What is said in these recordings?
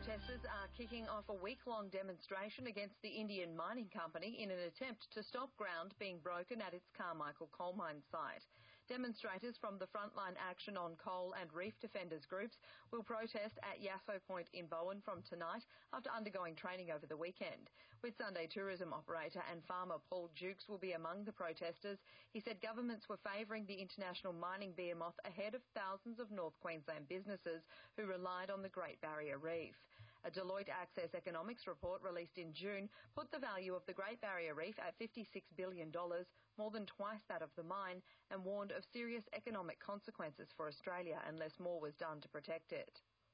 Protesters are kicking off a week-long demonstration against the Indian mining company in an attempt to stop ground being broken at its Carmichael coal mine site. Demonstrators from the Frontline Action on Coal and Reef Defenders groups will protest at Yasso Point in Bowen from tonight after undergoing training over the weekend. Whitsunday tourism operator and farmer Paul Jukes will be among the protesters. He said governments were favouring the international mining behemoth ahead of thousands of North Queensland businesses who relied on the Great Barrier Reef. A Deloitte Access Economics report released in June put the value of the Great Barrier Reef at $56 billion, more than twice that of the mine, and warned of serious economic consequences for Australia unless more was done to protect it.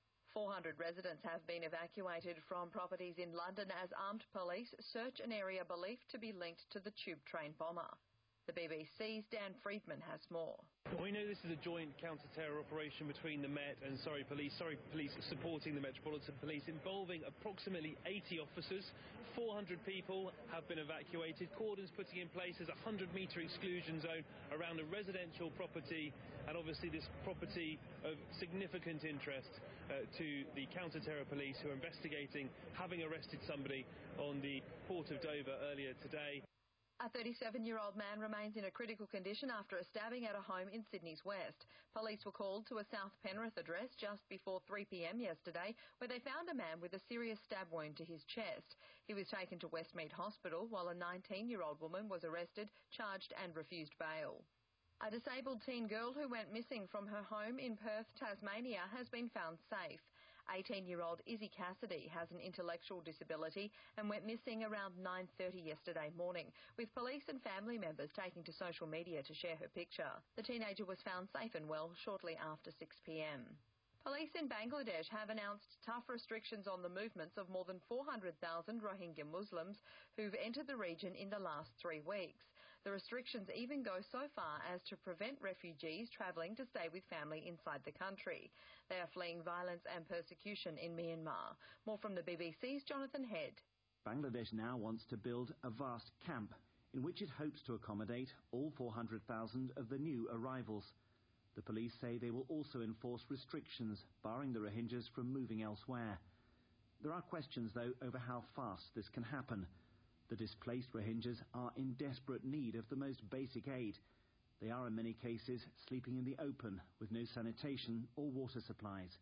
400 residents have been evacuated from properties in London as armed police search an area believed to be linked to the tube train bomber. The BBC's Dan Friedman has more. We know this is a joint counter-terror operation between the Met and Surrey Police supporting the Metropolitan Police, involving approximately 80 officers. 400 people have been evacuated. Cordons putting in place as a 100-metre exclusion zone around a residential property, and obviously this property of significant interest to the counter-terror police, who are investigating having arrested somebody on the Port of Dover earlier today. A 37-year-old man remains in a critical condition after a stabbing at a home in Sydney's West. Police were called to a South Penrith address just before 3 p.m. yesterday, where they found a man with a serious stab wound to his chest. He was taken to Westmead Hospital, while a 19-year-old woman was arrested, charged and refused bail. A disabled teen girl who went missing from her home in Perth, Tasmania, has been found safe. 18-year-old Izzy Cassidy has an intellectual disability and went missing around 9:30 yesterday morning, with police and family members taking to social media to share her picture. The teenager was found safe and well shortly after 6 p.m. Police in Bangladesh have announced tough restrictions on the movements of more than 400,000 Rohingya Muslims who've entered the region in the last 3 weeks. The restrictions even go so far as to prevent refugees travelling to stay with family inside the country. They are fleeing violence and persecution in Myanmar. More from the BBC's Jonathan Head. Bangladesh now wants to build a vast camp in which it hopes to accommodate all 400,000 of the new arrivals. The police say they will also enforce restrictions, barring the Rohingyas from moving elsewhere. There are questions, though, over how fast this can happen. The displaced Rohingyas are in desperate need of the most basic aid. They are, in many cases, sleeping in the open, with no sanitation or water supplies.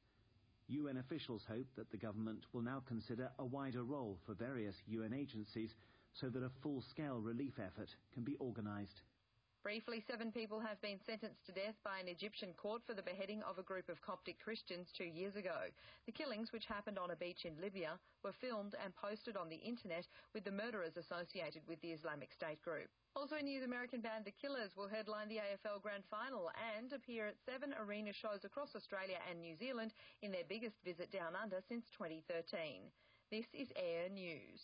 UN officials hope that the government will now consider a wider role for various UN agencies so that a full-scale relief effort can be organised. Briefly, 7 people have been sentenced to death by an Egyptian court for the beheading of a group of Coptic Christians 2 years ago. The killings, which happened on a beach in Libya, were filmed and posted on the internet, with the murderers associated with the Islamic State group. Also news, American band The Killers will headline the AFL Grand Final and appear at 7 arena shows across Australia and New Zealand in their biggest visit down under since 2013. This is Air News.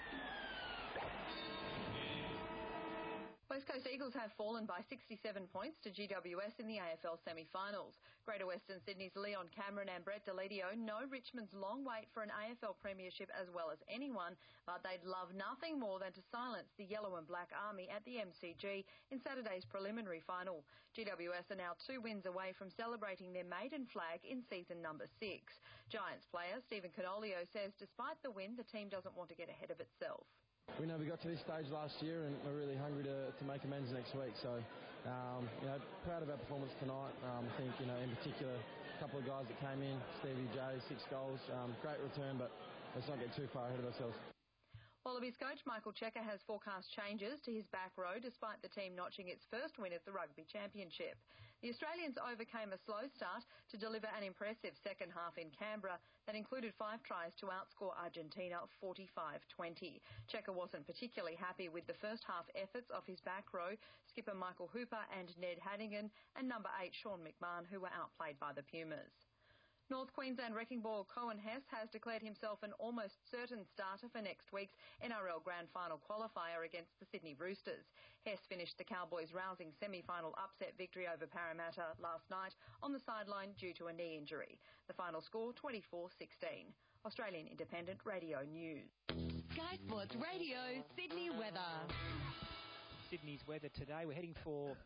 West Coast Eagles have fallen by 67 points to GWS in the AFL semi-finals. Greater Western Sydney's Leon Cameron and Brett Deledio know Richmond's long wait for an AFL premiership as well as anyone, but they'd love nothing more than to silence the Yellow and Black Army at the MCG in Saturday's preliminary final. GWS are now 2 wins away from celebrating their maiden flag in season number 6. Giants player Stephen Canolio says despite the win, the team doesn't want to get ahead of itself. We know we got to this stage last year and we're really hungry to make amends next week. So, proud of our performance tonight. I think, in particular, a couple of guys that came in, Stevie J, 6 goals. Great return, but let's not get too far ahead of ourselves. Wallabies coach Michael Cheika has forecast changes to his back row despite the team notching its first win at the Rugby Championship. The Australians overcame a slow start to deliver an impressive second half in Canberra that included 5 tries to outscore Argentina 45-20. Cheika wasn't particularly happy with the first half efforts of his back row, skipper Michael Hooper and Ned Hannigan, and number 8 Sean McMahon, who were outplayed by the Pumas. North Queensland wrecking ball Cohen Hess has declared himself an almost certain starter for next week's NRL Grand Final qualifier against the Sydney Roosters. Hess finished the Cowboys' rousing semi-final upset victory over Parramatta last night on the sideline due to a knee injury. The final score 24-16. Australian Independent Radio News. Sky Sports Radio, Sydney weather. Sydney's weather today, we're heading for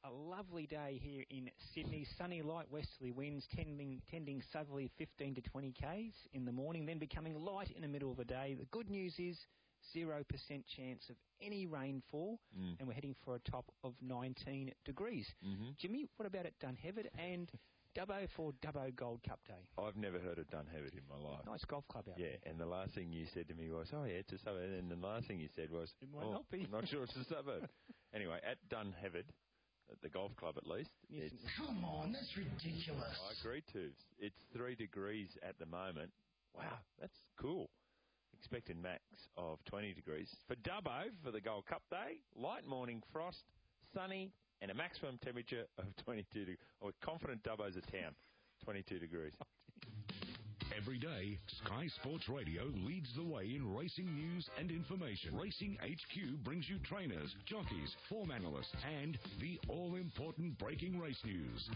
a lovely day here in Sydney. Sunny, light westerly winds tending southerly 15 to 20 k's in the morning, then becoming light in the middle of the day. The good news is 0% chance of any rainfall, and we're heading for a top of 19 degrees. Jimmy, what about at Dunheved and Dubbo for Dubbo Gold Cup Day? I've never heard of Dunheved in my life. Nice golf club out there. Yeah, and the last thing you said to me was, oh, yeah, it's a suburb. And the last thing you said was, it might not be. I'm not sure it's a suburb. Anyway, at Dunheved, at the golf club at least. Come on, that's ridiculous. I agree, Tubes. It's 3 degrees at the moment. Wow, that's cool. Expected max of 20 degrees. For Dubbo, for the Gold Cup Day, light morning frost, sunny, and a maximum temperature of 22 degrees. We're confident Dubbo's a town, 22 degrees. Every day, Sky Sports Radio leads the way in racing news and information. Racing HQ brings you trainers, jockeys, form analysts, and the all-important breaking race news.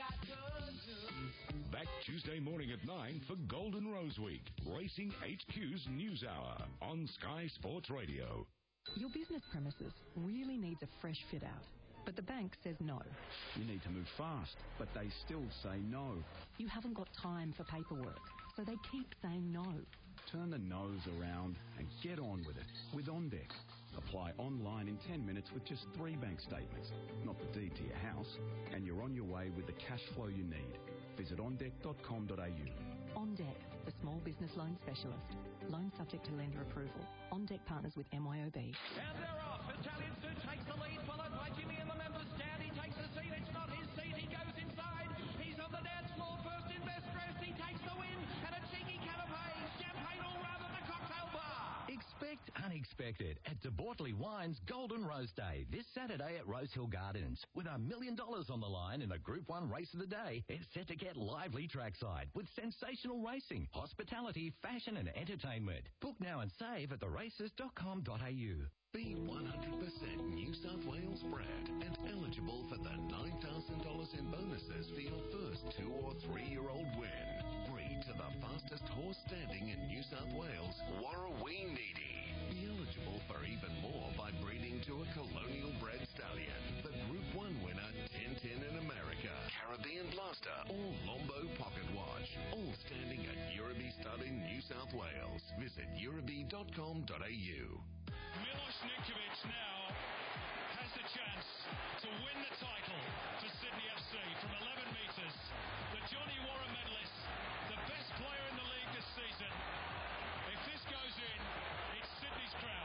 Back Tuesday morning at 9 for Golden Rose Week. Racing HQ's News Hour on Sky Sports Radio. Your business premises really needs a fresh fit-out, but the bank says no. You need to move fast, but they still say no. You haven't got time for paperwork, so they keep saying no. Turn the no's around and get on with it with OnDeck. Apply online in 10 minutes with just 3 bank statements, not the deed to your house, and you're on your way with the cash flow you need. Visit ondeck.com.au. OnDeck, the small business loan specialist. Loan subject to lender approval. OnDeck partners with MYOB. And they're off. Italian Sue takes the lead, followed by Jimmy in the members stand. He takes the seat. It's not his seat. He goes inside. He's on the dance floor first in best dress. He takes the win. And a cheeky canapé. Champagne all round at the cocktail bar. Expect unexpected at De Bortley Wine's Golden Rose Day this Saturday at Rosehill Gardens. With $1 million on the line in the Group 1 race of the day, it's set to get lively trackside with sensational racing, hospitality, fashion and entertainment. Book now and save at theraces.com.au. Be 100% New South Wales bred and eligible for the $9,000 in bonuses for your first 2 or 3-year-old win. Breed to the fastest horse standing in New South Wales, Warrawee Needy. Be eligible for even more by breeding to a colonial bred stallion, the Group 1 winner, Tintin in America, Caribbean Blaster, or Lombo Pocket Watch, all standing at Euroby Stud in New South Wales. Visit euroby.com.au. Milos Ninkovic now has the chance to win the title for Sydney FC from 11 metres. The Johnny Warren medalist, the best player in the league this season. If this goes in, it's Sydney's crown.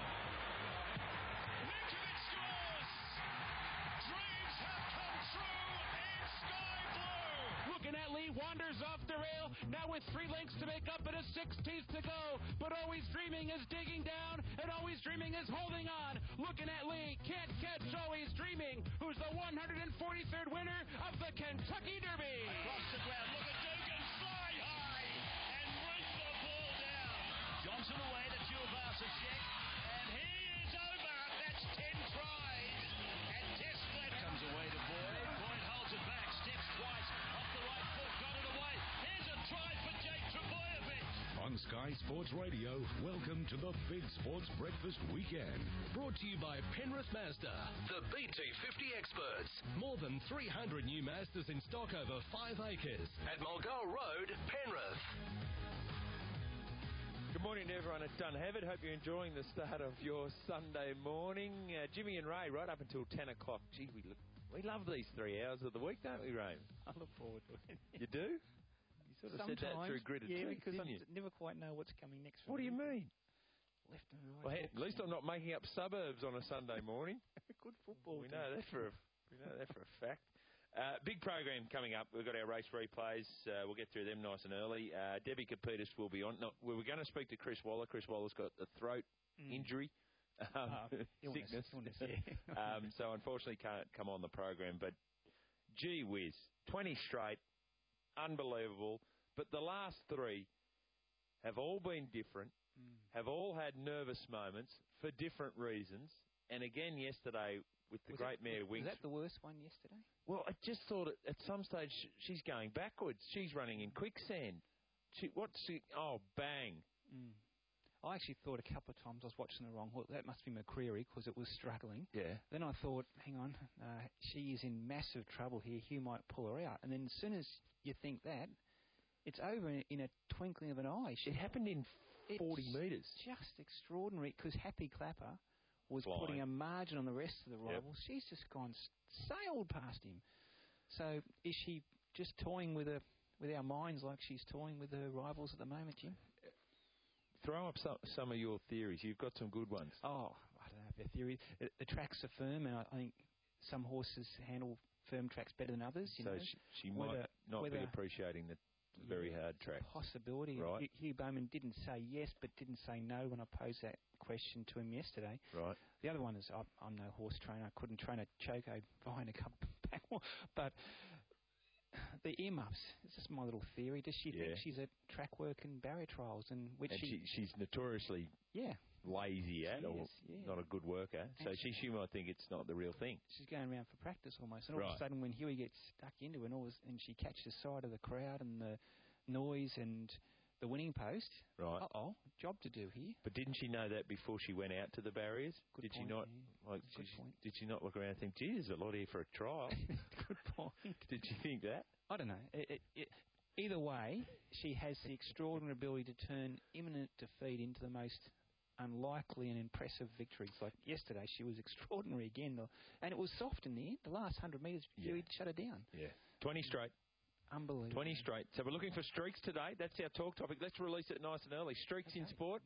Ninkovic scores! Dreams have come true in sky blue! Looking at Lee, wanders off the rail, now with 3 lengths to make up and a 16th to go. But Always Dreaming is digging down, and Always Dreaming is holding on. Looking at Lee, can't catch Always Dreaming, who's the 143rd winner of the Kentucky Derby. Across the ground, look at Dugan, fly high, and rake the ball down. Johnson away to Julvasicek, and he is over. That's 10 tries. And Testlet comes away to Boyd. Boyd holds it back, steps twice, off the right foot, got it away. Here's a try for Jake Trebojevic. On Sky Sports Radio, welcome to the Big Sports Breakfast Weekend. Brought to you by Penrith Mazda, the BT50 experts. More than 300 new Mazdas in stock over 5 acres at Mulgoa Road, Penrith. Good morning to everyone at Dunheved. Hope you're enjoying the start of your Sunday morning. Jimmy and Ray right up until 10 o'clock. Gee, we love these 3 hours of the week, don't we, Ray? I look forward to it. You do? Sort of Sometimes, said that through gritted teeth, because didn't you? never quite know what's coming next. What do you mean? Left and right. Well, hey, at least I'm not making up suburbs on a Sunday morning. Good football. We know that for a fact. Big program coming up. We've got our race replays. We'll get through them nice and early. Debbie Kapitas will be on. We were going to speak to Chris Waller. Chris Waller's got a throat injury, sickness. So unfortunately can't come on the program. But gee whiz, 20 straight. Unbelievable. But the last 3 have all been different, have all had nervous moments for different reasons. And again yesterday with the great Mare Winks. Was that the worst one yesterday? Well, I just thought at some stage she's going backwards. She's running in quicksand. Bang. I actually thought a couple of times I was watching the wrong horse. That must be McCreary because it was struggling. Yeah. Then I thought, hang on, she is in massive trouble here. Hugh might pull her out. And then as soon as you think that, it's over in a twinkling of an eye. It happened in 40 metres. Just extraordinary because Happy Clapper was putting a margin on the rest of the rivals. Yep. She's just sailed past him. So is she just toying with our minds like she's toying with her rivals at the moment, Jim? Throw up some of your theories. You've got some good ones. Oh, I don't know if they're theories. The tracks are firm, and I think some horses handle firm tracks better than others. So she might not be appreciating the very hard track. Possibility. Right. Hugh Bowman didn't say yes, but didn't say no when I posed that question to him yesterday. Right. The other one is I'm no horse trainer. I couldn't train a choco behind a cup back. But the earmuffs, it's just my little theory. Does she think she's at track work and barrier trials? And she's notoriously lazy at or not a good worker. So she might think it's not the real thing. She's going around for practice almost. And all of a sudden when Huey gets stuck into it and she catches sight of the crowd and the noise and the winning post, job to do here. But didn't she know that before she went out to the barriers? Good point, she not? Did she not look around and think, gee, there's a lot here for a trial? Good point. Did she think that? I don't know. Either way, she has the extraordinary ability to turn imminent defeat into the most unlikely and impressive victories. Like yesterday, she was extraordinary again. And it was soft in the end. The last 100 metres, Huey shut her down. Yeah. 20 straight. Unbelievable. 20 straight. So we're looking for streaks today. That's our talk topic. Let's release it nice and early. Streaks in sport.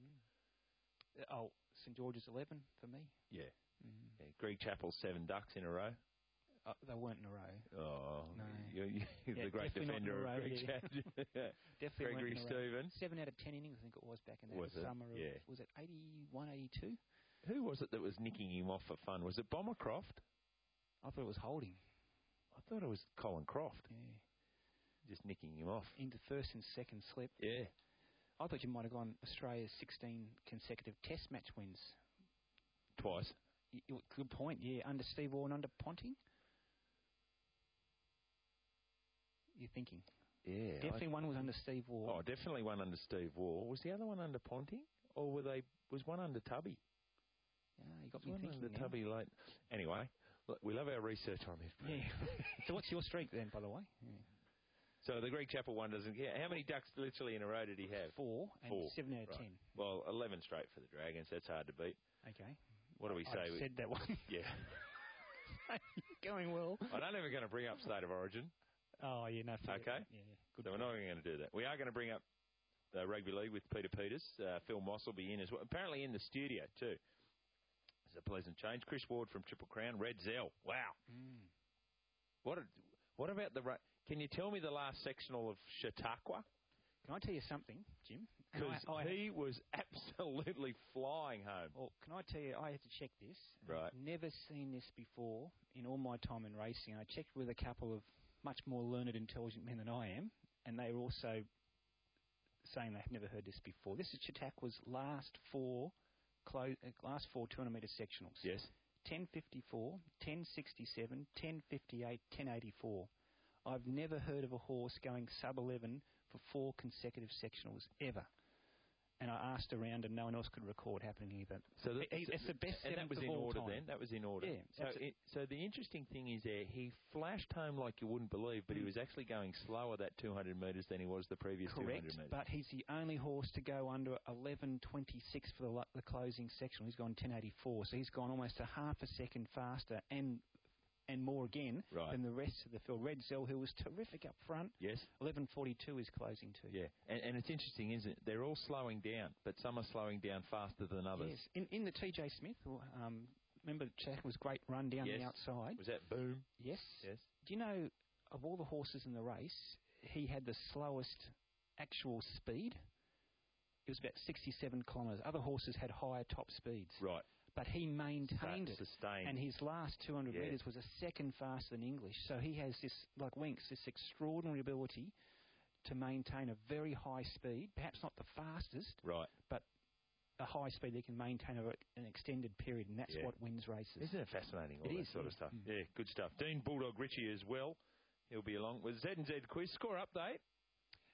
St George's 11 for me. Yeah. Greg Chappell 7 ducks in a row. They weren't in a row. Oh, no. You're the great defender of Greg Chappell. Definitely Gregory Stephen. 7 out of 10 innings, I think it was back in that summer. Was it 81, 82? Who was it that was nicking him off for fun? Was it Bombercroft? I thought it was Holding. I thought it was Colin Croft. Yeah. Just nicking him off. Into first and second slip. Yeah. I thought you might have gone Australia's 16 consecutive test match wins. Twice. Good point, yeah. Under Steve Waugh and under Ponting? You're thinking? Yeah. Definitely one was under Steve Waugh. Oh, definitely one under Steve Waugh. Was the other one under Ponting? Or was one under Tubby? Yeah, you got me thinking. Under Tubby late. Anyway, look, we love our research on this. Yeah. So what's your streak then, by the way? Yeah. So the Greg Chappell one doesn't care. How many ducks literally in a row did he have? 4 and 7 out of 10. Well, 11 straight for the Dragons. That's hard to beat. Okay. What do we say? I said that one. Yeah. Going well. I'm not even going to bring up State of Origin. Oh, yeah, no. Okay. Yeah, good. So we're not even going to do that. We are going to bring up Rugby League with Peter Peters. Phil Moss will be in as well. Apparently in the studio too. It's a pleasant change. Chris Ward from Triple Crown. Red Zell. Wow. What about the... Can you tell me the last sectional of Chautauqua? Can I tell you something, Jim? Because he was absolutely flying home. Well, can I tell you, I had to check this. Right. I've never seen this before in all my time in racing. I checked with a couple of much more learned, intelligent men than I am, and they were also saying they've never heard this before. This is Chautauqua's last four 200-metre sectionals. Yes. 10.54, 10.67, 10.58, 10.84. I've never heard of a horse going sub-11 for 4 consecutive sectionals, ever. And I asked around and no one else could record happening here. But so it's the best and that was in order time. Then? That was in order. Yeah. So the interesting thing is there, he flashed home like you wouldn't believe, but he was actually going slower that 200 metres than he was the previous 200 metres. But he's the only horse to go under 11.26 for the closing sectional. He's gone 10.84, so he's gone almost a half a second faster and more again than the rest of the field. Red Zell, who was terrific up front. Yes. 11.42 is closing too. Yeah, and it's interesting, isn't it? They're all slowing down, but some are slowing down faster than others. Yes. In the TJ Smith, remember Jack was great run down the outside. Was that Boom? Yes. Yes. Do you know, of all the horses in the race, he had the slowest actual speed? It was about 67 kilometres. Other horses had higher top speeds. Right. But he maintained it. Sustained. And his last 200 metres was a second faster than English. So he has this, like Winks, this extraordinary ability to maintain a very high speed, perhaps not the fastest, but a high speed that can maintain over an extended period, and that's what wins races. Isn't it fascinating, all that sort of stuff? Yeah, good stuff. Dean Bulldog Ritchie as well. He'll be along with Z&Z Quiz. Score update.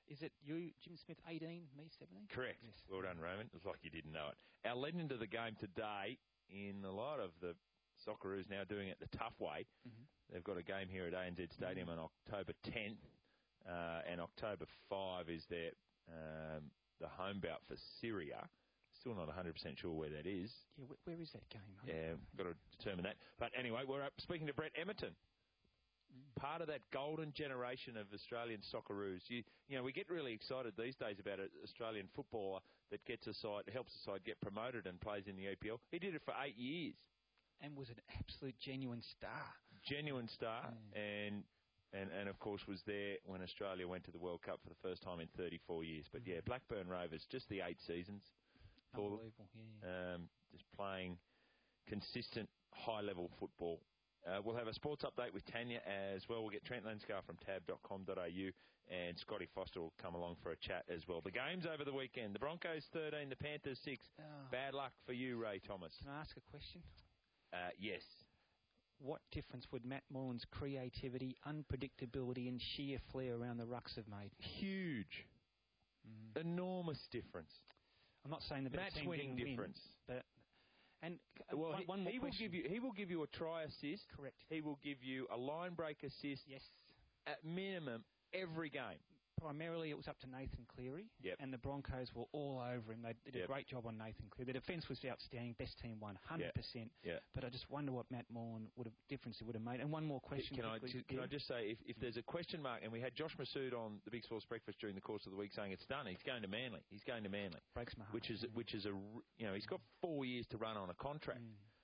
Is it you, Jim Smith, 18, me 17? Correct. Yes. Well done, Roman. It was like you didn't know it. Our legend of the game today, in a lot of the Socceroos now doing it the tough way, they've got a game here at ANZ Stadium on October 10th, and October 5 is their the home bout for Syria. Still not 100% sure where that is. Yeah, where is that game? Yeah, got to determine that. But anyway, we're speaking to Brett Emerton. Part of that golden generation of Australian Socceroos. You know, we get really excited these days about an Australian footballer that gets a side, helps a side get promoted and plays in the EPL. He did it for 8 years. And was an absolute genuine star. Genuine star. And of course was there when Australia went to the World Cup for the first time in 34 years. But yeah, Blackburn Rovers, just the 8 seasons. Unbelievable, yeah. Just playing consistent, high-level football. We'll have a sports update with Tanya as well. We'll get Trent Lenscar from tab.com.au, and Scotty Foster will come along for a chat as well. The game's over the weekend. The Broncos 13, the Panthers 6. Bad luck for you, Ray Thomas. Can I ask a question? Yes. What difference would Matt Moylan's creativity, unpredictability and sheer flair around the rucks have made? Huge. Enormous difference. I'm not saying the better team match-winning didn't difference. Win, but one more he will question. he will give you a try assist. Correct. He will give you a line break assist. Yes. At minimum every game. Primarily, it was up to Nathan Cleary, and the Broncos were all over him. They did a great job on Nathan Cleary. The defence was outstanding. Best team won, 100%. But I just wonder what Matt Moylan difference it would have made. And one more question. Can I just say, if there's a question mark, and we had Josh Massoud on the Big Sports Breakfast during the course of the week saying it's done. He's going to Manly. He's going to Manly. Breaks my heart. Which is he's got 4 years to run on a contract.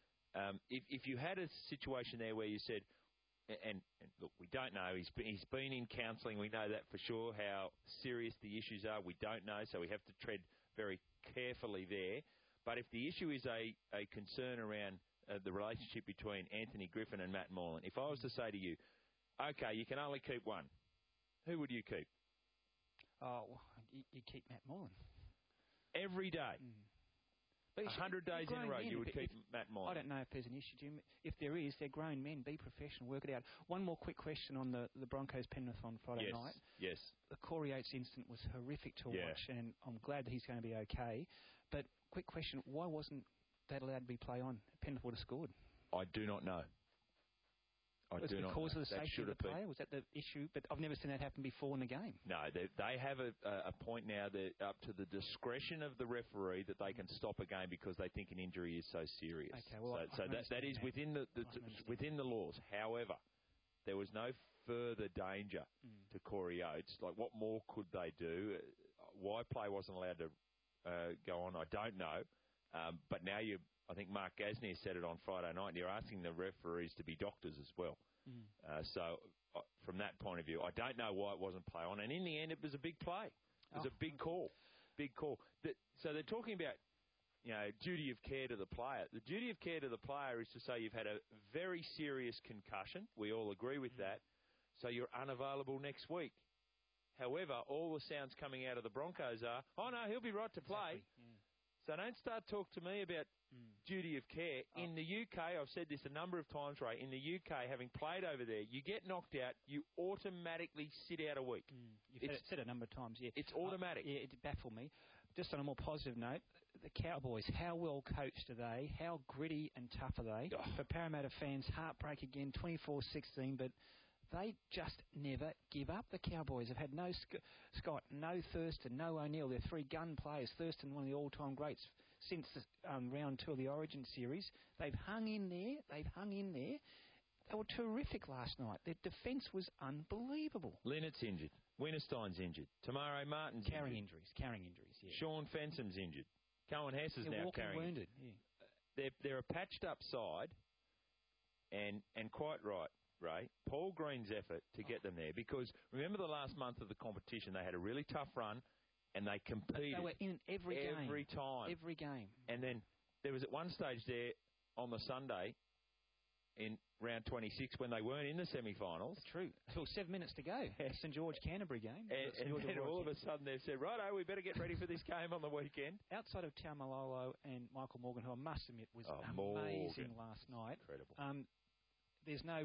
If you had a situation there where you said, and look, we don't know. He's been in counselling. We know that for sure, how serious the issues are. We don't know, so we have to tread very carefully there. But if the issue is a concern around the relationship between Anthony Griffin and Matt Moylan, if I was to say to you, okay, you can only keep one, who would you keep? Oh, you keep Matt Moylan. Every day. 100 days in a row, you would keep Matt Moylan. I don't know if there's an issue, Jim. If there is, they're grown men. Be professional. Work it out. One more quick question on the Broncos Penrith on Friday night. Yes. The Corey Oates incident was horrific to watch, and I'm glad that he's going to be okay. But quick question, why wasn't that allowed to be play on? Penrith would have scored. I do not know. Was it because of the safety of the player? Was that the issue? But I've never seen that happen before in the game. No, they have a point now that up to the discretion of the referee that they can stop a game because they think an injury is so serious. Okay, well, so that is within the laws. However, there was no further danger to Corey Oates. Like, what more could they do? Why play wasn't allowed to go on, I don't know. But now I think Mark Gasnier said it on Friday night, and you're asking the referees to be doctors as well. So from that point of view, I don't know why it wasn't play on. And in the end, it was a big play. It was a big call. Big call. So they're talking about, duty of care to the player. The duty of care to the player is to say you've had a very serious concussion. We all agree with that. So you're unavailable next week. However, all the sounds coming out of the Broncos are, oh, no, he'll be right to play. So don't start talk to me about duty of care. In the UK, I've said this a number of times, Ray, in the UK, having played over there, you get knocked out, you automatically sit out a week. You've said it a number of times, yeah. It's automatic. It baffled me. Just on a more positive note, the Cowboys, how well coached are they? How gritty and tough are they? For Parramatta fans, heartbreak again, 24-16, but they just never give up, the Cowboys. Have had no Scott, no Thurston, no O'Neill. They're 3 gun players. Thurston, one of the all-time greats since round 2 of the Origin series. They've hung in there. They were terrific last night. Their defence was unbelievable. Linnett's injured. Winterstein's injured. Tamare Martin's carrying injuries, yeah. Sean Fensom's injured. Cohen Hess is now carrying wounded. Yeah. They're a patched-up side, and quite right, Ray, Paul Green's effort to get them there, because remember the last month of the competition, they had a really tough run, and they competed. They were in every time. Every game. And then there was at one stage there on the Sunday in round 26 when they weren't in the semi-finals. That's true. Until 7 minutes to go. St George Canterbury game. And then all of a sudden they've said, righto, we better get ready for this game on the weekend. Outside of Taumalolo and Michael Morgan, who I must admit was amazing last night. Incredible. There's no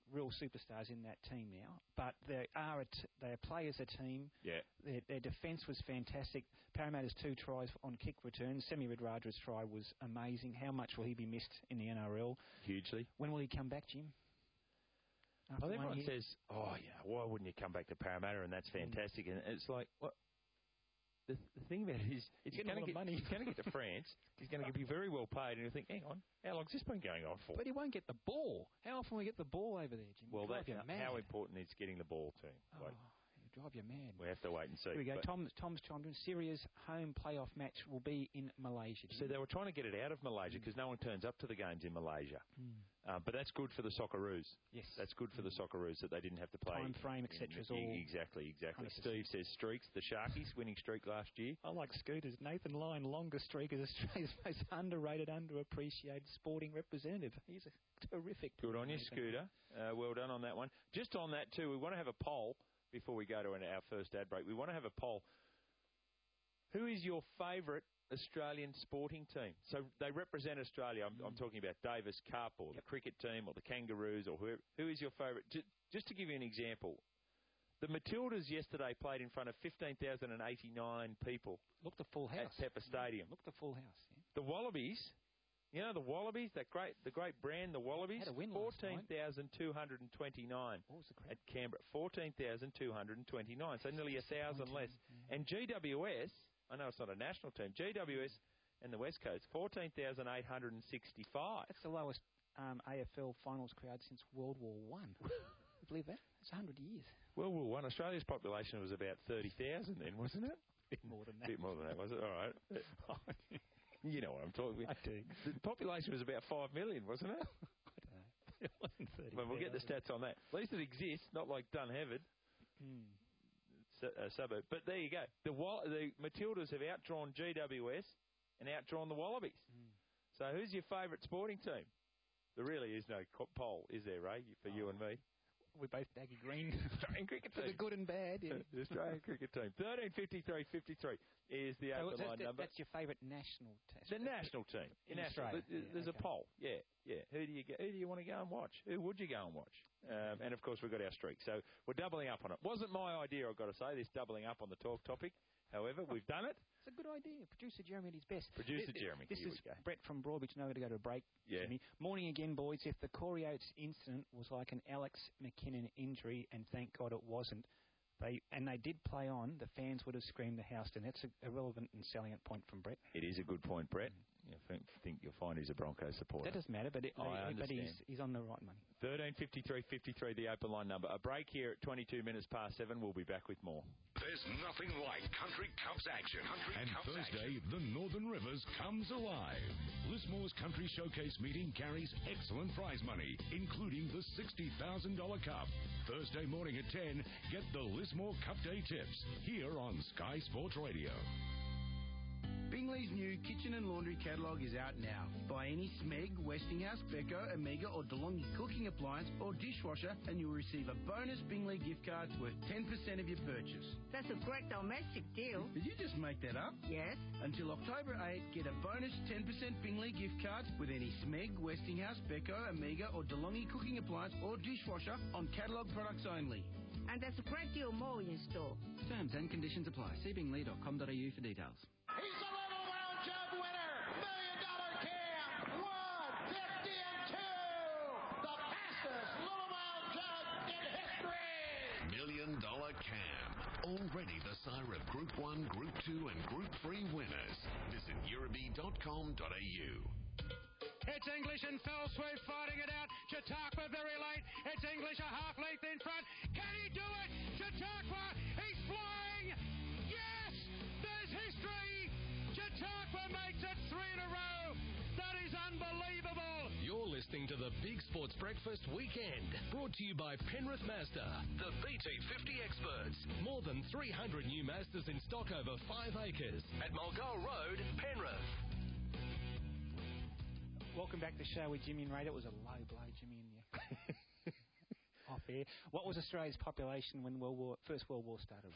real superstars in that team now, but they are players a team. Yeah. Their defence was fantastic. Parramatta's 2 tries on kick returns. Semi Radra's try was amazing. How much will he be missed in the NRL? Hugely. When will he come back, Jim? Well, everyone says, why wouldn't you come back to Parramatta? And that's fantastic. And it's like, what? The thing about it is, he's going to get to France. He's going to be very well paid, and you'll think, hang on, how long's this been going on for? But he won't get the ball. How often will we get the ball over there, Jim? Well, how important is getting the ball to him? It'll drive you mad. We have to wait and see. Here we go. Tom's chimed in. Syria's home playoff match will be in Malaysia. So they were trying to get it out of Malaysia because no one turns up to the games in Malaysia. But that's good for the Socceroos. Yes. That's good for the Socceroos that they didn't have to play. Time frame, etc. is all... Exactly. 100%. Steve says streaks. The Sharkies winning streak last year. I like Scooters. Nathan Lyon, longest streak as Australia's most underrated, underappreciated sporting representative. He's a terrific... Good on you, Scooter. Well done on that one. Just on that too, we want to have a poll before we go to our first ad break. We want to have a poll. Who is your favourite Australian sporting team? So they represent Australia. I'm talking about Davis Cup or the cricket team or the Kangaroos or whoever. Who is your favourite? Just to give you an example, the Matildas yesterday played in front of 15,089 people. Look, the full house. At Pepper Stadium. Look, the full house. Yeah. The Wallabies, you know the Wallabies, the great brand, the Wallabies, 14,229 at Canberra. 14,229, so nearly 1,000 less. And GWS, I know it's not a national team, GWS and the West Coast, 14,865. That's the lowest AFL finals crowd since World War One. You believe that? It's 100 years. World War One, Australia's population was about 30,000 then, wasn't it? Bit more than that. Bit more than that, was it? All right. You know what I'm talking about. I do. The population was about 5 million, wasn't it? I don't know. It wasn't 30. Well, we'll get the stats on that. At least it exists, not like Dunheved. Suburb. But there you go. The Matildas have outdrawn GWS and outdrawn the Wallabies. So who's your favourite sporting team? There really is no poll, is there, Ray, for you and me? We're both baggy green. Australian cricket team. For the good and bad, yeah. The Australian cricket team. 1353-53 is the open line number. That's your favourite national team. The national team. In Australia. There's a poll. Yeah. Who do you want to go and watch? Who would you go and watch? And, of course, we've got our streak. So we're doubling up on it. Wasn't my idea, I've got to say, this doubling up on the talk topic. However, we've done it. It's a good idea. Producer Jeremy at his best. Producer Jeremy. This is Brett from Broadbeach. Now we're going to go to a break. Yeah. Jimmy. Morning again, boys. If the Corey Oates incident was like an Alex McKinnon injury, and thank God it wasn't, they did play on, the fans would have screamed the house down. That's a relevant and salient point from Brett. It is a good point, Brett. I think you'll find he's a Broncos supporter. That doesn't matter, but he's on the right money. 1353 the open line number. A break here at 22 minutes past 7. We'll be back with more. There's nothing like Country Cups action. Thursday, the Northern Rivers comes alive. Lismore's Country Showcase meeting carries excellent prize money, including the $60,000 Cup. Thursday morning at 10, get the Lismore Cup Day tips here on Sky Sports Radio. Bingley's new kitchen and laundry catalogue is out now. Buy any Smeg, Westinghouse, Beko, Omega or DeLonghi cooking appliance or dishwasher and you'll receive a bonus Bingley gift card worth 10% of your purchase. That's a great domestic deal. Did you just make that up? Yes. Until October 8, get a bonus 10% Bingley gift card with any Smeg, Westinghouse, Beko, Omega or DeLonghi cooking appliance or dishwasher on catalogue products only. And there's a great deal more in store. Terms and conditions apply. See bingley.com.au for details. He's a Little Round Jug winner. $1 million cam. 1, 50, and 2. The fastest Little Round Jug in history. $1 million cam. Already the sire of Group 1, Group 2, and Group 3 winners. Visit Euroby.com.au. It's English and fell swoop fighting it out. Chautauqua very late. It's English a half length in front. Can he do it? Chautauqua, he's flying. Yes, there's history. Chautauqua makes it 3 in a row. That is unbelievable. You're listening to the Big Sports Breakfast Weekend, brought to you by Penrith Mazda, the BT50 experts. More than 300 new Mazdas in stock over 5 acres at Mulgoa Road, Penrith. Welcome back to the show with Jimmy and Ray. That was a low blow, Jimmy, in you. Off air. What was Australia's population when First World War started?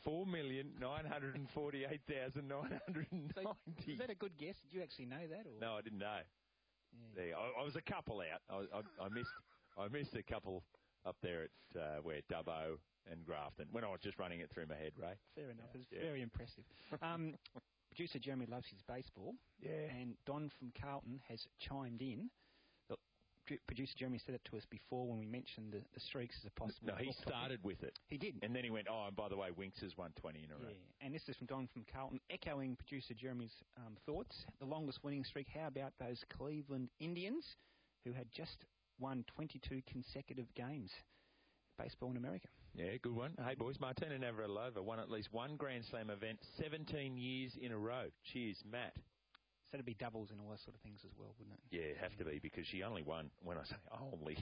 4,948,990. Is that a good guess? Did you actually know that? Or? No, I didn't know. Yeah. I was a couple out. I missed a couple up there at where Dubbo and Grafton, when I was just running it through my head, Ray. Fair enough. It's very impressive. Producer Jeremy loves his baseball. Yeah. And Don from Carlton has chimed in. Look, Producer Jeremy said it to us before when we mentioned the streaks as a possible... No, he started with it. He did. And then he went, and by the way, Winks has won 20 in a row. Yeah, and this is from Don from Carlton, echoing Producer Jeremy's thoughts. The longest winning streak, how about those Cleveland Indians who had just won 22 consecutive games? Baseball in America. Yeah, good one. Hey, boys, Martina Navratilova won at least one Grand Slam event 17 years in a row. Cheers, Matt. So it'd be doubles and all those sort of things as well, wouldn't it? Yeah, have to be, because she only won, when I say only,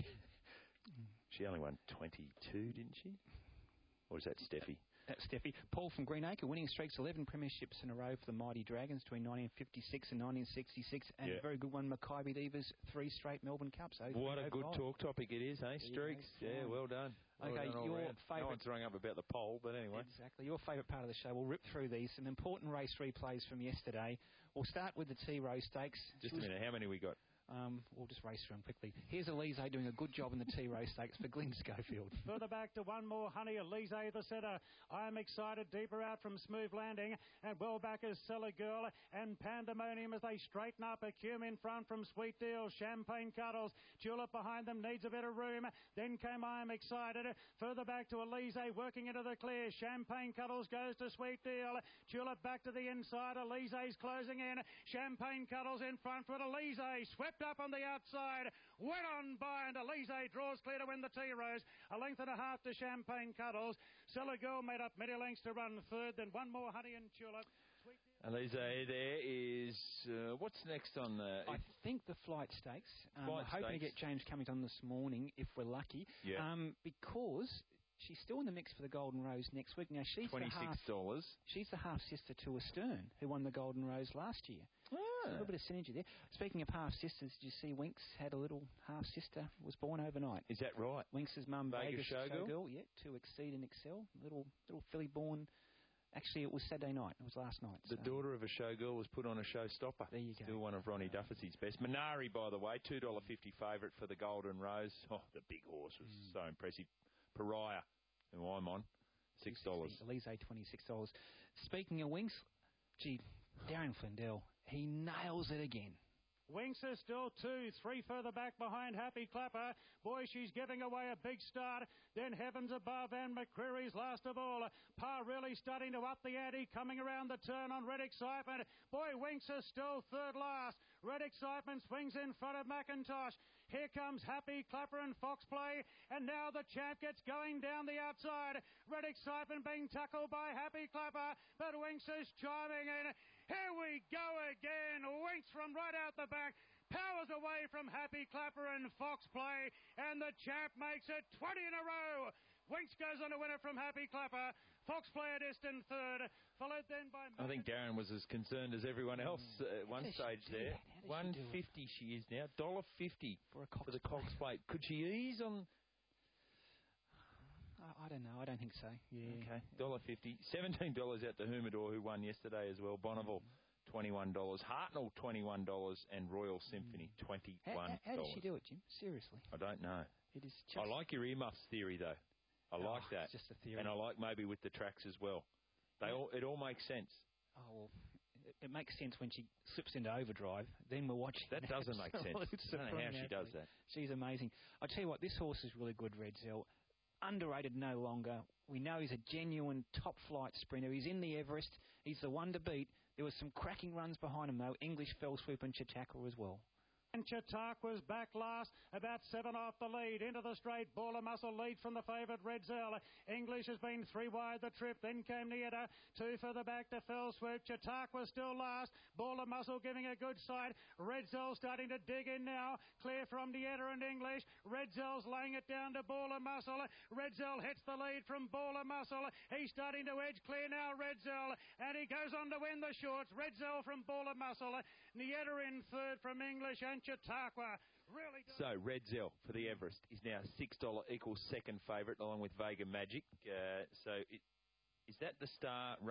she only won 22, didn't she? Or is that Steffi? That's Steffi. Paul from Greenacre, winning streaks 11 premierships in a row for the Mighty Dragons between 1956 and 1966. And a very good one, Mackay Divas, 3 straight Melbourne Cups. What a good talk topic it is, eh? Streaks. Yeah, well done. Okay, well done your favourite... No one's rung up about the poll, but anyway. Exactly. Your favourite part of the show. We'll rip through these. Some important race replays from yesterday. We'll start with the T Rose Stakes. Just a minute. How many we got? We'll just race through them quickly. Here's Elise doing a good job in the T Rose Stakes for Glenn Schofield. Further back to one more, Honey Elise, the centre. I am excited, deeper out from Smooth Landing, and well back is Cellar Girl and Pandemonium as they straighten up. A Cume in front from Sweet Deal, Champagne Cuddles. Tulip behind them needs a bit of room. Then came I am excited. Further back to Elise, working into the clear. Champagne Cuddles goes to Sweet Deal. Tulip back to the inside. Elise's closing in. Champagne Cuddles in front with Elise. Swept up on the outside, went on by, and Elise draws clear to win the T-Rose. A length and a half to Champagne Cuddles. Cellar Girl made up many lengths to run third, then one more, Honey and Tulip. Elise, there is... what's next on the... I think the Flight Stakes. We're hoping to get James Cummington this morning, if we're lucky. Yeah. Because... she's still in the mix for the Golden Rose next week. Now she's $26. She's the half sister to Astern, who won the Golden Rose last year. So a little bit of synergy there. Speaking of half sisters, did you see Winks had a little half sister was born overnight? Is that right? Winks' mum, Vegas Showgirl. Yeah, to exceed and excel. Little filly born. Actually, it was Saturday night. It was last night. The daughter of a showgirl was put on a showstopper. There you go. Still one of Ronnie Duffy's best. Minari, by the way, $2.50 favourite for the Golden Rose. Oh, the big horse was so impressive. Pariah, who I'm on, $6. Elise, $26. Speaking of Winks, Darren Flindell, he nails it again. Winks is still 2, 3 further back behind Happy Clapper. Boy, she's giving away a big start. Then Heavens Above and McCreary's last of all. Pa really starting to up the ante, coming around the turn on Red Excitement. Boy, Winks is still third last. Red Excitement swings in front of McIntosh. Here comes Happy Clapper and Fox Play, and now the champ gets going down the outside. Red Excitement being tackled by Happy Clapper, but Winks is chiming in. Here we go again. Winks from right out the back. Powers away from Happy Clapper and Fox Play, and the champ makes it 20 in a row. Winks goes on to win it from Happy Clapper. Fox Play a distant third, followed then by... I think Darren was as concerned as everyone else at one stage there. $1.50 she is now. $1.50 for the Cox Plate. Could she ease on... I don't know. I don't think so. Yeah. Okay. $1.50. $17 out to Humidor, who won yesterday as well. Bonneville, $21. Hartnell, $21. And Royal Symphony, $21. How did she do it, Jim? Seriously. I don't know. It is just... I like your earmuffs theory, though. I like that. It's just a theory. And I like maybe with the tracks as well. It all makes sense. Oh, well, it makes sense when she slips into overdrive. Then we're watching. That doesn't make sense. I don't know how she does that. She's amazing. I tell you what, this horse is really good, Redzell. Underrated no longer. We know he's a genuine top flight sprinter. He's in the Everest. He's the one to beat. There was some cracking runs behind him, though. English, Fell Swoop and Chautauqua as well. And Chautauqua's back last, about 7 off the lead. Into the straight, Baller Muscle leads from the favourite Redzell. English has been 3 wide the trip, then came Nieta. 2 further back to Fell Swoop. Chautauqua still last. Baller Muscle giving a good sight. Redzell starting to dig in now. Clear from Nieta and English. Redzell's laying it down to Baller Muscle. Redzell hits the lead from Baller Muscle. He's starting to edge clear now, Redzell. And he goes on to win the shorts. Redzell from Baller Muscle. Nieta in third from English and Chautauqua. Really good. So, Redzell for the Everest is now $6 equals second favourite, along with Vega Magic. Is that the star runner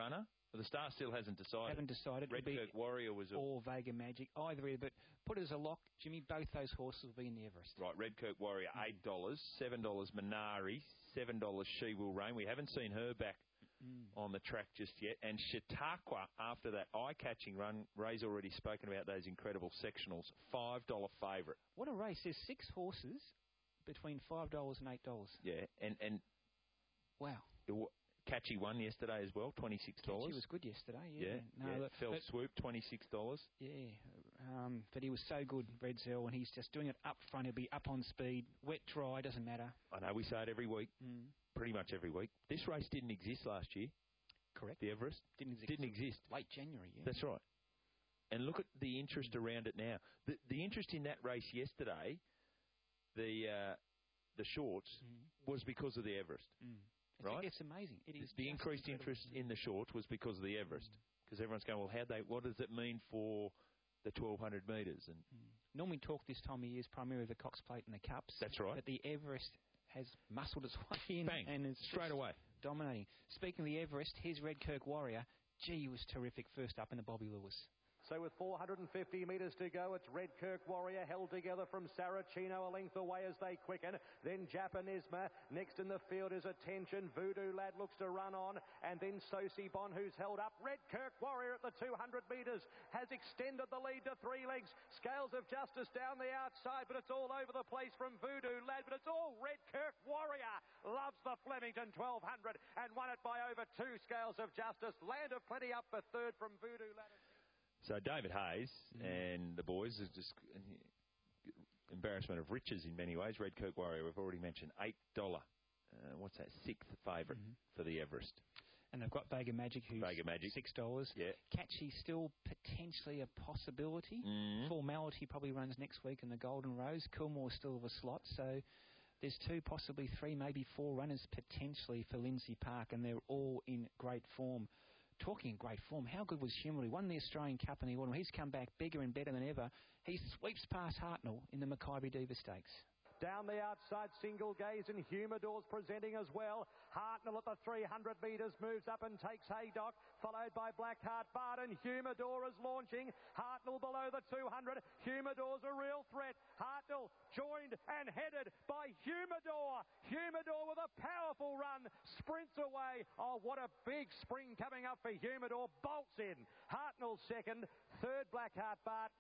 The Star still hasn't decided. Haven't decided. Redkirk Warrior was or Vega Magic, either way. But put it as a lock, Jimmy. Both those horses will be in the Everest. Right, Redkirk Warrior $8, $7 Minari, $7 She Will Reign. We haven't seen her back on the track just yet. And Chautauqua, after that eye-catching run, Ray's already spoken about those incredible sectionals. $5 favourite. What a race! There's 6 horses between $5 and $8. Yeah, and wow. Catchy won yesterday as well, $26. Catchy was good yesterday, yeah. Fell Swoop, $26. Yeah, but he was so good, Red Zell, and he's just doing it up front. He'll be up on speed, wet, dry, doesn't matter. I know, we say it every week, pretty much every week. This race didn't exist last year. Correct. The Everest? Didn't exist. Late January, yeah. That's right. And look at the interest around it now. The interest in that race yesterday, the shorts, was because of the Everest. Right? It's amazing. It is the increased interest in the shorts was because of the Everest. Because everyone's going, well, what does it mean for the 1,200 metres? And normally talk this time of year is primarily the Cox Plate and the Cups. That's right. But the Everest has muscled its way in. Bang. And it's straight away. Dominating. Speaking of the Everest, here's Redkirk Warrior. Gee, he was terrific first up in the Bobby Lewis. So with 450 metres to go, it's Redkirk Warrior held together from Saracino, a length away as they quicken. Then Japanisma. Next in the field is Attention. Voodoo Lad looks to run on. And then Sosi Bon, who's held up. Redkirk Warrior at the 200 metres has extended the lead to 3 lengths. Scales of Justice down the outside, but it's all over the place from Voodoo Lad. But it's all Redkirk Warrior. Loves the Flemington 1200 and won it by over 2 Scales of Justice. Land of Plenty up for third from Voodoo Lad. So David Hayes and the boys are just embarrassment of riches in many ways. Redkirk Warrior, we've already mentioned, $8. What's that? 6th favourite for the Everest. And they've got Vega Magic, who's $6. Yeah. Catchy still potentially a possibility. Formality probably runs next week in the Golden Rose. Coolmore's still of a slot, so there's 2, possibly 3, maybe 4 runners potentially for Lindsay Park, and they're all in great form. Talking in great form, how good was Humidor? He won the Australian Cup in the autumn. He's come back bigger and better than ever. He sweeps past Hartnell in the Mackay Diva Stakes. Down the outside, Single Gaze and Humidor's presenting as well. Hartnell at the 300 metres moves up and takes Haydock, followed by Blackheart Barton. Humidor is launching. Hartnell below the 200. Humidor's a real threat. Hartnell joined and headed by Humidor. Humidor with a powerful run, sprints away. Oh, what a big spring coming up for Humidor. Bolts in. Hartnell second, third Blackheart Bart.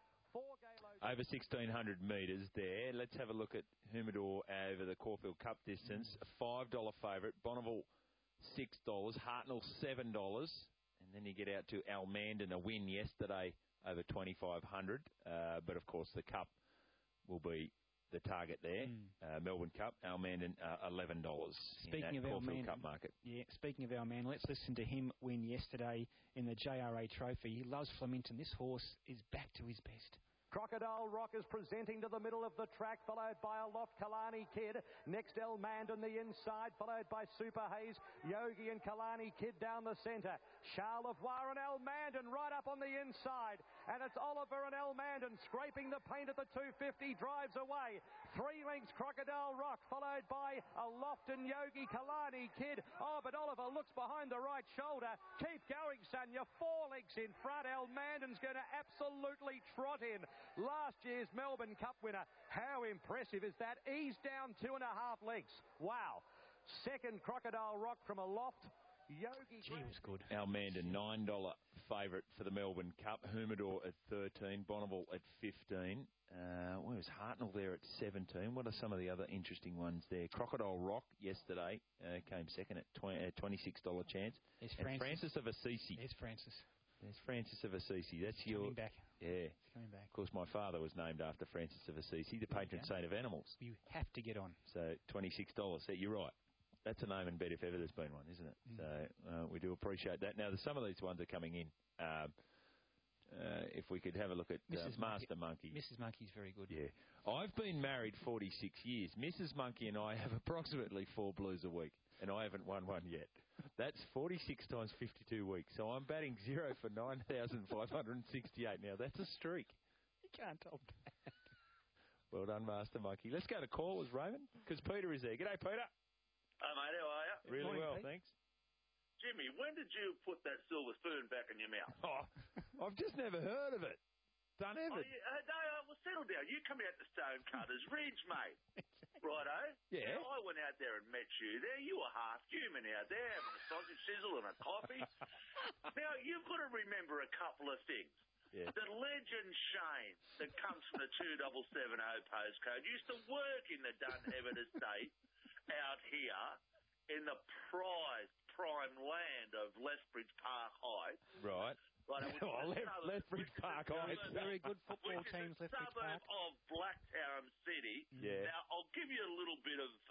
Over 1,600 metres there. Let's have a look at Humidor over the Caulfield Cup distance. A $5 favourite. Bonneville, $6. Hartnell, $7. And then you get out to Almandon, a win yesterday over 2,500. But, of course, the Cup will be the target there. Melbourne Cup, Almandon, $11 speaking in that of Caulfield Cup market. Yeah, speaking of Almandon, let's listen to him win yesterday in the JRA Trophy. He loves Flemington. This horse is back to his best. Crocodile Rock is presenting to the middle of the track, followed by a Loft Kalani Kid. Next, El Mand on the inside, followed by Super Hayes, Yogi and Kalani Kid down the centre. Charlevoix and El Mandan right up on the inside. And it's Oliver and El Mandan scraping the paint at the 250, drives away. 3 lengths Crocodile Rock, followed by a Loft and Yogi Kalani Kid. Oh, but Oliver looks behind the right shoulder. Keep going, son. You're 4 lengths in front. El Mandan's going to absolutely trot in. Last year's Melbourne Cup winner. How impressive is that? Ease down 2.5 lengths. Wow. Second, Crocodile Rock from a Loft. Yogi. Gee, was good. Almandon, $9 favourite for the Melbourne Cup. Humidor at 13. Bonneville at 15. Where was Hartnell there at 17? What are some of the other interesting ones there? Crocodile Rock yesterday came second at $26 chance. It's Francis of Assisi. It's Francis. There's Francis of Assisi. That's coming back. Yeah. It's coming back. Of course, my father was named after Francis of Assisi, the patron saint of animals. You have to get on. So $26. So you're right. That's a name and bet if ever there's been one, isn't it? So we do appreciate that. Now, some of these ones are coming in. If we could have a look at Master Monkey. Mrs. Monkey's very good. Yeah. I've been married 46 years. Mrs. Monkey and I have approximately 4 blues a week, and I haven't won one yet. That's 46 times 52 weeks. So I'm batting 0 for 9,568. Now, that's a streak. You can't top that. Well done, Master Monkey. Let's go to callers, Raymond, because Peter is there. G'day, Peter. Hi, mate. How are you? Really Morning, well, Pete. thanks. Jimmy, when did you put that silver spoon back in your mouth? Oh, I've just never heard of it. Dunheved. Well, settle down. You come out to Stonecutters Ridge, mate. Righto? Yeah. Now, I went out there and met you there. You were half human out there having a sausage sizzle and a coffee. Now, you've got to remember a couple of things. Yeah. The legend Shane that comes from the 2770 postcode used to work in the Dunheved estate out here in the prime land of Lethbridge Park Heights. Right. Lethbridge Park Heights. Very good football teams, Lethbridge Park. Park. Of Blacktown City. Yeah. Now, I'll give you a little bit of,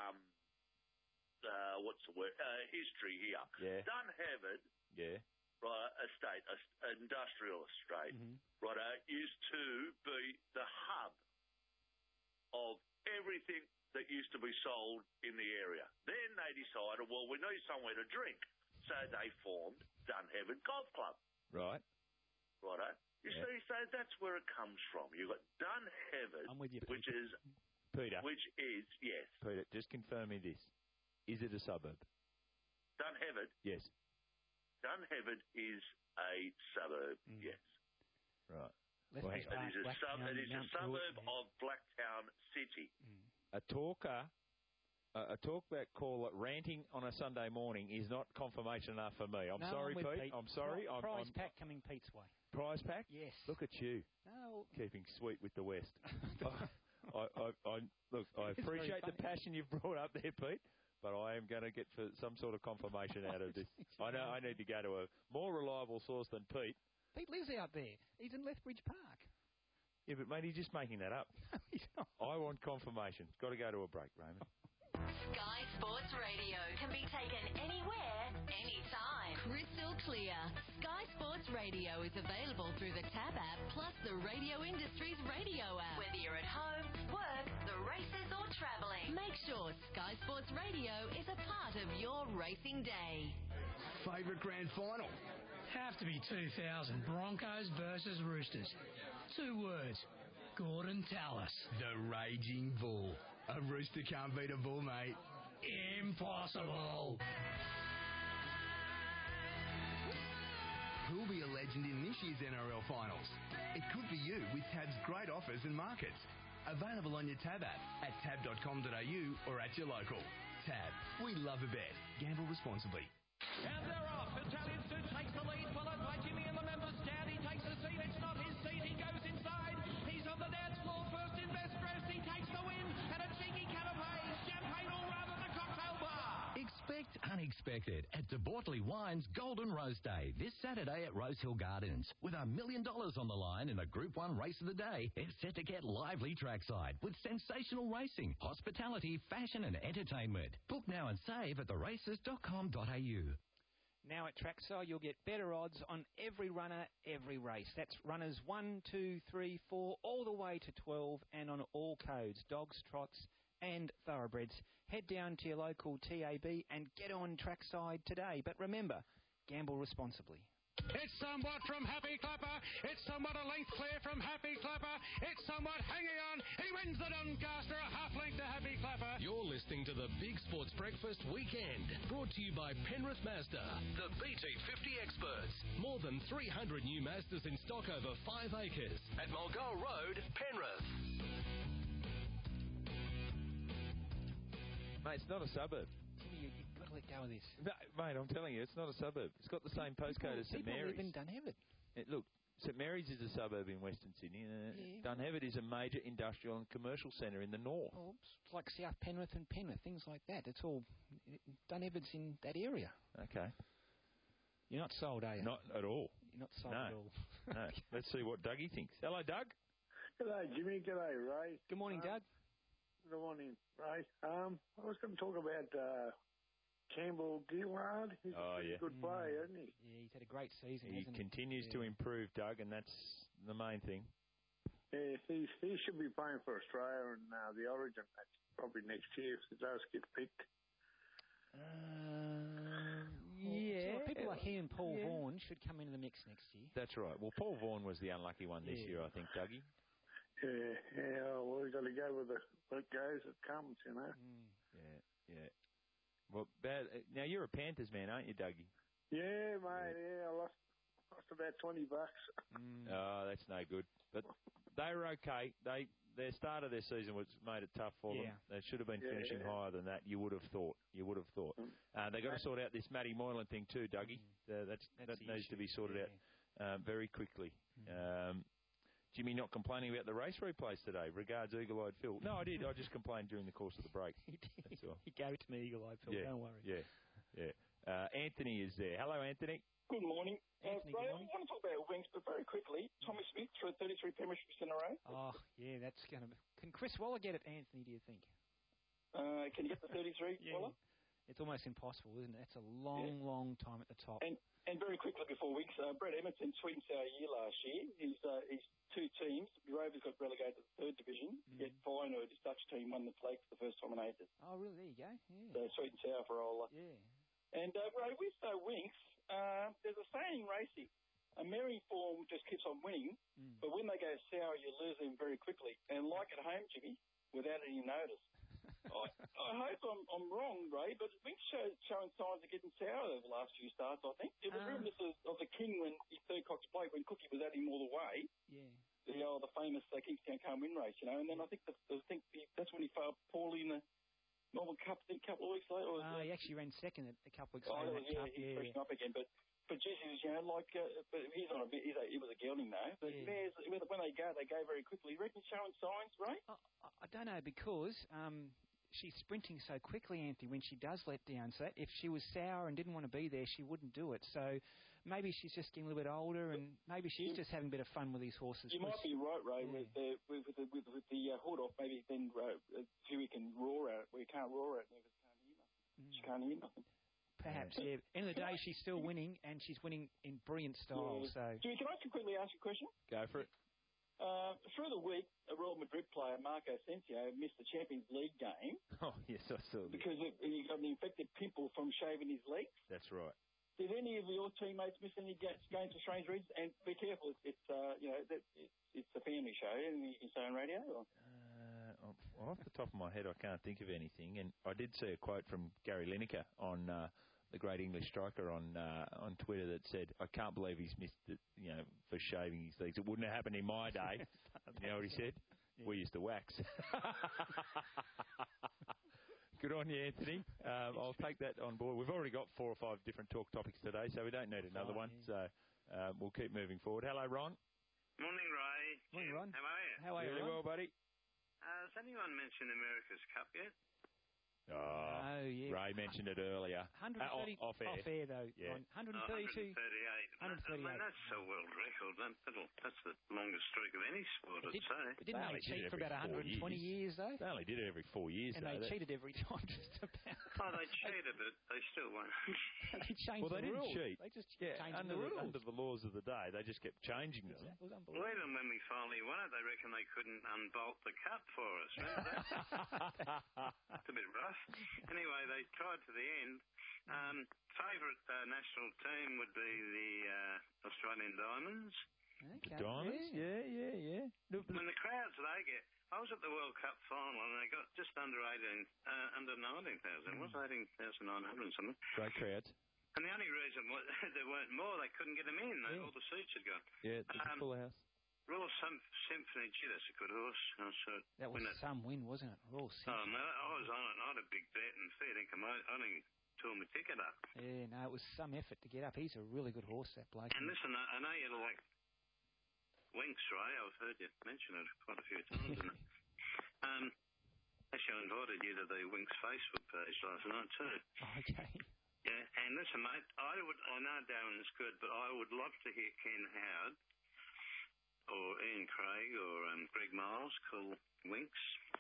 history here. Yeah. Dunheved. Yeah. Right, industrial estate, right, used to be the hub of everything that used to be sold in the area. Then they decided, well, we need somewhere to drink. So they formed Dunheved Golf Club. Right. Righto. You see, so that's where it comes from. You've got Dunheved, I'm with you, which is, Peter. yes. Peter, just confirm me this. Is it a suburb? Dunheved? Yes. Dunheved is a suburb, yes. Right. It is a suburb of Blacktown City. A talkback caller ranting on a Sunday morning is not confirmation enough for me. I'm sorry, Pete. I'm sorry. Prize pack coming Pete's way. Prize pack? Yes. Look at you. No. Keeping sweet with the West. I appreciate the passion you've brought up there, Pete, but I am going to get for some sort of confirmation out of this. I know I need to go to a more reliable source than Pete. Pete lives out there. He's in Lethbridge Park. Yeah, but, mate, he's just making that up. No, he's not. I want confirmation. Got to go to a break, Raymond. Sky Sports Radio can be taken anywhere, anytime. Crystal clear. Sky Sports Radio is available through the Tab app plus the Radio Industries radio app. Whether you're at home, work, the races or travelling, make sure Sky Sports Radio is a part of your racing day. Favourite grand final? Have to be 2000 Broncos versus Roosters. 2 words. Gordon Tallis. The Raging Bull. A rooster can't beat a bull, mate. Impossible. Who'll be a legend in this year's NRL finals? It could be you with Tab's great offers and markets. Available on your Tab app at tab.com.au or at your local. Tab. We love a bet. Gamble responsibly. And they're off. Italian Suit takes the lead, followed by Jimmy in the members' stand. He takes the seat. It's not his seat. He goes inside. He's on the dance floor first in best dressed. He takes the win. And a cheeky canapé. Champagne all round at the cocktail bar. Expect unexpected at De Bortley Wine's Golden Rose Day this Saturday at Rosehill Gardens. With $1 million on the line in a Group 1 race of the day, it's set to get lively trackside with sensational racing, hospitality, fashion and entertainment. Book now and save at theraces.com.au. Now at Trackside, you'll get better odds on every runner, every race. That's runners 1, 2, 3, 4, all the way to 12, and on all codes, dogs, trots, and thoroughbreds. Head down to your local TAB and get on Trackside today. But remember, gamble responsibly. It's somewhat from Happy Clapper. It's somewhat a length clear from Happy Clapper. It's somewhat hanging on. He wins the Doncaster, a half length to Happy Clapper. You're listening to the Big Sports Breakfast Weekend, brought to you by Penrith Mazda, the BT50 experts. More than 300 new Mazdas in stock over 5 acres at Mulgoa Road, Penrith. Mate, it's not a suburb. Jimmy, you've got to let go of this. No, mate, I'm telling you, it's not a suburb. It's got the same postcode as St Mary's. People live in Dunheved. Look, St Mary's is a suburb in Western Sydney. Dunheved is a major industrial and commercial centre in the north. Oh, it's like South Penrith and Penrith, things like that. It's all... Dunheved's in that area. Okay. You're not sold, are you? Not at all. You're not sold at all. No. Let's see what Dougie thinks. Hello, Doug. G'day, Jimmy. G'day, Ray. Good morning, Doug. Good morning, Ray. I was going to talk about Campbell Gillard. He's a good player, isn't he? Yeah, he's had a great season, He continues to improve, Doug, and that's the main thing. Yeah, he should be playing for Australia and the Origin match probably next year if it does get picked. Yeah. So people like he and Paul Vaughan should come into the mix next year. That's right. Well, Paul Vaughan was the unlucky one this year, I think, Dougie. Yeah. Well, we've got to go with it goes, it comes, you know. Yeah. Well, bad. Now, you're a Panthers man, aren't you, Dougie? Yeah, mate. Yeah, I lost about $20. Oh, that's no good. But they were okay. Their start of their season made it tough for them. They should have been finishing higher than that. You would have thought. They got to sort out this Matty Moylan thing too, Dougie. That needs to be sorted out very quickly. Jimmy not complaining about the race replays today. Regards, Eagle-Eyed Phil. No, I did. I just complained during the course of the break. He did. That's all. He gave it to me, Eagle-Eyed Phil. Don't worry. Yeah. Anthony is there. Hello, Anthony. Good morning. Anthony, Ray, I want to talk about Winks, but very quickly. Tommy Smith threw 33 premierships in a row. Oh, yeah, that's going to be... Can Chris Waller get it, Anthony, do you think? Can you get the 33, Waller? It's almost impossible, isn't it? That's a long time at the top. And very quickly before Winks, Brett Emerton, sweet and sour year last year. His two teams, the Rovers got relegated to the third division, yet Feyenoord, his Dutch team, won the flag for the first time in ages. Oh, really? There you go. Yeah. So sweet and sour for Ola. Yeah. And Ray, with Winks, there's a saying in racing, a merry form just keeps on winning, but when they go sour, you lose them very quickly. And like at home, Jimmy, without any notice. I hope I'm wrong, Ray, but Winks showing signs of getting sour over the last few starts, I think. It was rumours of the King when he third Cox Plate, when Cookie was at him all the way. Yeah. The famous Kingston Can't Win race, you know, and then I think that's when he failed poorly in the Melbourne Cup, I think, a couple of weeks later. He actually ran second a couple of weeks later. He's freshening up again, but Jesus, you know, but he's on a bit. He was a gelding though. But mares, when they go very quickly. You reckon showing signs, right? I don't know, because she's sprinting so quickly, Anthony, when she does let down. So if she was sour and didn't want to be there, she wouldn't do it. So maybe she's just getting a little bit older, and maybe she's just having a bit of fun with these horses. You might be right, Ray. With the hood off, maybe then Huey can roar at it. We can't roar at it because she can't hear nothing. Perhaps, yeah. End of the day, she's still winning, and she's winning in brilliant style. Yeah. So, Jimmy, can I quickly ask you a question? Go for it. Through the week, a Real Madrid player, Marco Asensio, missed the Champions League game. Oh, yes, I saw that. Because he got an infected pimple from shaving his legs. That's right. Did any of your teammates miss any games for strange reasons? And be careful, it's a family show. Anything you can say on radio? Or? Off the top of my head, I can't think of anything. And I did see a quote from Gary Lineker on the great English striker on Twitter that said, "I can't believe he's missed it, for shaving his legs. It wouldn't have happened in my day." You know what he said? Yeah. We used to wax. Good on you, Anthony. I'll take that on board. We've already got 4 or 5 different talk topics today, so we don't need another one. So we'll keep moving forward. Hello, Ron. Morning, Ray. Morning, Ron. How are you? How are you, Really Ron? well, buddy. Has anyone mentioned America's Cup yet? Oh, yeah. Ray mentioned it earlier. 130 off air, though. Yeah. 138. 132. 138. I mean, that's a world record. That's the longest streak of any sport, I'd say. But didn't they cheat for about 120 years, though? They only did it every 4 years, and though. They cheated every time, just about. Oh, they cheated, but they still won. They changed they the rules. Didn't cheat. They just changed the rules. Under the laws of the day, they just kept changing them. It was unbelievable. Well, even when we finally won it, they reckon they couldn't unbolt the cup for us. Remember that? It's a bit rough. Anyway, they tried to the end. Favourite national team would be the Australian Diamonds. Okay. Diamonds? Yeah. When the crowds they get... I was at the World Cup final and they got just under 19,000. Was 18,900 something. Great crowds. And the only reason there weren't more, they couldn't get them in. All the seats had gone. Yeah, it's a full house. Royal Symphony, gee, that's a good horse. That was some win, wasn't it? Royal Symphony. Oh, no, I was on it. I had a big bet and fair income. I only tore my ticket up. Yeah, no, it was some effort to get up. He's a really good horse, that bloke. And listen, I know you like Winks, Ray. I've heard you mention it quite a few times. Actually, I invited you to the Winks Facebook page last night too. Okay. Yeah, and listen, mate, I know Darren's good, but I would love to hear Ken Howard or Ian Craig or Greg Miles call Winks.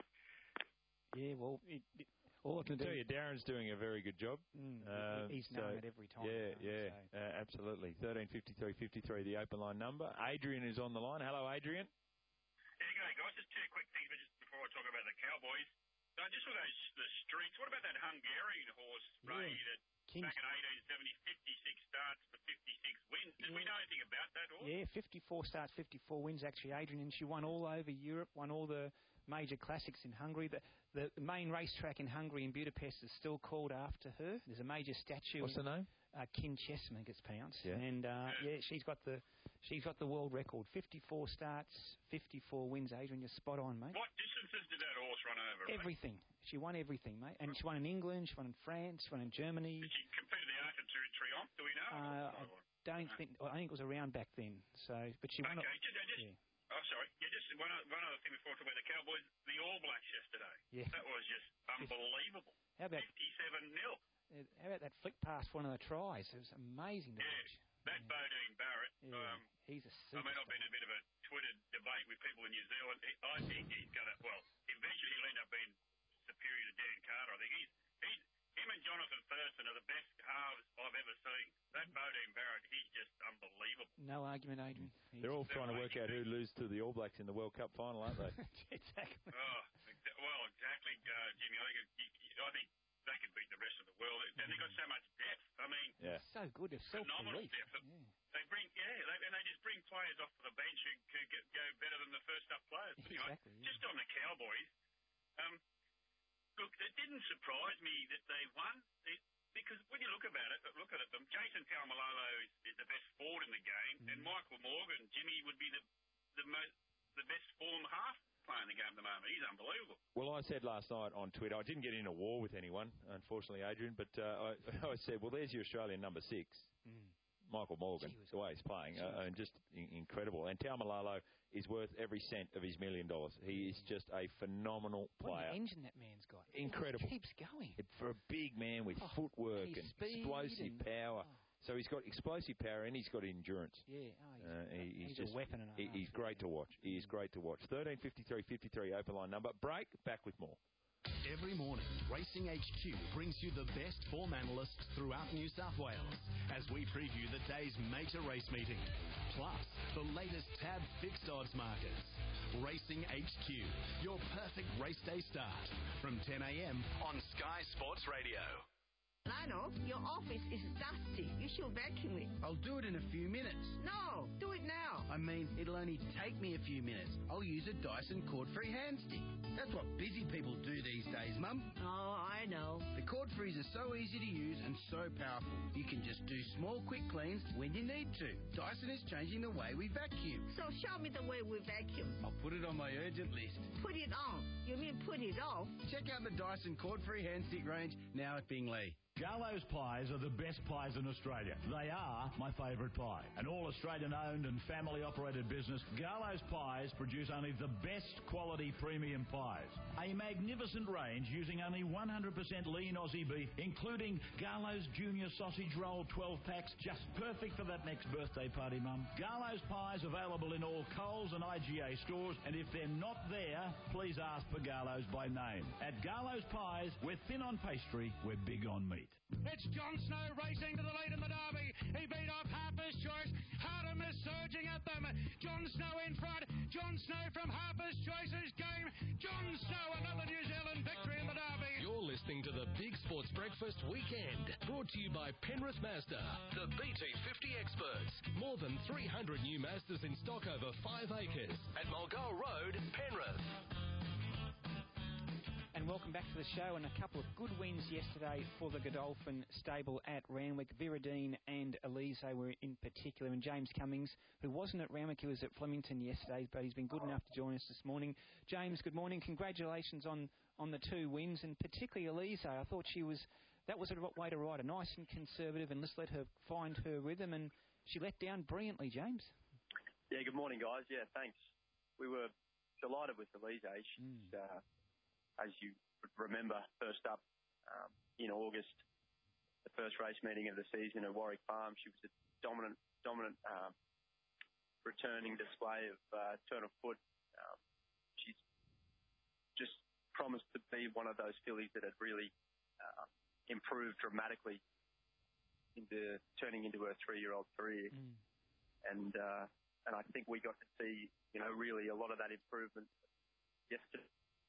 Yeah, well, all I can tell you, Darren's doing a very good job. He's known it every time. Yeah, absolutely. 1353 the open line number. Adrian is on the line. Hello, Adrian. Yeah, g'day, guys. Just 2 quick things before I talk about the Cowboys. Just for the streaks, what about that Hungarian horse, Ray, that back in 1870, 56 starts for 56 wins? Did we know anything about that horse? Yeah, 54 starts, 54 wins, actually, Adrian. And she won all over Europe, won all the major classics in Hungary. The main racetrack in Hungary, in Budapest, is still called after her. There's a major statue. What's her name? Kinchesma, it's pronounced. Yeah. And she's got the world record. 54 starts, 54 wins. Adrian, you're spot on, mate. What distances did that horse run over? Everything. She won everything, mate. And she won in England, she won in France, she won in Germany. Did she compete in the Arc de Triomphe? Do we know? I think it was around back then. So, but she won. Okay, oh, sorry. Yeah, just one other thing before I talk about the Cowboys. The All Blacks yesterday. Yeah. That was just unbelievable. How about 57-0? How about that flick past one of the tries? It was amazing to watch. That Bodine Barrett. He's a superstar. I mean, I've been in a bit of a Twitter debate with people in New Zealand. I think he's going to, eventually he'll end up being superior to Dan Carter. I think him and Jonathan Thurston are the best halves I've ever seen. That Bodine Barrett, he's just unbelievable. No argument, Adrian. They're all trying to work out who lose to the All Blacks in the World Cup final, aren't they? Exactly. Exactly, Jimmy. I think they could beat the rest of the world. And they've got so much depth. I mean, so good. They're phenomenal depth. They bring, they just bring players off the bench who could go better than the first up players. Exactly. Anyway, just on the Cowboys, look, it didn't surprise me that they won. Because when you look at them, Jason Taumalolo is the best forward in the game, and Michael Morgan, Jimmy, would be the best form half player in the game at the moment. He's unbelievable. Well, I said last night on Twitter, I didn't get in a war with anyone, unfortunately, Adrian, but I said, well, there's your Australian number 6, Michael Morgan, the way he's playing, and just incredible. And Taumalolo is worth every cent of his $1 million. He is just a phenomenal player. What an engine that man's got. Incredible. He keeps going. For a big man with footwork and explosive power. So he's got explosive power and he's got endurance. Yeah, he's just a weapon. He's great to watch. He is great to watch. 1353-53 open line number. Break. Back with more. Every morning, Racing HQ brings you the best form analysts throughout New South Wales as we preview the day's major race meeting. Plus, the latest tab fixed odds markets. Racing HQ, your perfect race day start from 10 a.m. on Sky Sports Radio. Lionel, your office is dusty. You should vacuum it. I'll do it in a few minutes. No, do it now. I mean, it'll only take me a few minutes. I'll use a Dyson cord-free hand stick. That's what busy people do these days, Mum. Oh, I know. The cord-frees are so easy to use and so powerful. You can just do small, quick cleans when you need to. Dyson is changing the way we vacuum. So show me the way we vacuum. I'll put it on my urgent list. Put it on. You mean put it off? Check out the Dyson cord-free hand stick range now at Bingley. Garlo's pies are the best pies in Australia. They are my favourite pie. An all-Australian-owned and family-operated business, Garlo's Pies produce only the best quality premium pies. A magnificent range using only 100% lean Aussie beef, including Garlo's Junior Sausage Roll 12 packs, just perfect for that next birthday party, Mum. Garlo's Pies available in all Coles and IGA stores, and if they're not there, please ask for Garlo's by name. At Garlo's Pies, we're thin on pastry, we're big on meat. It's John Snow racing to the lead in the Derby. He beat off Harper's Choice. Hartem is surging at them. John Snow in front. John Snow from Harper's Choice's game. John Snow, another New Zealand victory in the Derby. You're listening to the Big Sports Breakfast Weekend, brought to you by Penrith Mazda, the BT50 experts. More than 300 new Mazdas in stock over 5 acres at Mulgoa Road, Penrith. And welcome back to the show, and a couple of good wins yesterday for the Godolphin stable at Randwick. Viridine and Elise were in particular, and James Cummings, who wasn't at Randwick, he was at Flemington yesterday, but he's been good enough to join us this morning. James, good morning. Congratulations on the 2 wins, and particularly Elise. I thought that was a way to ride her, nice and conservative, and just let her find her rhythm, and she let down brilliantly, James. Yeah, good morning, guys. Yeah, thanks. We were delighted with Elise. She's... as you remember, first up in August, the first race meeting of the season at Warwick Farm, she was a dominant returning display of turn of foot. She's just promised to be one of those fillies that had really improved dramatically into turning into her 3-year-old career. And I think we got to see, really a lot of that improvement yesterday.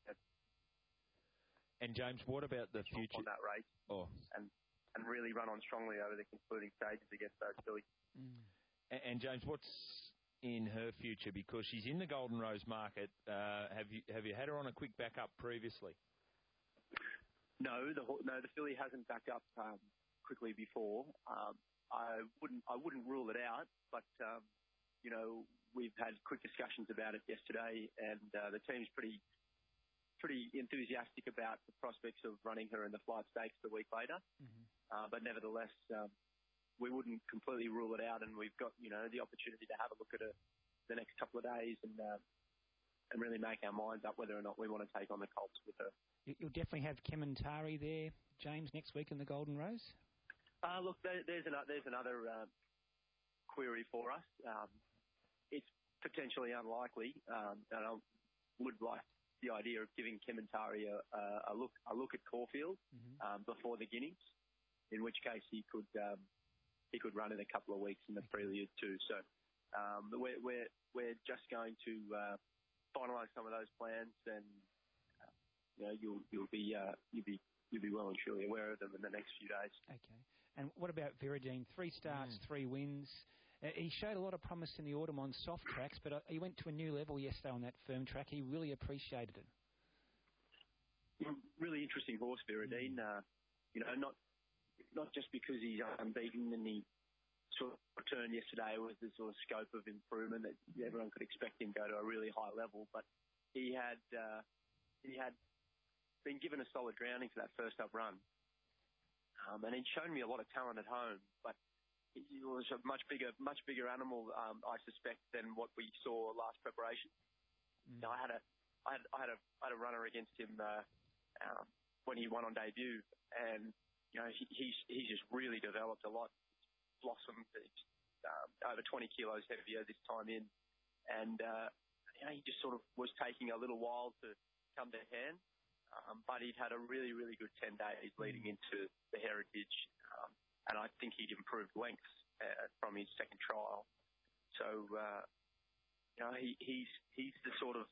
And James, what about the future on that race? And really run on strongly over the concluding stages against those fillies. And James, what's in her future because she's in the Golden Rose market. Have you had her on a quick backup previously? No, the filly hasn't backed up quickly before. I wouldn't rule it out, but we've had quick discussions about it yesterday, and the team's pretty enthusiastic about the prospects of running her in the Flight Stakes the week later. Mm-hmm. But nevertheless, we wouldn't completely rule it out, and we've got the opportunity to have a look at her the next couple of days and really make our minds up whether or not we want to take on the Colts with her. You'll definitely have Kementari there, James, next week in the Golden Rose? Look, there's another query for us. It's potentially unlikely, and I would like the idea of giving Kementari a look at Caulfield before the Guineas, in which case he could run in a couple of weeks in the prelude too. So we're just going to finalise some of those plans, and you'll be well and truly aware of them in the next few days. Okay. And what about Viridine? 3 starts, 3 wins. He showed a lot of promise in the autumn on soft tracks, but he went to a new level yesterday on that firm track. He really appreciated it. Really interesting horse, Viridine. Not just because he's unbeaten and he sort of returned yesterday with the sort of scope of improvement that everyone could expect him to go to a really high level, but he had been given a solid grounding for that first up run. And he'd shown me a lot of talent at home, but he was a much bigger animal, I suspect, than what we saw last preparation. I had a runner against him when he won on debut, and he's just really developed a lot, blossomed. Over 20 kilos heavier this time in, and he just sort of was taking a little while to come to hand. But he'd had a really, really good 10 days leading into the Heritage, and I think he'd improved lengths from his second trial. So, he's a sort of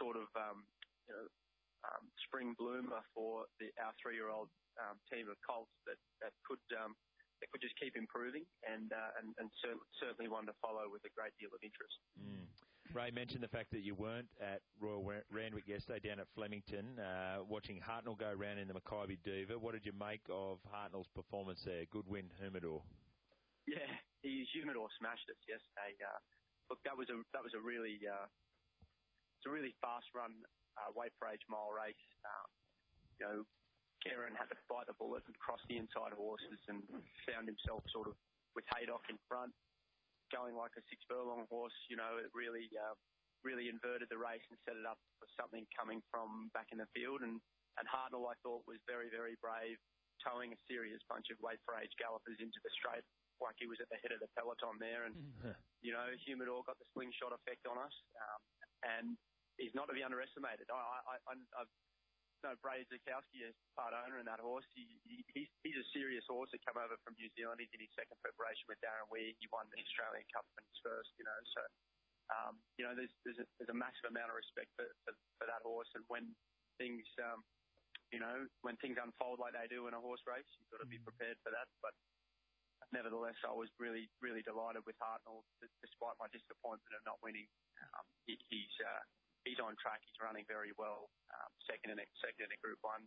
spring bloomer for our 3-year-old team of colts that could just keep improving, and certainly one to follow with a great deal of interest. Ray mentioned the fact that you weren't at Royal Randwick yesterday down at Flemington, watching Hartnell go round in the Makybe Diva. What did you make of Hartnell's performance there? Good win, Humidor. Yeah, Humidor smashed us yesterday. Look, that was a really fast run weight for age mile race. Kieran had to bite the bullet and cross the inside horses and found himself sort of with Haydock in front, going like a 6-furlong horse. It really inverted the race and set it up for something coming from back in the field. And Hartnell, I thought, was very, very brave, towing a serious bunch of weight for age gallopers into the straight, like he was at the head of the peloton there. And, Humidor got the slingshot effect on us. And he's not to be underestimated. Brady Zukowski is part owner in that horse. He's a serious horse that came over from New Zealand. He did his second preparation with Darren Weir. He won the Australian Cup in his first, So, there's a massive amount of respect for that horse. And when things, when things unfold like they do in a horse race, you've got to be prepared for that. But nevertheless, I was really, really delighted with Hartnell, despite my disappointment of not winning. He's on track. He's running very well. Second in a Group 1.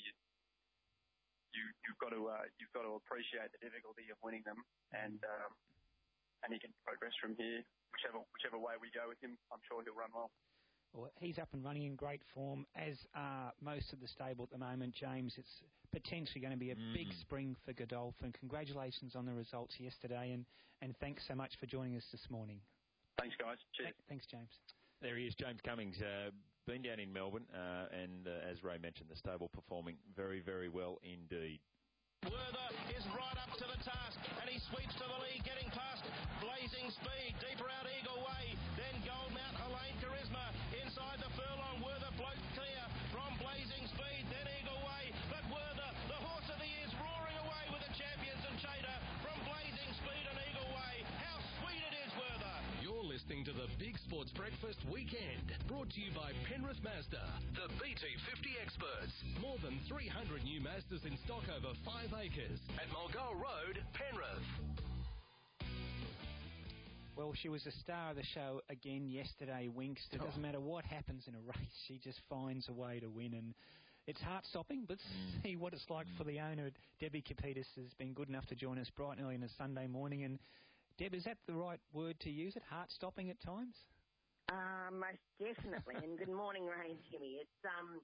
You've got to appreciate the difficulty of winning them, and he can progress from here. Whichever way we go with him, I'm sure he'll run well. Well, he's up and running in great form, as are most of the stable at the moment, James. It's potentially going to be a big spring for Godolphin. Congratulations on the results yesterday, and thanks so much for joining us this morning. Thanks, guys. Cheers. Thanks, James. There he is, James Cummings. Been down in Melbourne, and as Ray mentioned, the stable performing very, very well indeed. Werther is right up to the task, and he sweeps to the lead, getting past Blazing Speed, deeper out Eagle Way, then Goldmount, Elaine Charisma, inside the furlong, Werther floats clear from Blazing Speed, then Eagle Way, but Werther, the horse of the year, is roaring away with the champions and Chater from Blazing Speed and Eagle Way. How sweet it is, Werther! You're listening to the Big Sports Breakfast Weekend, brought to you by Penrith Mazda, the BT50 experts. More than 300 new Mazdas in stock over 5 acres at Mulgoa Road, Penrith. Well, she was the star of the show again yesterday, Winks. It doesn't matter what happens in a race, she just finds a way to win. And it's heart-stopping, but see what it's like for the owner. Debbie Kapitas has been good enough to join us bright and early on a Sunday morning. And, Deb, is that the right word to use it, heart-stopping at times? Most definitely. And good morning, Ray and Jimmy. It's,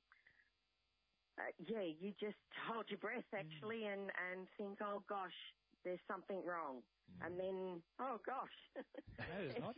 you just hold your breath, actually, and think, oh, gosh, there's something wrong. And then, oh, gosh. That is not.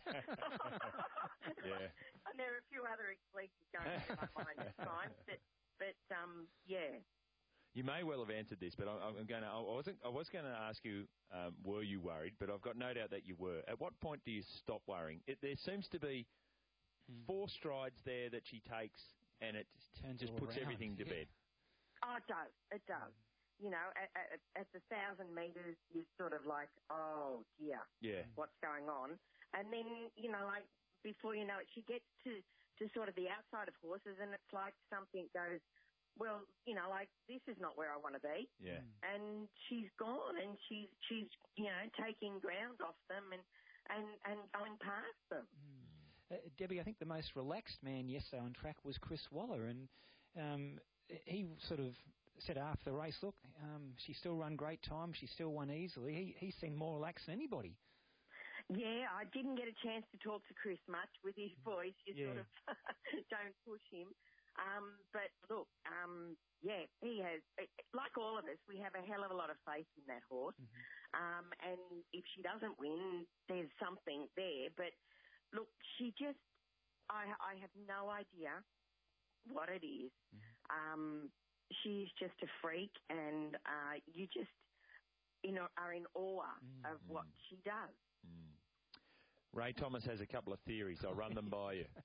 Yeah. And there are a few other expletives going through my mind at times, but yeah. You may well have answered this, but I was going to ask you, were you worried? But I've got no doubt that you were. At what point do you stop worrying? There seems to be 4 strides there that she takes, and it just puts everything to bed. Oh, it does. It does. You know, at the 1,000 metres, you're sort of like, oh, dear, what's going on? And then, you know, like, before you know it, she gets to sort of the outside of horses, and it's like something goes, well, you know, like, this is not where I want to be. Yeah. And she's gone, and she's you know, taking ground off them and going past them. Debbie, I think the most relaxed man yesterday on track was Chris Waller, and he sort of said after the race, look, she still run great time, she still won easily. He seemed more relaxed than anybody. Yeah, I didn't get a chance to talk to Chris much with his voice. You sort of don't push him. But look, he has, like all of us, we have a hell of a lot of faith in that horse. And if she doesn't win, there's something there. But look, she just, I have no idea what it is. She's just a freak, and you just, you know, are in awe of what she does. Ray Thomas has a couple of theories. I'll run them by you.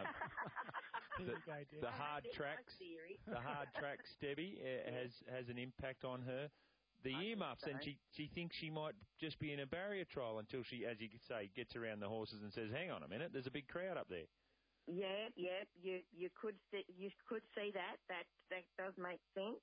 The hard tracks, Debbie, has an impact on her. The earmuffs, and she thinks she might just be in a barrier trial until she, as you could say, gets around the horses and says, "Hang on a minute, there's a big crowd up there." Yeah, you could see that. That does make sense.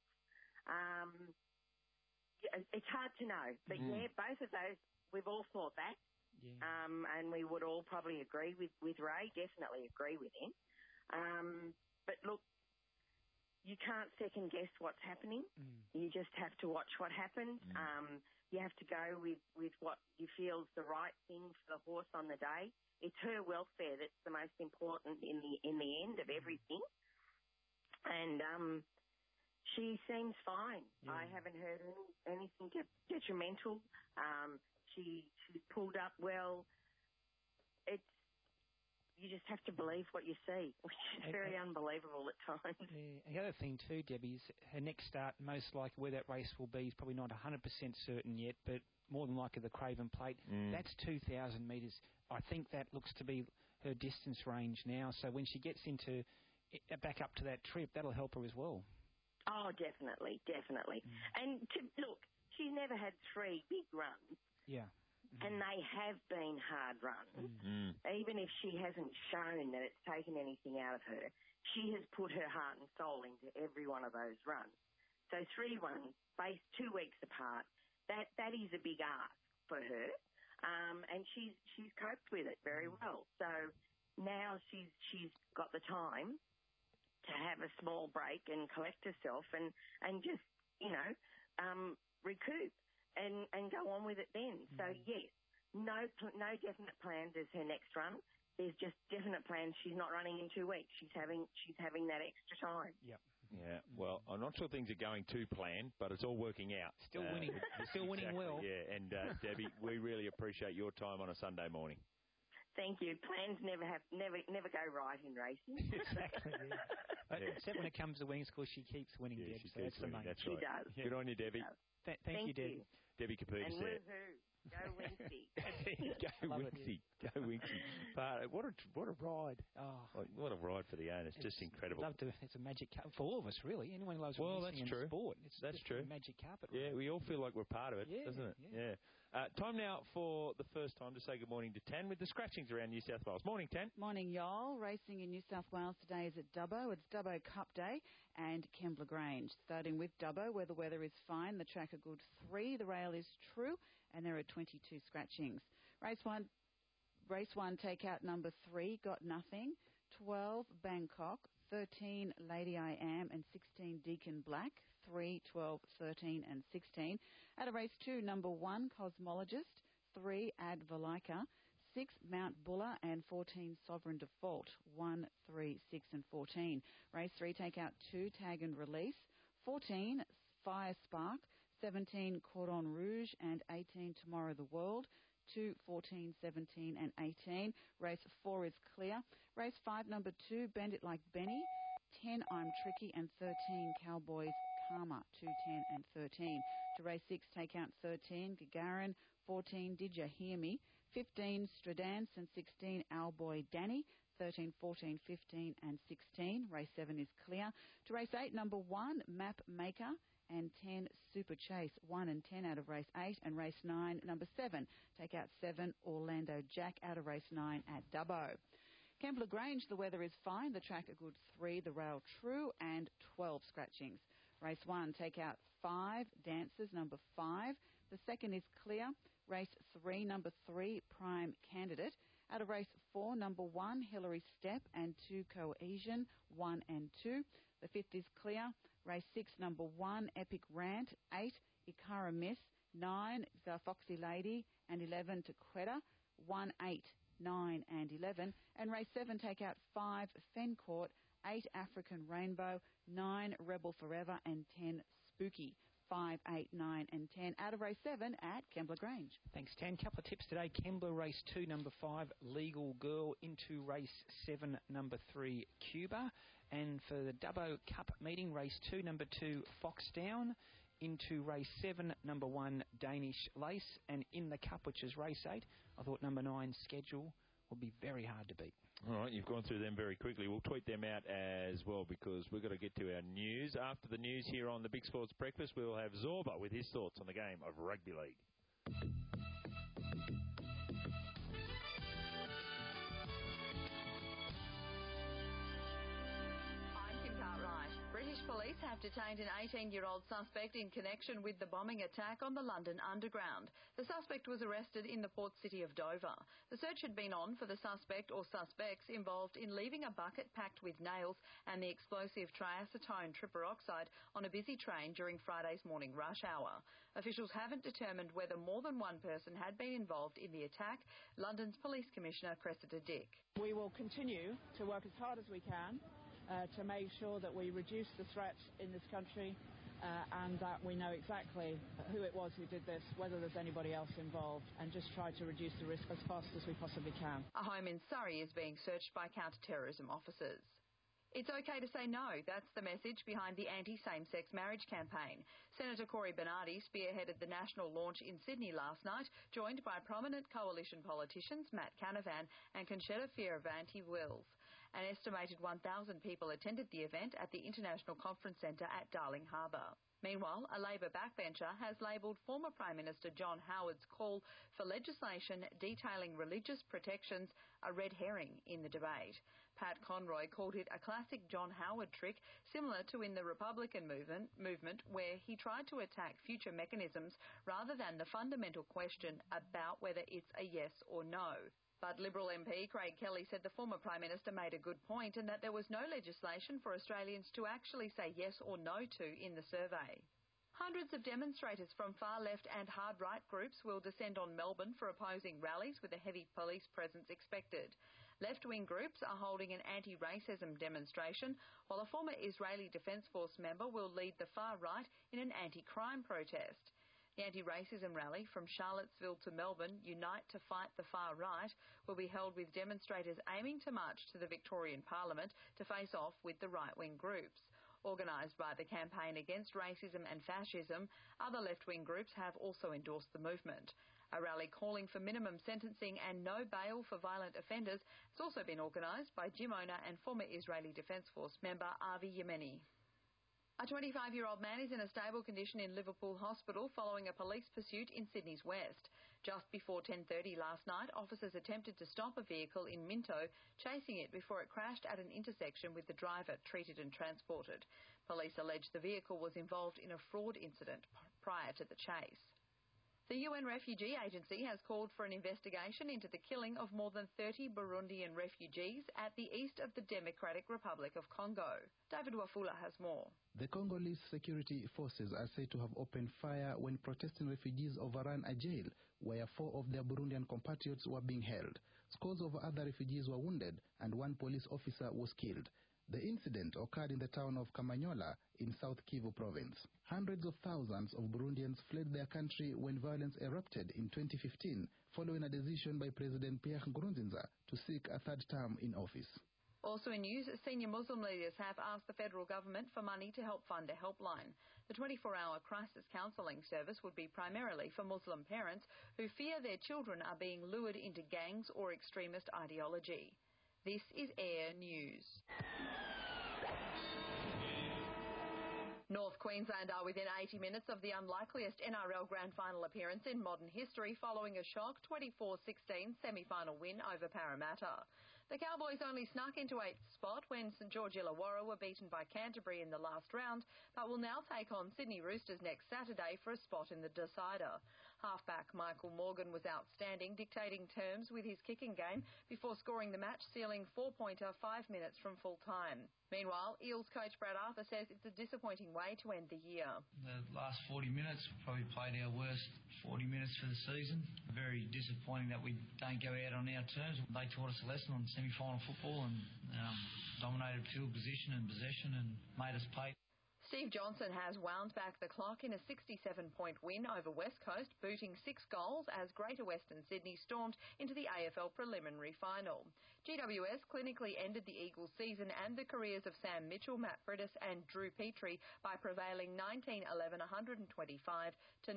It's hard to know, but both of those, we've all thought that. And we would all probably agree with Ray, definitely agree with him. But look, you can't second guess what's happening. You just have to watch what happens. You have to go with what you feel is the right thing for the horse on the day. It's her welfare that's the most important in the end of everything. And she seems fine. I haven't heard anything detrimental. She's pulled up well. You just have to believe what you see, which is very unbelievable at times. Yeah. And the other thing too, Debbie, is her next start, most likely where that race will be, is probably not 100% certain yet, but more than likely the Craven Plate. That's 2,000 metres. I think that looks to be her distance range now. So when she gets into back up to that trip, that'll help her as well. Oh, definitely. And look, she's never had 3 big runs. Yeah. And they have been hard runs. Even if she hasn't shown that it's taken anything out of her, she has put her heart and soul into every one of those runs. So 3 runs, spaced 2 weeks apart, that is a big ask for her. And she's coped with it very well. So now she's got the time to have a small break and collect herself and just, you know, recoup. And go on with it then. So, yes, no definite plans as her next run. There's just definite plans. She's not running in 2 weeks. She's having that extra time. Yep. Yeah, well, I'm not sure things are going to plan, but it's all working out. Still winning. Still winning well. Yeah, and Debbie, we really appreciate your time on a Sunday morning. Thank you. Plans never go right in racing. Exactly. Yeah. Except when it comes to winning, because she keeps winning, Deb. So that's the main. That's right. She does. Good on you, Debbie. Thank you, Debbie. Debbie Kapitas there. Go Winksy. Go Winksy. Go Winksy. But what a ride. Oh. What a ride for the owners. It's just incredible. It's a magic carpet for all of us, really. Anyone who loves racing and sport. It's true. A magic carpet. Yeah, we all feel like we're part of it, doesn't it? Yeah. Time now for the first time to say good morning to Tan with the scratchings around New South Wales. Morning, Tan. Morning, y'all. Racing in New South Wales today is at Dubbo. It's Dubbo Cup Day and Kembla Grange. Starting with Dubbo, where the weather is fine. The track a good 3. The rail is true, and there are 22 scratchings. Race 1, Race 1, take out number 3, Got Nothing, 12, Bangkok, 13, Lady I Am, and 16, Deacon Black, 3, 12, 13, and 16. Out of race 2, number 1, Cosmologist, 3, Ad Valika, 6, Mount Buller, and 14, Sovereign Default, 1, 3, 6, and 14. Race 3, take out 2, Tag and Release, 14, Fire Spark, 17, Cordon Rouge, and 18, Tomorrow the World, 2, 14, 17, and 18. Race 4 is clear. Race 5, number 2, Bend It Like Benny, 10, I'm Tricky, and 13, Cowboys Karma, 2, 10, and 13. To race 6, take out 13, Gagarin, 14, Did Ya Hear Me, 15, Stradance, and 16, Owlboy Danny, 13, 14, 15, and 16. Race 7 is clear. To race 8, number 1, Map Maker, and 10, Super Chase, 1 and 10 out of race 8. And race 9, number 7, take out 7, Orlando Jack, out of race 9 at Dubbo. Kembla Grange, the weather is fine. The track a good 3, the rail true, and 12 scratchings. Race 1, take out 5, Dancers, number 5. The second is clear. Race 3, number 3, Prime Candidate. Out of race 4, number 1, Hillary Step, and 2, Cohesion, 1 and 2. The fifth is clear. Race 6, number 1, Epic Rant, 8, Ikara Miss, 9, Foxy Lady, and 11, Tequetta, 1, 8, 9, and 11. And race 7, take out 5, Fencourt, 8, African Rainbow, 9, Rebel Forever, and 10, Spooky. 5, 8, 9, and 10 out of race 7 at Kembla Grange. Thanks, Tan. Couple of tips today. Kembla race 2, number 5, Legal Girl, into race 7, number 3, Cuba. And for the Dubbo Cup meeting, race 2, number 2, Foxdown, into race 7, number 1, Danish Lace. And in the Cup, which is race 8, I thought number 9, Schedule, would be very hard to beat. All right, you've gone through them very quickly. We'll tweet them out as well because we've got to get to our news. After the news here on the Big Sports Breakfast, we'll have Zorba with his thoughts on the game of rugby league. Police have detained an 18-year-old suspect in connection with the bombing attack on the London Underground. The suspect was arrested in the port city of Dover. The search had been on for the suspect or suspects involved in leaving a bucket packed with nails and the explosive triacetone triperoxide on a busy train during Friday's morning rush hour. Officials haven't determined whether more than one person had been involved in the attack. London's Police Commissioner, Cressida Dick. We will continue to work as hard as we can to make sure that we reduce the threat in this country and that we know exactly who it was who did this, whether there's anybody else involved, and just try to reduce the risk as fast as we possibly can. A home in Surrey is being searched by counter-terrorism officers. It's okay to say no. That's the message behind the anti-same-sex marriage campaign. Senator Cory Bernardi spearheaded the national launch in Sydney last night, joined by prominent coalition politicians Matt Canavan and Conchetta Fierravanti-Wills. An estimated 1,000 people attended the event at the International Conference Centre at Darling Harbour. Meanwhile, a Labor backbencher has labelled former Prime Minister John Howard's call for legislation detailing religious protections a red herring in the debate. Pat Conroy called it a classic John Howard trick, similar to in the Republican movement where he tried to attack future mechanisms rather than the fundamental question about whether it's a yes or no. But Liberal MP Craig Kelly said the former Prime Minister made a good point and that there was no legislation for Australians to actually say yes or no to in the survey. Hundreds of demonstrators from far-left and hard-right groups will descend on Melbourne for opposing rallies with a heavy police presence expected. Left-wing groups are holding an anti-racism demonstration, while a former Israeli Defence Force member will lead the far right in an anti-crime protest. The anti-racism rally from Charlottesville to Melbourne, Unite to Fight the Far Right, will be held with demonstrators aiming to march to the Victorian Parliament to face off with the right-wing groups. Organised by the Campaign Against Racism and Fascism, other left-wing groups have also endorsed the movement. A rally calling for minimum sentencing and no bail for violent offenders has also been organised by gym owner and former Israeli Defence Force member Avi Yemeni. A 25-year-old man is in a stable condition in Liverpool Hospital following a police pursuit in Sydney's west. Just before 10:30 last night, officers attempted to stop a vehicle in Minto, chasing it before it crashed at an intersection with the driver treated and transported. Police allege the vehicle was involved in a fraud incident prior to the chase. The UN Refugee Agency has called for an investigation into the killing of more than 30 Burundian refugees at the east of the Democratic Republic of Congo. David Wafula has more. The Congolese security forces are said to have opened fire when protesting refugees overran a jail where 4 of their Burundian compatriots were being held. Scores of other refugees were wounded and 1 police officer was killed. The incident occurred in the town of Kamanyola in South Kivu province. Hundreds of thousands of Burundians fled their country when violence erupted in 2015 following a decision by President Pierre Nkurunziza to seek a 3rd term in office. Also in news, senior Muslim leaders have asked the federal government for money to help fund a helpline. The 24-hour crisis counselling service would be primarily for Muslim parents who fear their children are being lured into gangs or extremist ideology. This is Air News. North Queensland are within 80 minutes of the unlikeliest NRL Grand Final appearance in modern history following a shock 24-16 semi-final win over Parramatta. The Cowboys only snuck into 8th spot when St George Illawarra were beaten by Canterbury in the last round, but will now take on Sydney Roosters next Saturday for a spot in the decider. Halfback Michael Morgan was outstanding, dictating terms with his kicking game before scoring the match-sealing 4-pointer 5 minutes from full time. Meanwhile, Eels coach Brad Arthur says it's a disappointing way to end the year. The last 40 minutes probably played our worst 40 minutes for the season. Very disappointing that we don't go out on our terms. They taught us a lesson on semi-final football and dominated field position and possession and made us pay. Steve Johnson has wound back the clock in a 67-point win over West Coast, booting 6 goals as Greater Western Sydney stormed into the AFL preliminary final. GWS clinically ended the Eagles' season and the careers of Sam Mitchell, Matt Fridis and Drew Petrie by prevailing 19-11-125 to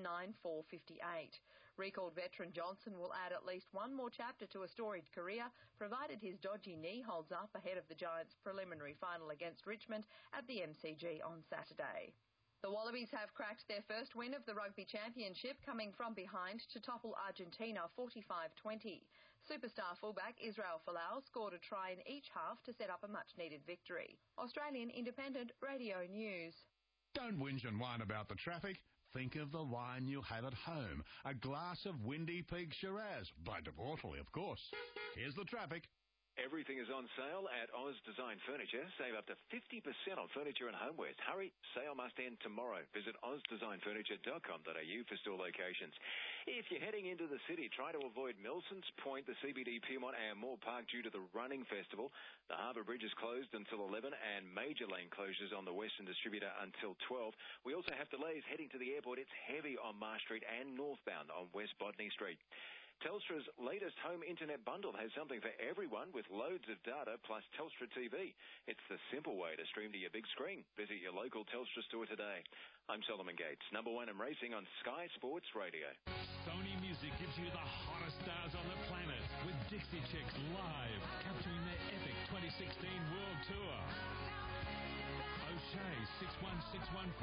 9-4-58. Recalled veteran Johnson will add at least one more chapter to a storied career, provided his dodgy knee holds up ahead of the Giants' preliminary final against Richmond at the MCG on Saturday. The Wallabies have cracked their first win of the Rugby Championship, coming from behind to topple Argentina 45-20. Superstar fullback Israel Folau scored a try in each half to set up a much-needed victory. Australian Independent Radio News. Don't whinge and whine about the traffic. Think of the wine you'll have at home. A glass of Windy Peak Shiraz, by De Bortoli, of course. Here's the traffic. Everything is on sale at Oz Design Furniture. Save up to 50% on furniture and homewares. Hurry, sale must end tomorrow. Visit ozdesignfurniture.com.au for store locations. If you're heading into the city, try to avoid Milsons Point, the CBD, Pyrmont and Moore Park due to the running festival. The Harbour Bridge is closed until 11 and major lane closures on the Western Distributor until 12. We also have delays heading to the airport. It's heavy on Marsh Street and northbound on West Botany Street. Telstra's latest home internet bundle has something for everyone with loads of data plus Telstra TV. It's the simple way to stream to your big screen. Visit your local Telstra store today. I'm Solomon Gates, number 1 in racing on Sky Sports Radio. Sony Music gives you the hottest stars on the planet with Dixie Chicks live, capturing their epic 2016 World Tour. O'Shea 61615.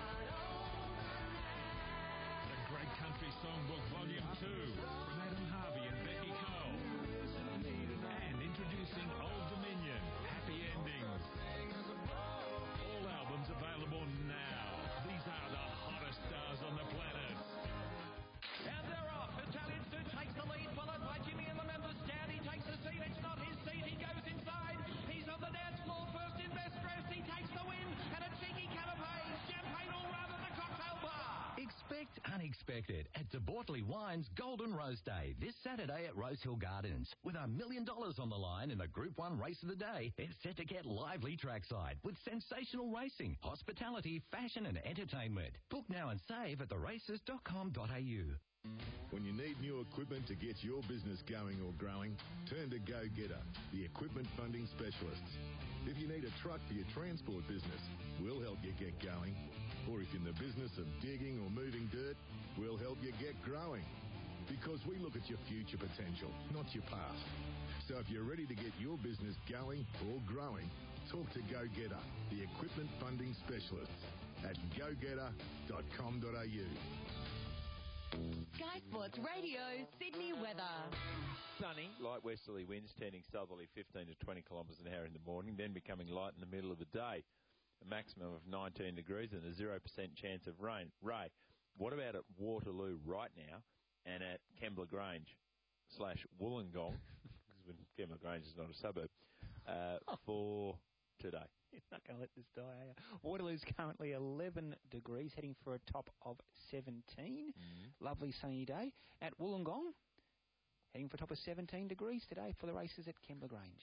Great Country Songbook Volume 2 from Adam Harvey and Becky Cole. And introducing Old Dominion, Happy Endings. All albums available now. These are the hottest stars on the planet. And they're off. Italian Stu takes the lead, followed by Jimmy and the members stand. He takes the seat. It's not his seat. He goes inside. He's on the dance floor first in best dress. He takes the win. And a cheeky canapé. Champagne all round at the cocktail bar. Expect unexpected at De Bortoli Wine's Golden Rose Day this Saturday at Rosehill Gardens. With $1 million on the line in the Group 1 race of the day, it's set to get lively trackside with sensational racing, hospitality, fashion and entertainment. Book now and save at theraces.com.au. When you need new equipment to get your business going or growing, turn to Go Getter, the equipment funding specialists. If you need a truck for your transport business, we'll help you get going. Or if you're in the business of digging or moving dirt, we'll help you get growing. Because we look at your future potential, not your past. So if you're ready to get your business going or growing, talk to Go Getter, the equipment funding specialists at gogetter.com.au. Sky Sports Radio, Sydney weather. Sunny, light westerly winds turning southerly 15 to 20 kilometres an hour in the morning, then becoming light in the middle of the day. A maximum of 19 degrees and a 0% chance of rain. Ray, what about at Waterloo right now and at Kembla Grange / Wollongong, because Kembla Grange is not a suburb, for today? You're not going to let this die, are you? Waterloo's currently 11 degrees, heading for a top of 17. Lovely sunny day. At Wollongong, heading for a top of 17 degrees today for the races at Kembla Grange.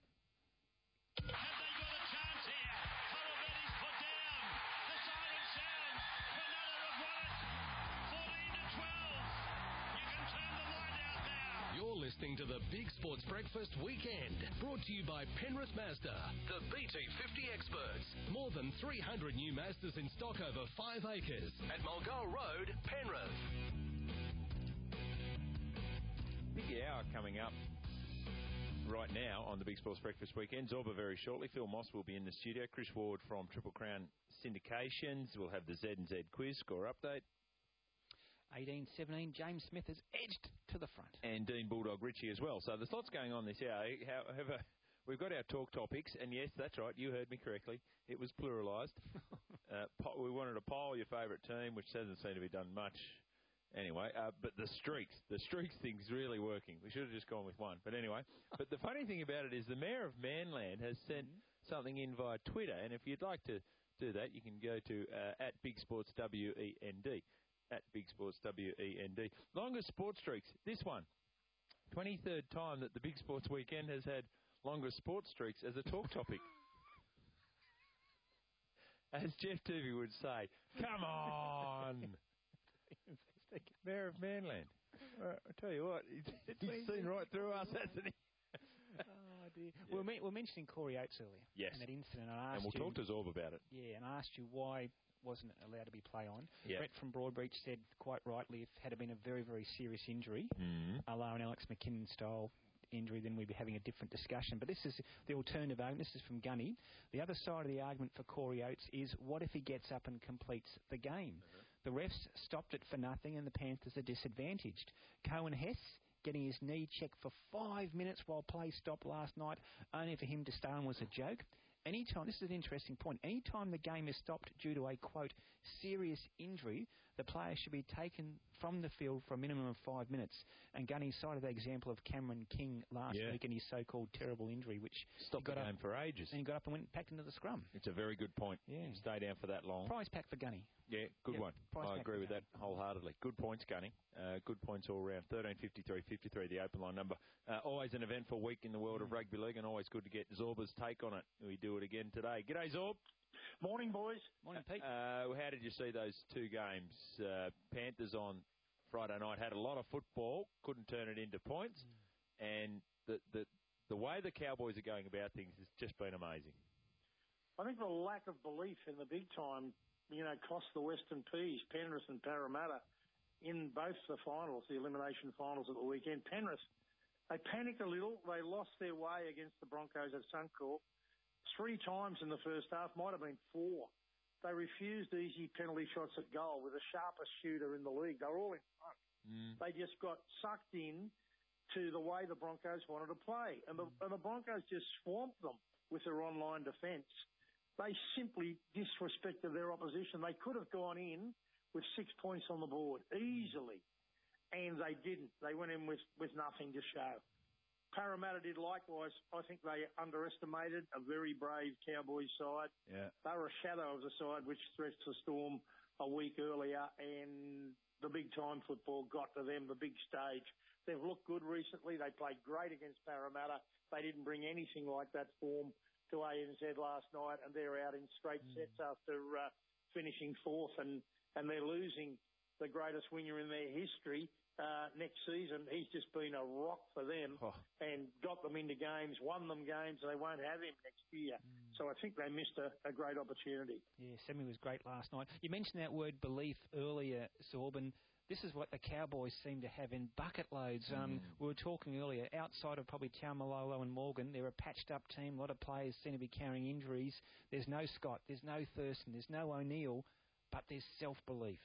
Listening to the Big Sports Breakfast Weekend, brought to you by Penrith Mazda, the BT50 experts. More than 300 new Mazdas in stock over 5 acres at Mulgoa Road, Penrith. Big hour coming up right now on the Big Sports Breakfast Weekend. Zorba very shortly. Phil Moss will be in the studio. Chris Ward from Triple Crown Syndications. We'll have the Z&Z quiz score update. 18-17, James Smith has edged to the front. And Dean Bulldog Ritchie as well. So there's lots going on this hour. However, we've got our talk topics, and yes, that's right, you heard me correctly. It was pluralised. We wanted to poll your favourite team, which doesn't seem to be done much anyway. But the streaks thing's really working. We should have just gone with one. But anyway, but the funny thing about it is the Mayor of Manland has sent something in via Twitter, and if you'd like to do that, you can go to at Big Sports WEND. At Big Sports WEND. Longest sports streaks. This one. 23rd time that the Big Sports Weekend has had longest sports streaks as a talk topic. As Jeff Tuvey would say, come on! Mayor of Manland. I tell you what, he's seen right through us, hasn't he? Oh, dear. Yeah. We're mentioning Corey Oates earlier. Yes. And that incident. And we'll talk to Zorb about it. Yeah, and I asked you why wasn't allowed to be play on. Yep. Brett from Broadbeach said quite rightly, if it had been a very, very serious injury, a la an Alex McKinnon style injury, then we'd be having a different discussion. But this is the alternative argument. This is from Gunny. The other side of the argument for Corey Oates is, what if he gets up and completes the game? The refs stopped it for nothing and the Panthers are disadvantaged. Cohen Hess getting his knee checked for 5 minutes while play stopped last night, only for him to stay on was a joke. Anytime, this is an interesting point, anytime the game is stopped due to a, quote, serious injury, the player should be taken from the field for a minimum of 5 minutes. And Gunny cited the example of Cameron King last week and his so-called terrible injury, which stopped the game for ages. And he got up and went back into the scrum. It's a very good point. Yeah. Stay down for that long. Prize pack for Gunny. Yeah, good one. I agree with that wholeheartedly. Good points, Gunny. Good points all round. 1353 the open line number. Always an eventful week in the world of rugby league, and always good to get Zorba's take on it. We do it again today. G'day, Zorb. Morning, boys. Morning, Pete. How did you see those two games? Panthers on Friday night had a lot of football, couldn't turn it into points, and the way the Cowboys are going about things has just been amazing. I think the lack of belief in the big time, cost the Western Peas, Penrith and Parramatta, in both the finals, the elimination finals at the weekend. Penrith, they panicked a little. They lost their way against the Broncos at Suncorp 3 times in the first half, might have been 4. They refused easy penalty shots at goal with the sharpest shooter in the league. They were all in front. They just got sucked in to the way the Broncos wanted to play. And the Broncos just swamped them with their online defence. They simply disrespected their opposition. They could have gone in with 6 points on the board easily, and they didn't. They went in with nothing to show. Parramatta did likewise. I think they underestimated a very brave Cowboys side. Yeah. They were a shadow of the side which threats the Storm a week earlier, and the big-time football got to them, the big stage. They've looked good recently. They played great against Parramatta. They didn't bring anything like that form to ANZ last night, and they're out in straight sets after finishing 4th, and they're losing the greatest winger in their history next season. He's just been a rock for them and got them into games, won them games. They won't have him next year. So I think they missed a great opportunity. Yeah, Semi was great last night. You mentioned that word belief earlier, Sorb, this is what the Cowboys seem to have in bucket loads. We were talking earlier, outside of probably Taumalolo and Morgan, they're a patched-up team. A lot of players seem to be carrying injuries. There's no Scott, there's no Thurston, there's no O'Neill, but there's self-belief.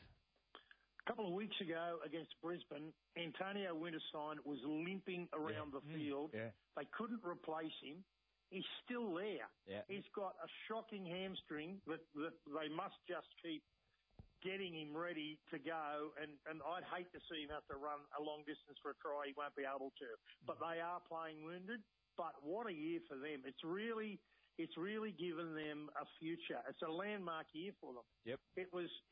A couple of weeks ago against Brisbane, Antonio Winterstein was limping around the field. Yeah. They couldn't replace him. He's still there. Yeah. He's got a shocking hamstring that they must just keep getting him ready to go, and I'd hate to see him have to run a long distance for a try. He won't be able to. But they are playing wounded. But what a year for them. It's really given them a future. It's a landmark year for them. Yep. It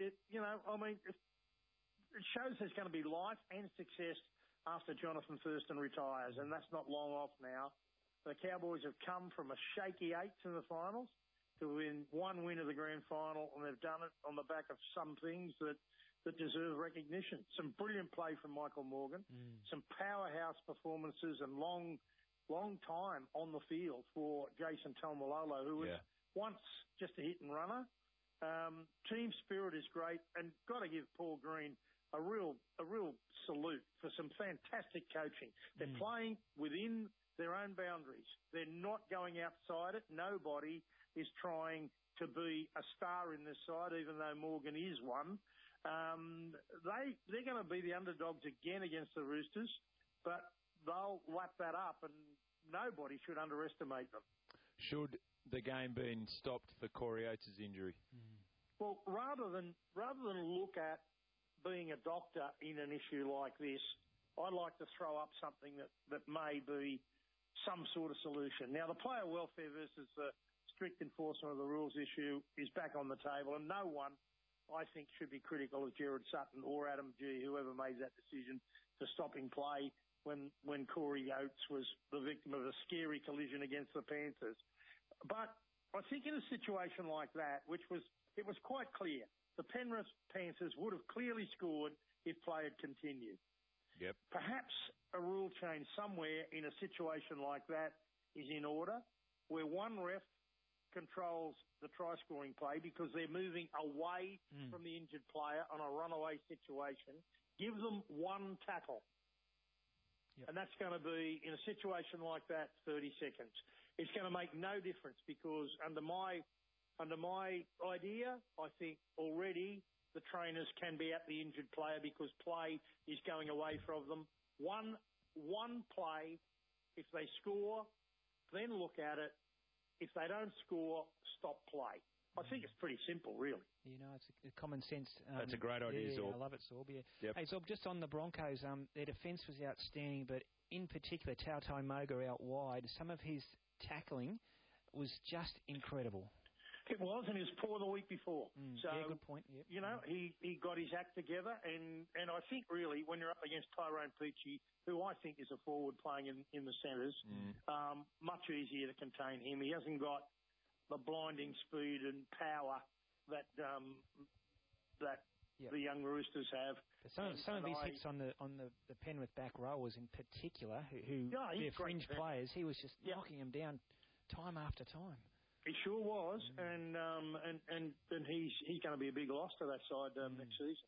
shows there's going to be life and success after Jonathan Thurston retires, and that's not long off now. The Cowboys have come from a shaky eighth in the finals to win one win of the grand final, and they've done it on the back of some things that deserve recognition. Some brilliant play from Michael Morgan, some powerhouse performances, and long time on the field for Jason Taumalolo, who was once just a hit and runner. Team spirit is great, and got to give Paul Green a real salute for some fantastic coaching. They're playing within their own boundaries. They're not going outside it. Nobody is trying to be a star in this side, even though Morgan is one. They're going to be the underdogs again against the Roosters, but they'll lap that up, and nobody should underestimate them. Should the game been stopped for Corey Oates' injury? Well, rather than look at being a doctor in an issue like this, I'd like to throw up something that may be some sort of solution. Now, the player welfare versus the strict enforcement of the rules issue is back on the table, and no one, I think, should be critical of Gerard Sutton or Adam Gee, whoever made that decision to stop him play when Corey Oates was the victim of a scary collision against the Panthers. But I think in a situation like that, it was quite clear, the Penrith Panthers would have clearly scored if play had continued. Yep. Perhaps a rule change somewhere in a situation like that is in order, where one ref controls the try-scoring play because they're moving away from the injured player on a runaway situation. Give them one tackle. And that's going to be, in a situation like that, 30 seconds. It's going to make no difference because under my idea, I think already the trainers can be at the injured player because play is going away from them. One play, if they score, then look at it. If they don't score, stop play. I think it's pretty simple, really. It's a common sense. That's a great idea, Zorb. I love it, Zorb. Yeah. Yep. Hey, Zorb, just on the Broncos, their defence was outstanding, but in particular, Tautai Moga out wide, some of his tackling was just incredible. It was, and he was poor the week before. So, yeah, good point. Yep. He got his act together, and I think really when you're up against Tyrone Peachey, who I think is a forward playing in the centres, much easier to contain him. He hasn't got the blinding speed and power that the young Roosters have. But some of his hits on the Penrith back rowers in particular, who they're fringe players, he was just knocking them down time after time. He sure was, and he's going to be a big loss to that side next season.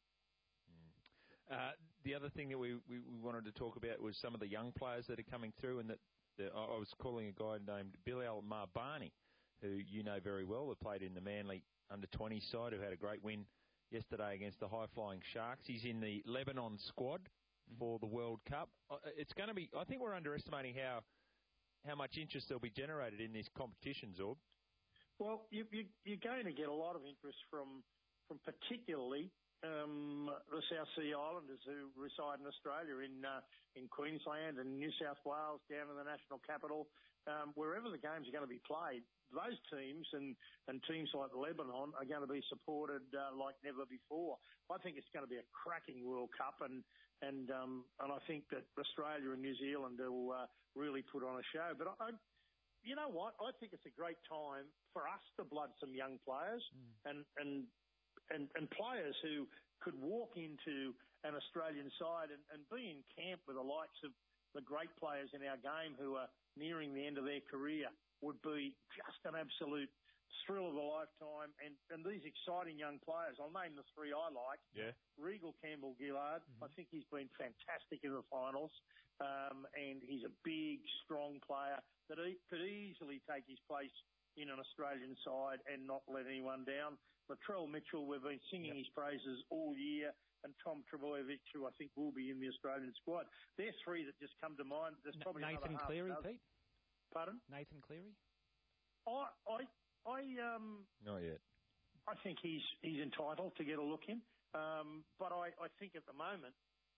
The other thing that we wanted to talk about was some of the young players that are coming through, and I was calling a guy named Bilal Marbani, who you know very well, that played in the Manly under-20 side, who had a great win yesterday against the high-flying Sharks. He's in the Lebanon squad for the World Cup. It's going to be, I think we're underestimating how much interest there'll be generated in this competition, Zorb. Well, you're going to get a lot of interest from particularly the South Sea Islanders who reside in Australia, in Queensland and New South Wales, down in the national capital, wherever the games are going to be played. Those teams and teams like Lebanon are going to be supported like never before. I think it's going to be a cracking World Cup, and I think that Australia and New Zealand will really put on a show. But you know what? I think it's a great time for us to blood some young players and players who could walk into an Australian side and be in camp with the likes of the great players in our game who are nearing the end of their career would be just an absolute thrill of a lifetime. And these exciting young players, I'll name the three I like. Yeah. Regal Campbell-Gillard, I think he's been fantastic in the finals. And he's a big, strong player that could easily take his place in an Australian side and not let anyone down. Latrell Mitchell, we've been singing his praises all year, and Tom Trbojevic, who I think will be in the Australian squad. They're three that just come to mind. There's probably Nathan Cleary, Pete? Pardon? Nathan Cleary? I Not yet. I think he's entitled to get a look in. But I think at the moment,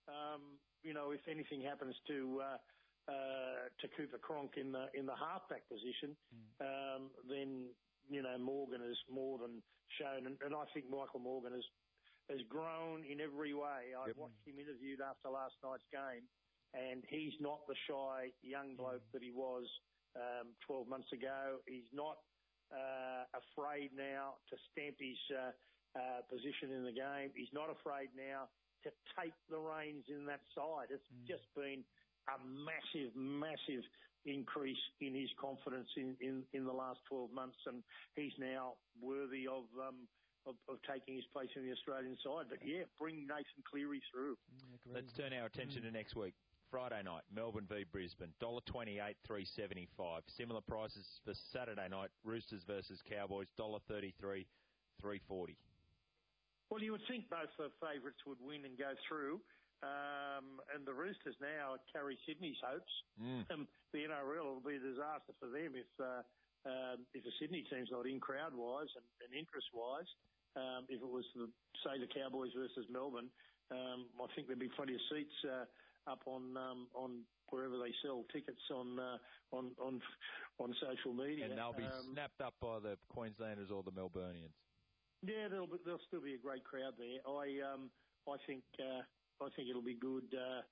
if anything happens to Cooper Cronk in the halfback position, then Morgan has more than shown, and I think Michael Morgan has grown in every way. I watched him interviewed after last night's game, and he's not the shy young bloke that he was 12 months ago. He's not afraid now to stamp his position in the game. He's not afraid now to take the reins in that side. It's just been a massive, massive increase in his confidence in the last 12 months, and he's now worthy of taking his place in the Australian side. But yeah, bring Nathan Cleary through. Let's turn our attention to next week. Friday night, Melbourne v Brisbane, $1.28, $3.75. Similar prices for Saturday night, Roosters versus Cowboys, $1.33, $3.40. Well, you would think both the favourites would win and go through. And the Roosters now carry Sydney's hopes. The NRL will be a disaster for them if the Sydney team's not in crowd-wise and interest-wise. If it was, say, the Cowboys versus Melbourne, I think there'd be plenty of seats up on wherever they sell tickets on social media. And they'll be snapped up by the Queenslanders or the Melburnians. Yeah, there'll still be a great crowd there. I think it'll be good.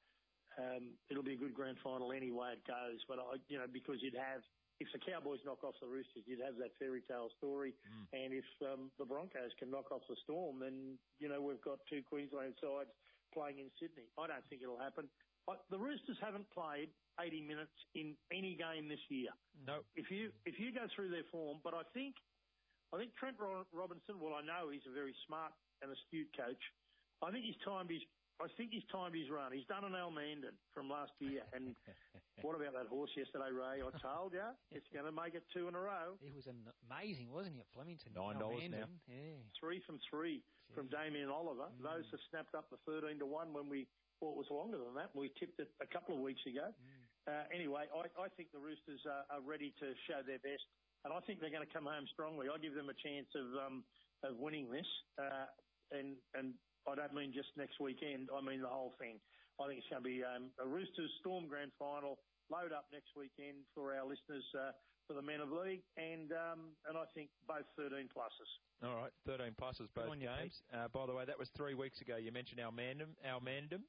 It'll be a good grand final any way it goes. But because you'd have, if the Cowboys knock off the Roosters, you'd have that fairy tale story. And if the Broncos can knock off the Storm, then we've got two Queensland sides playing in Sydney. I don't think it'll happen. The Roosters haven't played 80 minutes in any game this year. No. If you go through their form, but I think Trent Robinson. Well, I know he's a very smart and astute coach. I think he's timed his run. He's done an Al Mandan from last year. And what about that horse yesterday, Ray? I told you it's going to make it 2 in a row. He was amazing, wasn't he, at Flemington? $9 now. Yeah. 3 from 3 from Damien Oliver. Those have snapped up the 13-1 when we thought it was longer than that. We tipped it a couple of weeks ago. Anyway, I think the Roosters are ready to show their best. And I think they're going to come home strongly. I give them a chance of winning this. And I don't mean just next weekend. I mean the whole thing. I think it's going to be a Roosters Storm grand final. Load up next weekend for our listeners for the Men of League. And I think both 13 pluses. All right, 13 pluses both games. By the way, that was 3 weeks ago. You mentioned Al Mandan, $15.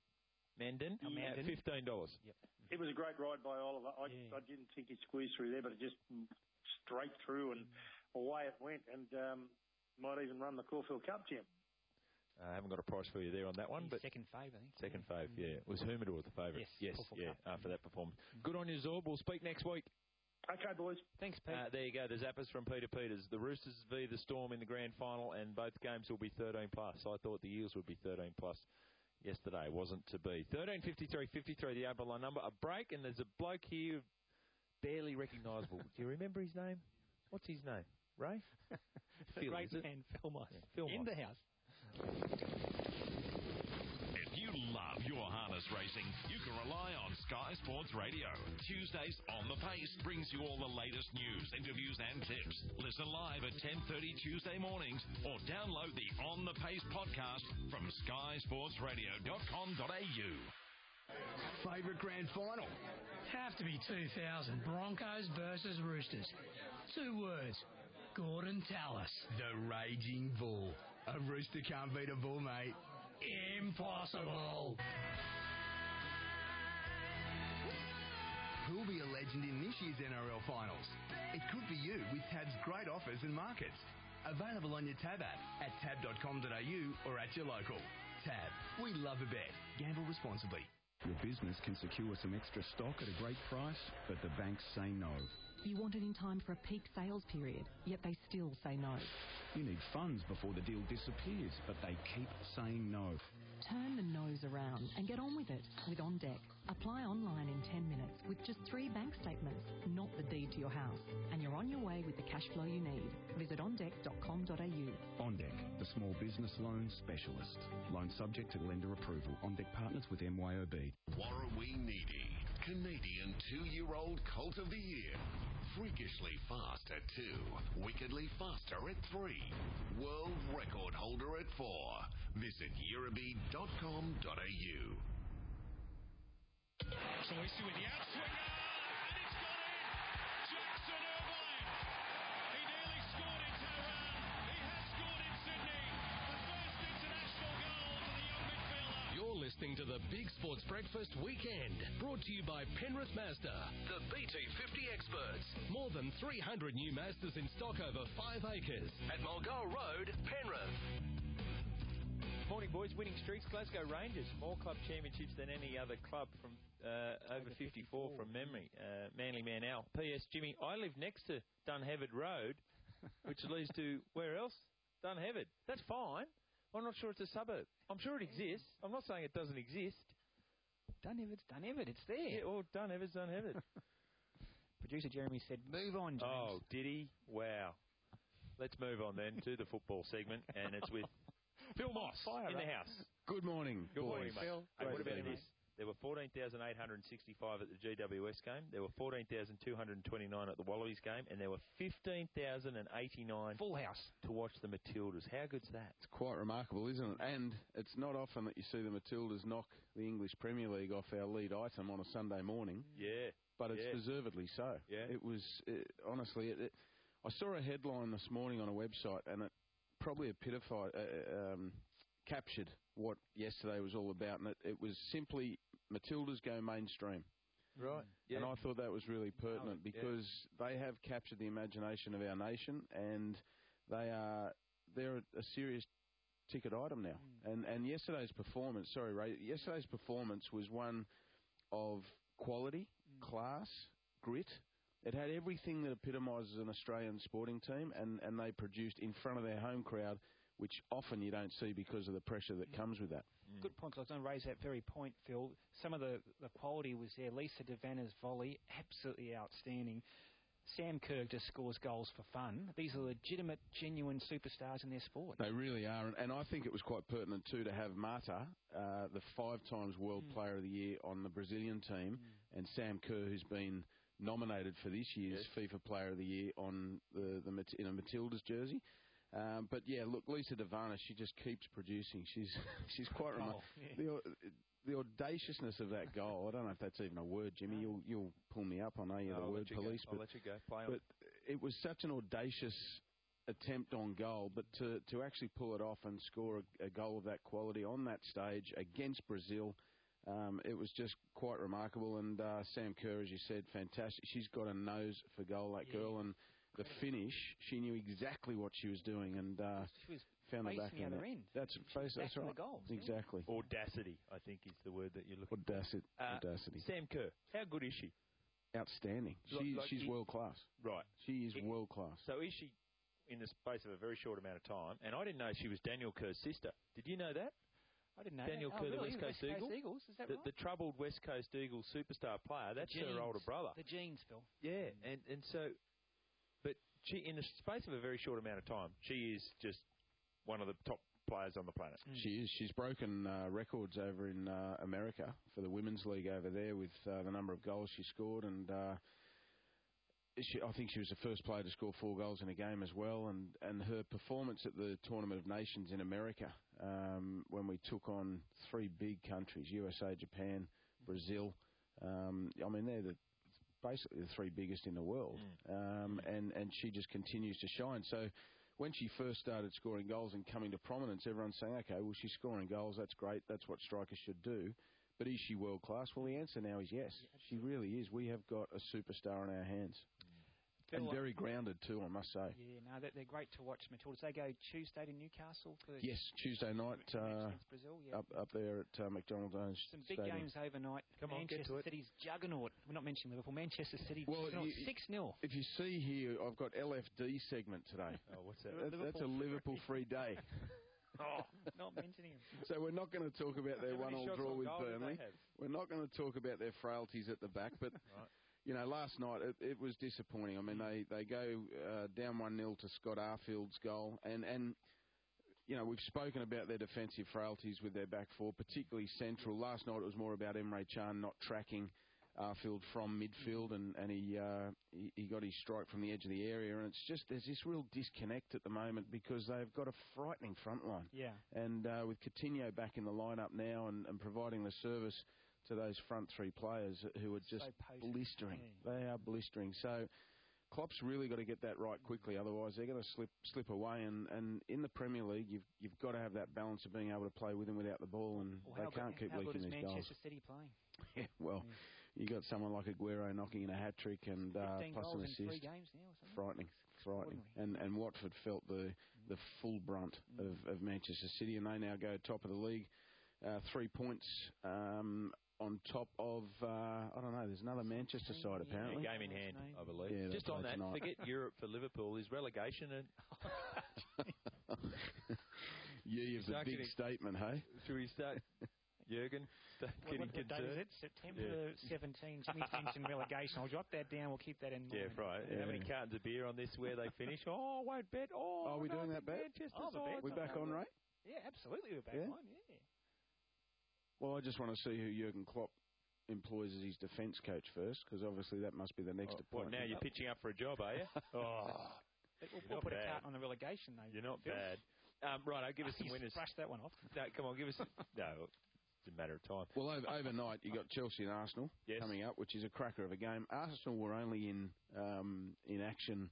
Yep. It was a great ride by Oliver. I didn't think he'd squeeze through there, but it just straight through and away it went, and might even run the Caulfield Cup, Jim. I haven't got a price for you there on that one, but second fave, I think. Second fave, yeah. Was Humidor the favourite? Yes, after that performance. Good on you, Zorb. We'll speak next week. Okay, boys. Thanks, Pete. There you go. The zappers from Peter Peters. The Roosters v the Storm in the grand final, and both games will be 13 plus. I thought the Eels would be 13 plus yesterday. Wasn't to be. 13:53:53, the open line number. A break, and there's a bloke here barely recognisable. Do you remember his name? What's his name? Ray? Phil, great man, Phil Moss. Phil in Moss. the house. If you love your harness racing, you can rely on Sky Sports Radio. Tuesdays on the Pace brings you all the latest news, interviews and tips. Listen live at 10:30 Tuesday mornings or download the On the Pace podcast from skysportsradio.com.au. Favourite grand final? Have to be 2000 Broncos versus Roosters. 2 words. Gordon Tallis. The Raging Bull. A rooster can't beat a bull, mate. Impossible. Who'll be a legend in this year's NRL finals? It could be you with Tab's great offers and markets. Available on your Tab app at tab.com.au or at your local. Tab. We love a bet. Gamble responsibly. Your business can secure some extra stock at a great price, but the banks say no. You want it in time for a peak sales period, yet they still say no. You need funds before the deal disappears, but they keep saying no. Turn the no's around and get on with it with OnDeck. Apply online in 10 minutes with just 3 bank statements, not the deed to your house. And you're on your way with the cash flow you need. Visit ondeck.com.au. OnDeck, the small business loan specialist. Loan subject to lender approval. OnDeck partners with MYOB. Warrawee Needy, Canadian 2-year-old colt of the year. Freakishly fast at 2. Wickedly faster at 3. World record holder at 4. Visit Eurobeat.com.au. Cloyce with the outswinger, and it's got in! Jackson Irvine! He nearly scored in Tehran. He has scored in Sydney. The first international goal for the young midfielder. You're listening to the Big Sports Breakfast Weekend, brought to you by Penrith Mazda, the BT50 experts. More than 300 new Mazdas in stock over 5 acres at Mulgoa Road, Penrith. Morning, boys. Winning streaks. Glasgow Rangers, more club championships than any other club from over 54 from memory. Manly Man Al. P.S. Jimmy, I live next to Dunheved Road, which leads to where else? Dunheved. That's fine. I'm not sure it's a suburb. I'm sure it exists. I'm not saying it doesn't exist. Dunheved's Dunheved. It's there. Yeah, or Dunheved's Dunheved. Producer Jeremy said, move on, James. Oh, did he? Wow. Let's move on then to the football segment, and it's with Phil Moss in the house. Good morning, Good boys. morning, mate. Phil. Hey, what Great about to be this? There were 14,865 at the GWS game. There were 14,229 at the Wallabies game, and there were 15,089 full house to watch the Matildas. How good's that? It's quite remarkable, isn't it? And it's not often that you see the Matildas knock the English Premier League off our lead item on a Sunday morning. Yeah. But it's deservedly so. Yeah. It was, honestly, I saw a headline this morning on a website, and it probably captured what yesterday was all about, and it was simply Matildas go mainstream. Right. Yeah. And I thought that was really pertinent because they have captured the imagination of our nation, and they're a serious ticket item now. And yesterday's performance, Ray, yesterday's performance was one of quality, class, grit. It had everything that epitomises an Australian sporting team, and they produced in front of their home crowd, which often you don't see because of the pressure that comes with that. Good point. I was going to raise that very point, Phil. Some of the quality was there. Lisa DeVanna's volley, absolutely outstanding. Sam Kerr just scores goals for fun. These are legitimate, genuine superstars in their sport. They really are. And I think it was quite pertinent, too, to have Mata, the 5 times World Player of the Year on the Brazilian team, and Sam Kerr, who's been nominated for this year's FIFA Player of the Year on in a Matildas jersey. But yeah, look, Lisa DeVanna, she just keeps producing. She's quite remarkable. The audaciousness of that goal. I don't know if that's even a word, Jimmy. You'll pull me up. I know you're the word police. I'll let you go. Play on. But it was such an audacious attempt on goal, but to actually pull it off and score a goal of that quality on that stage against Brazil. It was just quite remarkable, and Sam Kerr, as you said, fantastic. She's got a nose for goal, that girl, and the finish, she knew exactly what she was doing, and she was found the back the other end. That's right. The goals, exactly. Audacity, I think, is the word that you're looking for. Audacity. Sam Kerr, how good is she? Outstanding. She's world class. Right. She is world class. So is she, in the space of a very short amount of time, and I didn't know she was Daniel Kerr's sister. Did you know that? I didn't know Daniel that. Kerr, the really? West Coast Eagles? Is that the, right? the troubled West Coast Eagles superstar player. That's her older brother. The genes, Phil. Yeah, and so, but she, in the space of a very short amount of time, she is just one of the top players on the planet. She is. She's broken records over in America for the Women's League over there with the number of goals she scored, and I think she was the first player to score 4 goals in a game as well, and her performance at the Tournament of Nations in America, when we took on 3 big countries, USA, Japan, Brazil. I mean, they're basically the 3 biggest in the world, and she just continues to shine. So when she first started scoring goals and coming to prominence, everyone's saying, okay, well, she's scoring goals, that's great, that's what strikers should do. But is she world class? Well, the answer now is yes. She really is. We have got a superstar in our hands. And very grounded too, I must say. Yeah, no, they're great to watch, Matildas. They go Tuesday to Newcastle for yes, Tuesday night against Brazil. Yeah. up there at McDonald's Orange Some big Stadium. games overnight. Manchester City's juggernaut. We're not mentioning Liverpool. Manchester City. Well, 6-0. If you see here, I've got LFD segment today. Oh, what's that? That's a Liverpool free day. Oh, not mentioning them. So we're not going to talk about their 1-1 draw with Burnley. We're not going to talk about their frailties at the back, but. Right. You know, last night it was disappointing. I mean, they go down 1-0 to Scott Arfield's goal, and you know, we've spoken about their defensive frailties with their back four, particularly central. Last night it was more about Emre Can not tracking Arfield from midfield, and he got his strike from the edge of the area, and it's just there's this real disconnect at the moment because they've got a frightening front line. Yeah. And with Coutinho back in the lineup now and providing the service to those front three players who are just blistering. Yeah. They are blistering. So Klopp's really got to get that right quickly, otherwise they're going to slip away. And in the Premier League, you've got to have that balance of being able to play with and without the ball, and they can't keep leaking these goals. How good is Manchester City playing? Yeah, well, you got someone like Aguero knocking in a hat trick and plus an assist. 3 games now or something. Frightening. And Watford felt the full brunt of Manchester City, and they now go top of the league, 3 points. On top of, I don't know, there's another Manchester side apparently. Game in hand, I believe. Yeah, just on that, tonight. forget Europe for Liverpool. Is relegation Yeah, it's a big statement, hey? Should we start, Jurgen? Getting what date is it? September 17. Jimmy mentioned relegation. I'll jot that down. We'll keep that in mind. Yeah, right. Yeah. How many cartons of beer on this where they finish? Oh, won't bet. Oh, are we doing that bet? We're back on, Ray? Yeah, absolutely. We're back on, yeah. Well, I just want to see who Jurgen Klopp employs as his defence coach first, because obviously that must be the next appointment. Now you're pitching up for a job, are you? We'll put a cart on the relegation, though. You're not bad. Right, I'll give us some winners. Brush that one off. No, come on, give us... No, it's a matter of time. Well, overnight you got Chelsea and Arsenal coming up, which is a cracker of a game. Arsenal were only in action,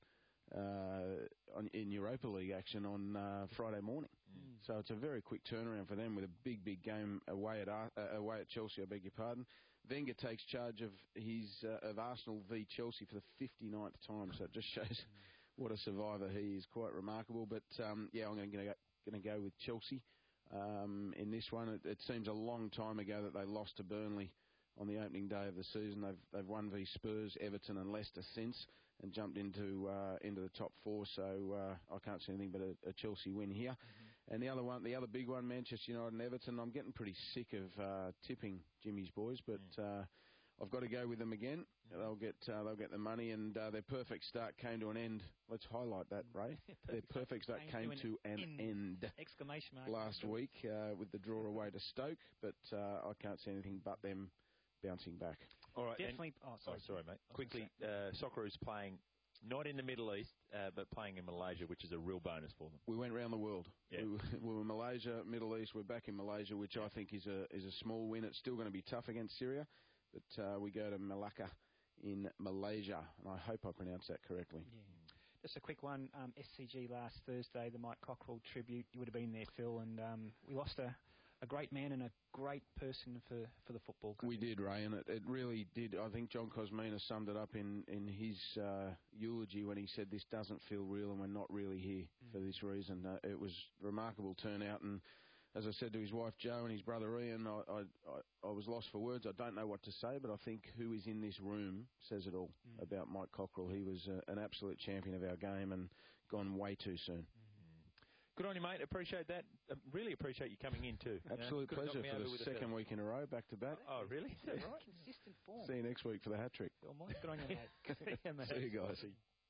in Europa League action on Friday morning. So it's a very quick turnaround for them with a big game away at Chelsea, I beg your pardon. Wenger takes charge of of Arsenal v Chelsea for the 59th time, so it just shows what a survivor he is. Quite remarkable. But, I'm going to go with Chelsea in this one. It seems a long time ago that they lost to Burnley on the opening day of the season. They've won v Spurs, Everton and Leicester since, and jumped into the top four. So I can't see anything but a Chelsea win here. And the other big one, Manchester United and Everton. I'm getting pretty sick of tipping Jimmy's boys, but I've got to go with them again. They'll get the money, and their perfect start came to an end. Let's highlight that, Ray. Their perfect start came to an end. Exclamation mark. Last week with the draw away to Stoke, but I can't see anything but them bouncing back. All right, definitely. Sorry, mate. Quickly, Socceroos playing not in the Middle East, but playing in Malaysia, which is a real bonus for them. We went round the world. Yeah. We were Malaysia, Middle East. We're back in Malaysia, which I think is a small win. It's still going to be tough against Syria, but we go to Malacca in Malaysia, and I hope I pronounced that correctly. Yeah. Just a quick one. SCG last Thursday, the Mike Cockrell tribute. You would have been there, Phil, and we lost a great man and a great person for the football country. We did, Ray, and it really did. I think John Cosmina summed it up in his eulogy when he said, "This doesn't feel real, and we're not really here for this reason." It was remarkable turnout, and as I said to his wife Jo and his brother Ian, I was lost for words. I don't know what to say, but I think who is in this room says it all about Mike Cockrell. He was an absolute champion of our game and gone way too soon. Good on you, mate. Appreciate that. Really appreciate you coming in, too. Absolute pleasure for the second week in a row, back to back. Oh, really? Is that right? Consistent form. See you next week for the hat trick. Good on you, mate. See you guys.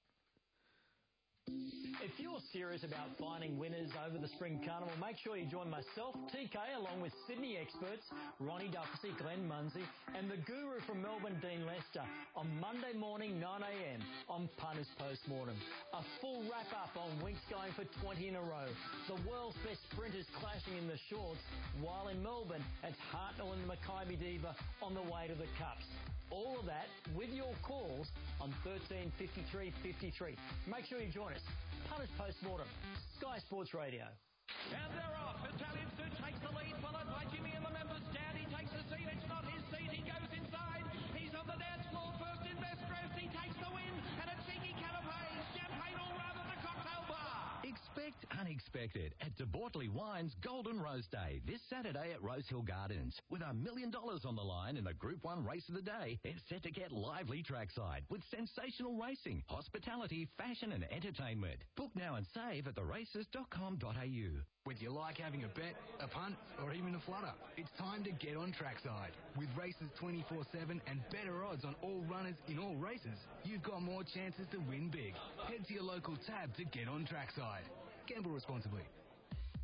If you're serious about finding winners over the Spring Carnival, make sure you join myself, TK, along with Sydney experts Ronnie Duffy, Glenn Munsey, and the guru from Melbourne, Dean Lester, on Monday morning, 9 a.m. on Punters Postmortem. A full wrap-up on Winks going for 20 in a row. The world's best sprinters clashing in the shorts, while in Melbourne, it's Hartnell and Mackay Diva on the way to the Cups. All of that with your calls on 135353. Make sure you join us. Punters Postmortem, Sky Sports Radio. And they're off. Italian Suit takes the lead, followed by Jimmy and the members. Daddy takes the seat. It's not his seat. He goes inside. He's on the dance floor first in Best Dressed. He takes the win. And a cheeky canapé. Champagne all round at the cocktail bar. Expect unexpected at De Bortley Wine's Golden Rose Day this Saturday at Rosehill Gardens. With $1 million on the line in the Group 1 race of the day, it's set to get lively trackside with sensational racing, hospitality, fashion and entertainment. Book now and save at theraces.com.au. Whether you like having a bet, a punt, or even a flutter, it's time to get on trackside. With races 24/7 and better odds on all runners in all races, you've got more chances to win big. Head to your local tab to get on trackside. Gamble responsibly.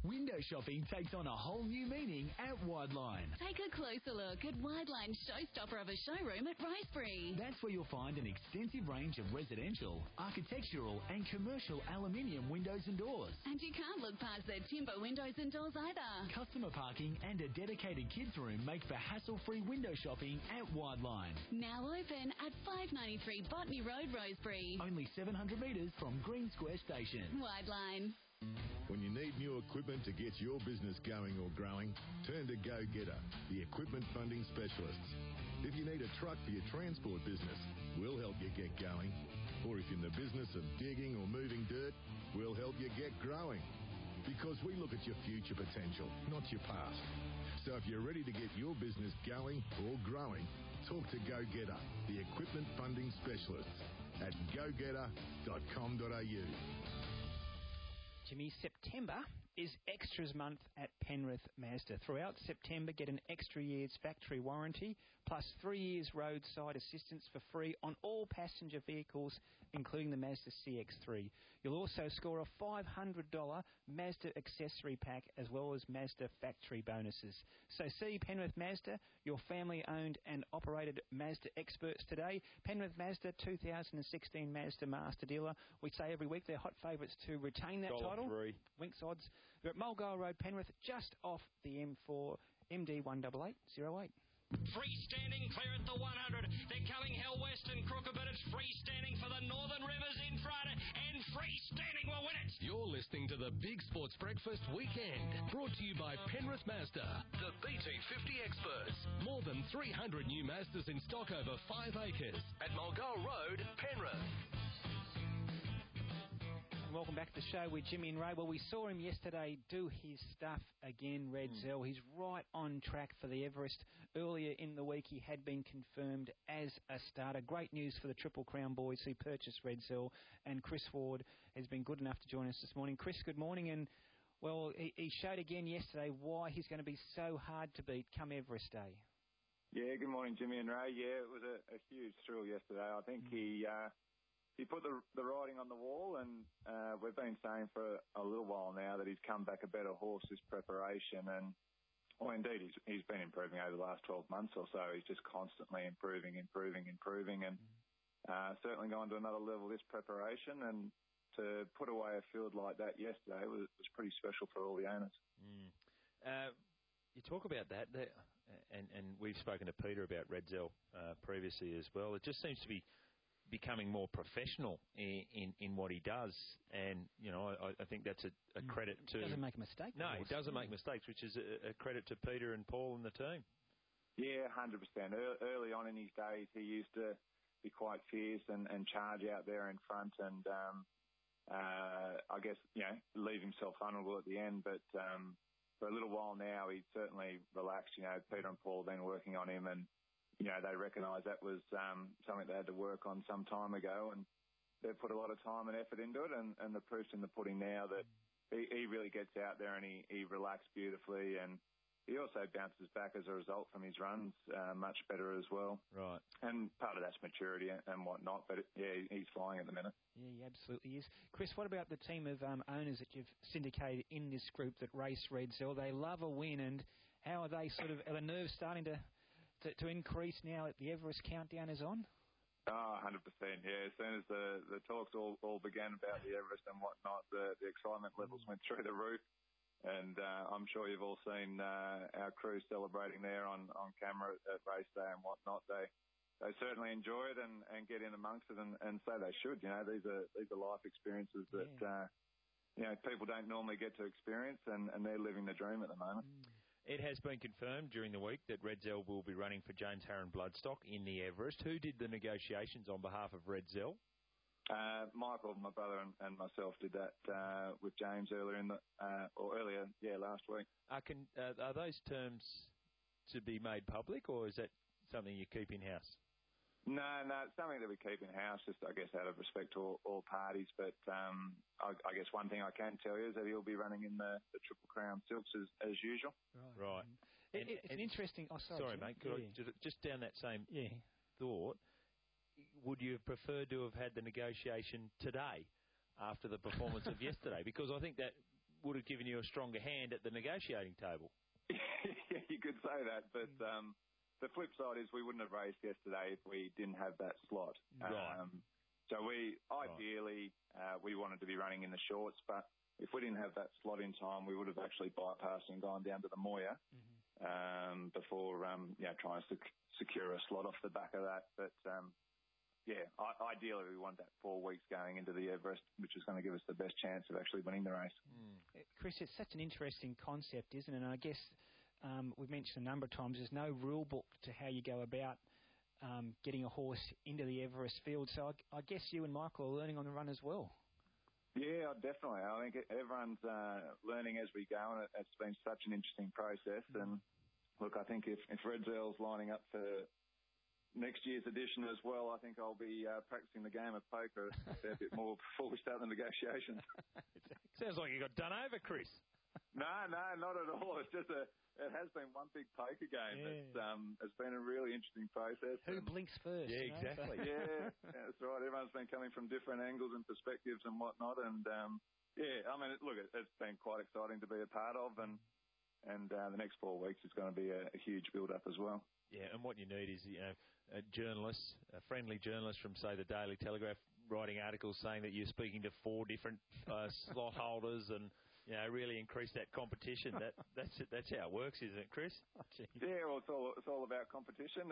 Window shopping takes on a whole new meaning at Wideline. Take a closer look at Wideline's showstopper of a showroom at Rosebery. That's where you'll find an extensive range of residential, architectural and commercial aluminium windows and doors. And you can't look past their timber windows and doors either. Customer parking and a dedicated kids room make for hassle-free window shopping at Wideline. Now open at 593 Botany Road, Rosebery. Only 700 metres from Green Square Station. Wideline. When you need new equipment to get your business going or growing, turn to Go Getter, the equipment funding specialists. If you need a truck for your transport business, we'll help you get going. Or if you're in the business of digging or moving dirt, we'll help you get growing. Because we look at your future potential, not your past. So if you're ready to get your business going or growing, talk to Go Getter, the equipment funding specialists at gogetter.com.au. Jimmy, September is Extras Month at Penrith Mazda. Throughout September, get an extra year's factory warranty plus 3 years roadside assistance for free on all passenger vehicles, including the Mazda CX-3. You'll also score a $500 Mazda accessory pack as well as Mazda factory bonuses. So see Penrith Mazda, your family-owned and operated Mazda experts today. Penrith Mazda, 2016 Mazda Master Dealer. We say every week they're hot favourites to retain that title. Winks odds. They're at Mulgore Road, Penrith, just off the M4, MD 18808. Freestanding clear at the 100. They're coming Hell West and Crooker, but it's freestanding for the Northern Rivers in front, and freestanding will win it. You're listening to the Big Sports Breakfast Weekend, brought to you by Penrith Mazda, the BT50 experts. More than 300 new Mazdas in stock over 5 acres at Mulgore Road, Penrith. Welcome back to the show with Jimmy and Ray. Well, we saw him yesterday do his stuff again, Redzel. He's right on track for the Everest. Earlier in the week, he had been confirmed as a starter. Great news for the Triple Crown boys who purchased Redzel. And Chris Ward has been good enough to join us this morning. Chris, good morning. And, well, he showed again yesterday why he's going to be so hard to beat come Everest Day. Yeah, good morning, Jimmy and Ray. Yeah, it was a huge thrill yesterday. I think he put the writing on the wall, and we've been saying for a little while now that he's come back a better horse this preparation. And, well, indeed, he's been improving over the last 12 months or so. He's just constantly improving, and certainly gone to another level this preparation. And to put away a field like that yesterday was pretty special for all the owners. You talk about that, and we've spoken to Peter about Redzel previously as well. It just seems to be becoming more professional in what he does, and I think that's a credit to. Doesn't make a mistake. No, he doesn't make mistakes, which is a credit to Peter and Paul and the team. Yeah, 100%. Early on in his days, he used to be quite fierce and charge out there in front, and I guess leave himself vulnerable at the end. But for a little while now, he's certainly relaxed. Peter and Paul have been working on him, and they recognised that was something they had to work on some time ago, and they've put a lot of time and effort into it, and the proof's in the pudding now that he really gets out there and he relaxed beautifully, and he also bounces back as a result from his runs much better as well. Right. And part of that's maturity and whatnot, but he's flying at the minute. Yeah, he absolutely is. Chris, what about the team of owners that you've syndicated in this group that race Redzel? They love a win, and how are they are the nerves starting to increase now that the Everest countdown is on? Oh, 100%, yeah. As soon as the talks all began about the Everest and whatnot, the excitement levels went through the roof. And I'm sure you've all seen our crew celebrating there on camera at race day and whatnot. They certainly enjoy it and get in amongst it, and so they should. These are life experiences that people don't normally get to experience, and they're living the dream at the moment. It has been confirmed during the week that Redzel will be running for James Harron Bloodstock in the Everest. Who did the negotiations on behalf of Redzel? Michael, my brother, and myself did that with James earlier last week. Are those terms to be made public, or is that something you keep in house? No, it's something that we keep in house, just I guess out of respect to all parties. But I guess one thing I can tell you is that he'll be running in the Triple Crown Silks as usual. Right. It's an interesting. Oh, sorry, mate. Could I just down that same thought? Would you have preferred to have had the negotiation today, after the performance of yesterday? Because I think that would have given you a stronger hand at the negotiating table. Yeah, you could say that, but the flip side is we wouldn't have raced yesterday if we didn't have that slot. Right. So we ideally we wanted to be running in the shorts, but if we didn't have that slot in time, we would have actually bypassed and gone down to the Moya before trying to secure a slot off the back of that. But ideally we want that 4 weeks going into the Everest, which is going to give us the best chance of actually winning the race. Chris, it's such an interesting concept, isn't it? And I guess we've mentioned a number of times there's no rule book to how you go about getting a horse into the Everest field. So I guess you and Michael are learning on the run as well. Yeah, definitely. I think everyone's learning as we go, and it's been such an interesting process. And look, I think if Redzell's lining up for next year's edition as well, I think I'll be practicing the game of poker a fair bit more before we start the negotiations. Sounds like you got done over, Chris. No, not at all. It's just it has been one big poker game. Yeah. It's been a really interesting process. Who blinks first? Yeah, exactly. Yeah, that's right. Everyone's been coming from different angles and perspectives and whatnot. And it's been quite exciting to be a part of. And the next 4 weeks is going to be a huge build-up as well. Yeah, and what you need is a journalist, a friendly journalist from, say, the Daily Telegraph, writing articles saying that you're speaking to 4 different slot holders and really increase that competition. That's how it works, isn't it, Chris? Yeah, well, it's all about competition.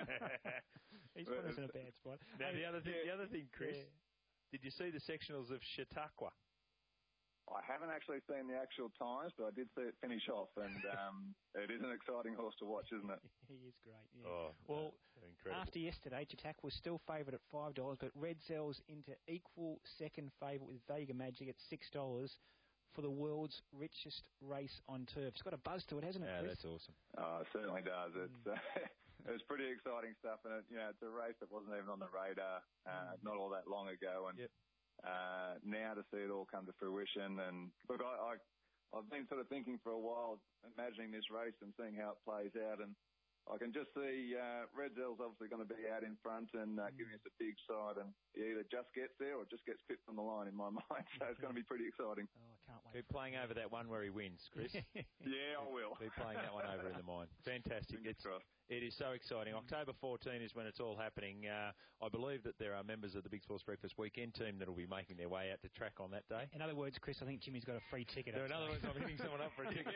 He's put us in a bad spot. Now, the other thing, Chris, did you see the sectionals of Chautauqua? I haven't actually seen the actual times, but I did see it finish off, and it is an exciting horse to watch, isn't it? He is great, yeah. Oh, well, incredible. After yesterday, Chautauqua was still favoured at $5, but Redzell's into equal second favourite with Vega Magic at $6 for the world's richest race on turf. It's got a buzz to it, hasn't it, Chris? Yeah, that's awesome. Oh, it certainly does. It's pretty exciting stuff, and it's a race that wasn't even on the radar not all that long ago, and now to see it all come to fruition. And look, I've been sort of thinking for a while, imagining this race and seeing how it plays out, and I can just see Redzell's obviously going to be out in front and giving us a big side, and he either just gets there or just gets pipped from the line in my mind, so it's going to be pretty exciting. Oh, I can't wait. Be playing over that one where he wins, Chris. Yeah, I will. Be playing that one over in the mind. Fantastic. It is so exciting. October 14 is when it's all happening. I believe that there are members of the Big Sports Breakfast Weekend team that will be making their way out to track on that day. In other words, Chris, I think Jimmy's got a free ticket. In other words, I'm hitting someone up for a ticket.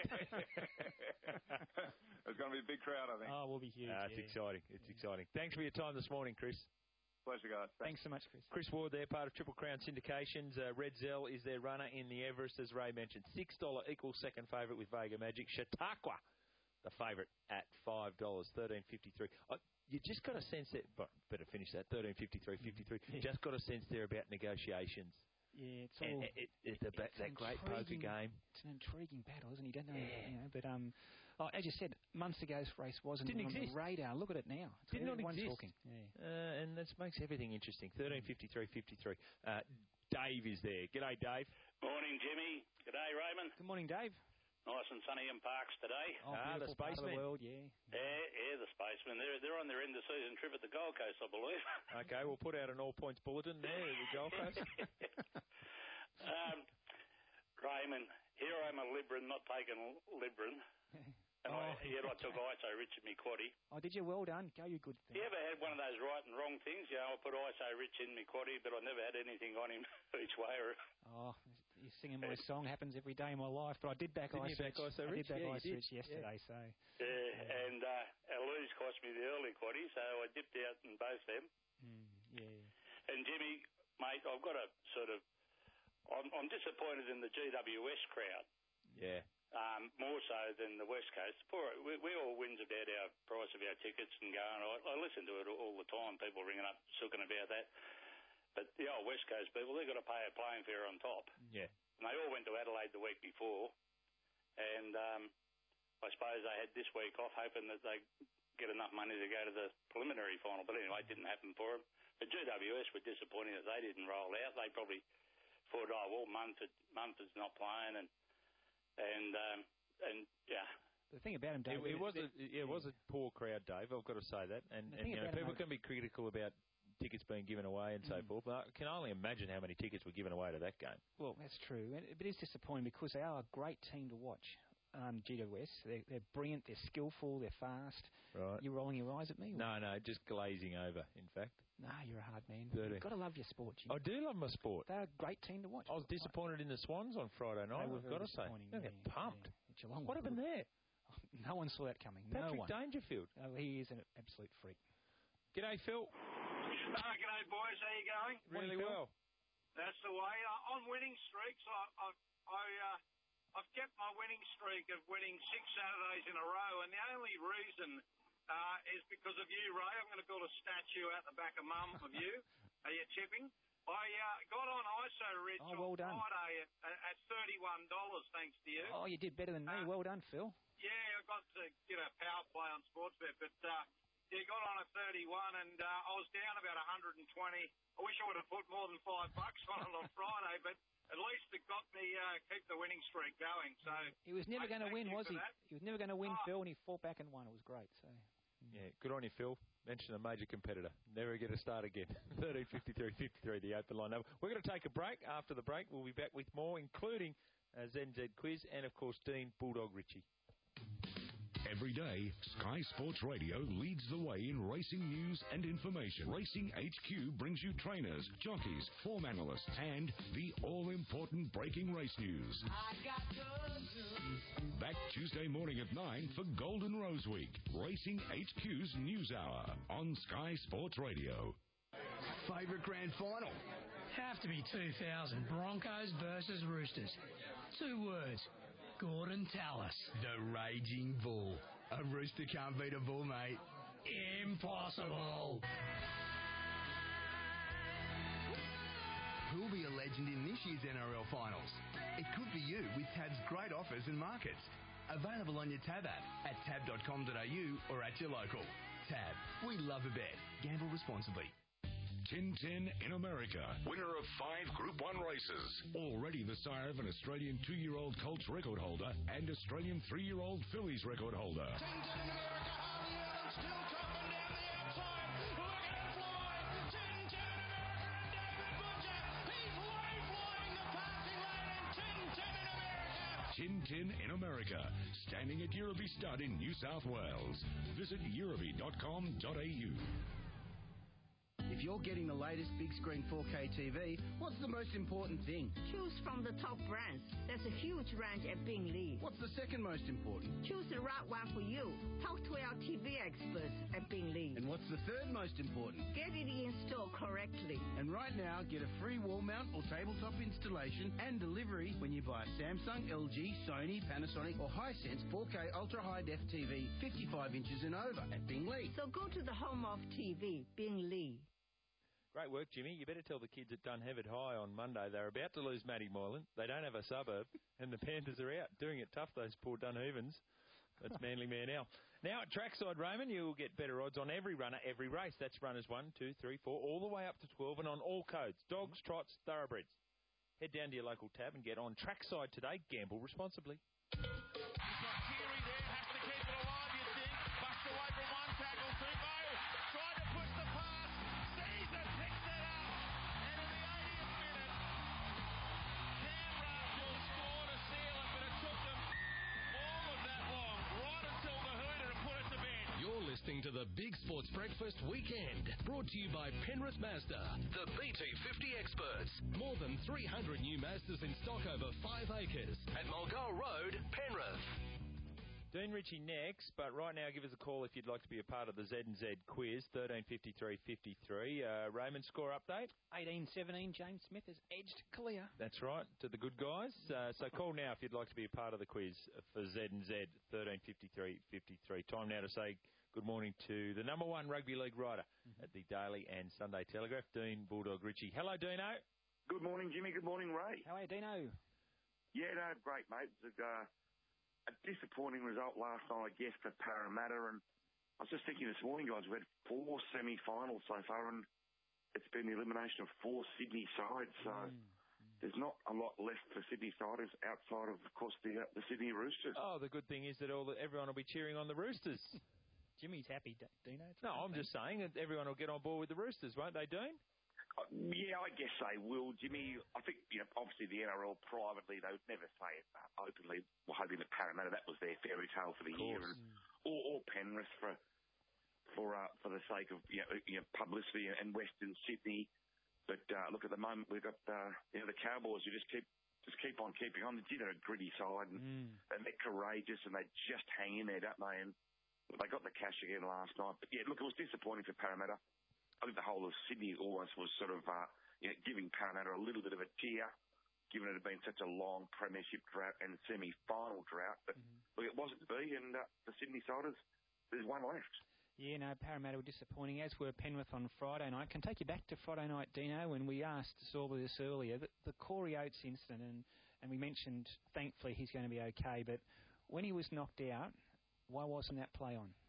It's going to be a big crowd, I think. Oh, we'll be huge. It's exciting. It's exciting. Thanks for your time this morning, Chris. Pleasure, guys. Thanks so much, Chris. Chris Ward there, part of Triple Crown Syndications. Redzell is their runner in the Everest, as Ray mentioned. $6 equal second favourite with Vega Magic. Chautauqua, the favourite at $5, $13.53. You just got a sense that, better finish that, $13.53.53. Just got a sense there about negotiations. Yeah, it's all. It's that great poker game. It's an intriguing battle, isn't it? You don't know, but as you said, months ago this race wasn't on the radar. Look at it now. Did not exist. Talking. Yeah. And that makes everything interesting. $13.53.53. Dave is there. G'day, Dave. Morning, Jimmy. G'day, Raymond. Good morning, Dave. Nice and sunny in Parks today. The spacemen. Yeah, the spacemen. They're on their end of season trip at the Gold Coast, I believe. Okay, we'll put out an all points bulletin there at the Gold Coast. Raymond, here I'm a Libran, not taking Libran. And I took ISO Rich in me quaddie. Oh, did you? Well done. Go, you good thing. You ever had one of those right and wrong things? I put ISO Rich in me quaddie, but I never had anything on him each way. Oh, you're singing my song. Happens every day in my life. But I did back ISO Rich. I did back ISO Rich yesterday. Yeah. So. Yeah, and a lose cost me the early quaddie, so I dipped out in both them. And Jimmy, mate, I've got a sort of. I'm disappointed in the GWS crowd. Yeah. More so than the West Coast. We all whinge about our price of our tickets and going. I listen to it all the time. People ringing up, sooking about that. But the old West Coast people, they've got to pay a plane fare on top. Yeah. And they all went to Adelaide the week before, and I suppose they had this week off, hoping that they get enough money to go to the preliminary final. But anyway, it didn't happen for them. The GWS were disappointing that they didn't roll out. They probably thought, Mumford's not playing, and yeah. The thing about him, Dave, it was a poor crowd, Dave. I've got to say that, and people can be critical about tickets being given away and so forth. But I can only imagine how many tickets were given away to that game. Well, that's true. But it's disappointing because they are a great team to watch. GWS, they're brilliant, they're skillful, they're fast. Right. You're rolling your eyes at me? No, just glazing over, in fact. No, you're a hard man. 30. You've got to love your sport, Jim. I do love my sport. They're a great team to watch. I was disappointed in the Swans on Friday night, I've got to say. They get pumped. Yeah. What happened there? No one saw that coming. Patrick no one. Dangerfield. Oh, he is an absolute freak. G'day, Phil. G'day, boys. How you going? Really well. That's the way. On winning streaks, I've kept my winning streak of winning 6 Saturdays in a row, and the only reason is because of you, Ray. I'm going to build a statue out the back of Mum of you. Are you tipping? I got on ISO Ridge on Friday at $31, thanks to you. Oh, you did better than me. Well done, Phil. Yeah, I got to get a power play on Sportsbet, but you got on at 31, and I was down about 120. I wish I would have put more than $5 on it on Friday, but at least it got me keep the winning streak going. So he was never going to win, was he? That. He was never going to win, Phil, and he fought back and won. It was great. So. Yeah, good on you, Phil. Mention a major competitor. Never get a start again. 13:53:53, the open line number. We're going to take a break. After the break, we'll be back with more, including ZNZ quiz and, of course, Dean Bulldog Ritchie. Every day, Sky Sports Radio leads the way in racing news and information. Racing HQ brings you trainers, jockeys, form analysts, and the all-important breaking race news. Back Tuesday morning at 9 for Golden Rose Week. Racing HQ's News Hour on Sky Sports Radio. Favourite grand final? Have to be 2000 Broncos versus Roosters. 2 words. Gordon Tallis. The Raging Bull. A rooster can't beat a bull, mate. Impossible. Who'll be a legend in this year's NRL finals? It could be you with Tab's great offers and markets. Available on your Tab app at tab.com.au or at your local. Tab. We love a bet. Gamble responsibly. 10-10 in America. Winner of 5 Group 1 races. Already the sire of an Australian 2-year-old Colts record holder and Australian 3-year-old Phillies record holder. 10-10 in America. Harvey Allen still coming down the outside. Look at him fly. 10-10 in America and David Butcher. He's way flying the passing lane and 10-10 in America. 10-10 in America. Standing at Euroby Stud in New South Wales. Visit euroby.com.au. If you're getting the latest big screen 4K TV, what's the most important thing? Choose from the top brands. There's a huge range at Bing Lee. What's the second most important? Choose the right one for you. Talk to our TV experts at Bing Lee. And what's the third most important? Get it installed correctly. And right now, get a free wall mount or tabletop installation and delivery when you buy a Samsung, LG, Sony, Panasonic or Hisense 4K Ultra High Def TV 55 inches and over at Bing Lee. So go to the home of TV, Bing Lee. Great work, Jimmy. You better tell the kids at Dunhevert High on Monday they're about to lose Matty Moylan. They don't have a suburb, and the Panthers are out. Doing it tough, those poor Dunhevans. That's Manly Man now. Now at Trackside, Raymond, you'll get better odds on every runner, every race. That's runners 1, 2, 3, 4, all the way up to 12, and on all codes. Dogs, trots, thoroughbreds. Head down to your local tab and get on Trackside today. Gamble responsibly. Listening to the Big Sports Breakfast Weekend, brought to you by Penrith Mazda, the BT50 experts. More than 300 new Mazdas in stock over 5 acres at Mulgall Road, Penrith. Dean Ritchie next, but right now give us a call if you'd like to be a part of the Z&Z quiz, 13:53:53. Raymond, score update? 18-17, James Smith has edged clear. That's right, to the good guys. So call now if you'd like to be a part of the quiz for Z&Z, 13:53:53. Time now to say good morning to the number 1 rugby league writer at the Daily and Sunday Telegraph, Dean Bulldog Ritchie. Hello, Dino. Good morning, Jimmy. Good morning, Ray. How are you, Dino? Yeah, no, great, mate. It's a disappointing result last night, I guess, for Parramatta. And I was just thinking this morning, guys, we've had 4 semi-finals so far, and it's been the elimination of 4 Sydney sides. So there's not a lot left for Sydney siders outside of course, the Sydney Roosters. Oh, the good thing is that everyone will be cheering on the Roosters. Jimmy's happy, Dino. No, I'm just saying that everyone will get on board with the Roosters, won't they, Dean? Yeah, I guess they will, Jimmy. I think, obviously the NRL privately, they would never say it openly. We're hoping that Parramatta, that was their fairy tale for the year, or Penrith for the sake of publicity and Western Sydney. But look, at the moment we've got the Cowboys who just keep on keeping on. They're a gritty side and they're courageous and they just hang in there, don't they? And they got the cash again last night. But yeah, look, it was disappointing for Parramatta. I think the whole of Sydney almost was sort of giving Parramatta a little bit of a tear, given it had been such a long premiership drought and semi-final drought. But look, it wasn't to be, and the Sydney Siders, there's one left. Yeah, no, Parramatta were disappointing, as were Penrith on Friday night. I can take you back to Friday night, Dino, when we asked Sorba this earlier, the Corey Oates incident, and we mentioned, thankfully, he's going to be okay. But when he was knocked out, why wasn't that play on?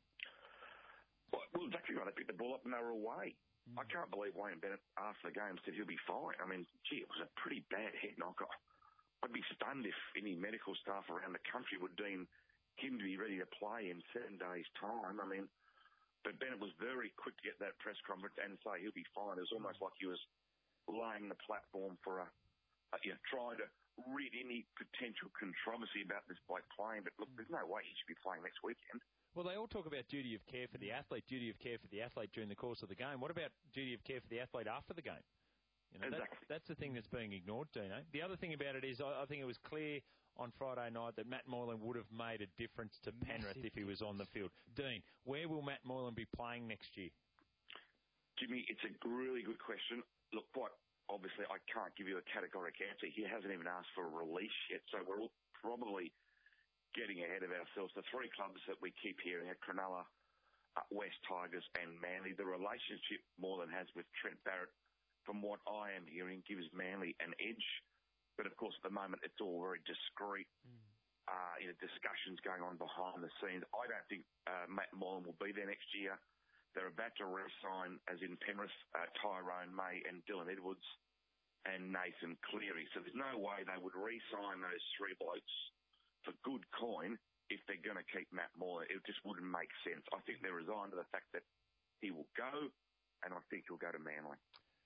Well, exactly right. They picked the ball up and they were away. I can't believe Wayne Bennett, after the game, said he'll be fine. I mean, gee, it was a pretty bad head knock. I'd be stunned if any medical staff around the country would deem him to be ready to play in 7 days' time. I mean, but Bennett was very quick to get that press conference and say he'll be fine. It was almost like he was laying the platform for trying to rid any potential controversy about this bloke playing. But look, there's no way he should be playing next weekend. Well, they all talk about duty of care for the athlete during the course of the game. What about duty of care for the athlete after the game? Exactly. That's the thing that's being ignored, Dino. The other thing about it is I think it was clear on Friday night that Matt Moylan would have made a difference to Penrith if he was on the field. Dean, where will Matt Moylan be playing next year? Jimmy, it's a really good question. Look, quite obviously, I can't give you a categorical answer. He hasn't even asked for a release yet, so we're all probably getting ahead of ourselves. The three clubs that we keep hearing are Cronulla, West Tigers and Manly. The relationship Moylan has with Trent Barrett, from what I am hearing, gives Manly an edge. But, of course, at the moment, it's all very discreet. Discussions going on behind the scenes. I don't think Matt Moylan will be there next year. They're about to re-sign, as in Penrith, Tyrone May and Dylan Edwards and Nathan Cleary. So there's no way they would re-sign those three blokes for good coin if they're going to keep Matt Moylan. It just wouldn't make sense. I think they're resigned to the fact that he will go, and I think he'll go to Manly.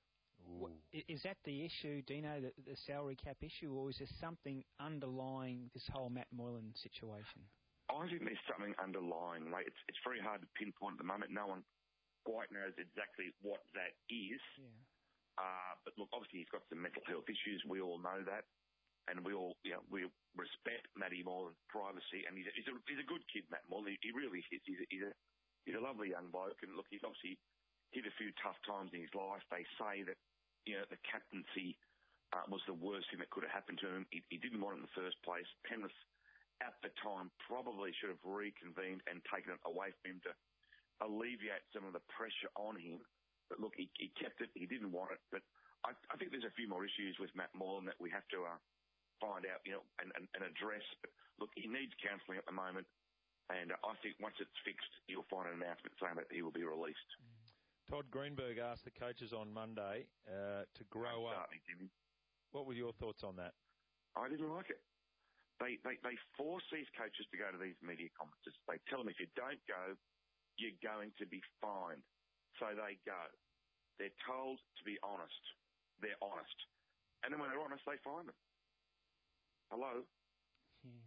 Is that the issue, Dino, the salary cap issue, or is there something underlying this whole Matt Moylan situation? I think there's something underlying, mate. It's very hard to pinpoint at the moment. No one quite knows exactly what that is. Yeah. But look, obviously he's got some mental health issues. We all know that. And we all, we respect Matty Moylan's privacy, and he's a good kid, Matt Moylan. He really is. He's a lovely young bloke, and look, he's obviously hit a few tough times in his life. They say that the captaincy was the worst thing that could have happened to him. He didn't want it in the first place. Penrith, at the time, probably should have reconvened and taken it away from him to alleviate some of the pressure on him. But look, he kept it. He didn't want it. But I think there's a few more issues with Matt Moylan that we have to find out, and address. But look, he needs counselling at the moment, and I think once it's fixed, you'll find an announcement saying that he will be released. Todd Greenberg asked the coaches on Monday to grow up. What were your thoughts on that? I didn't like it. They force these coaches to go to these media conferences. They tell them if you don't go, you're going to be fined. So they go. They're told to be honest. They're honest. And then when they're honest, they fine them. Hello? Yeah.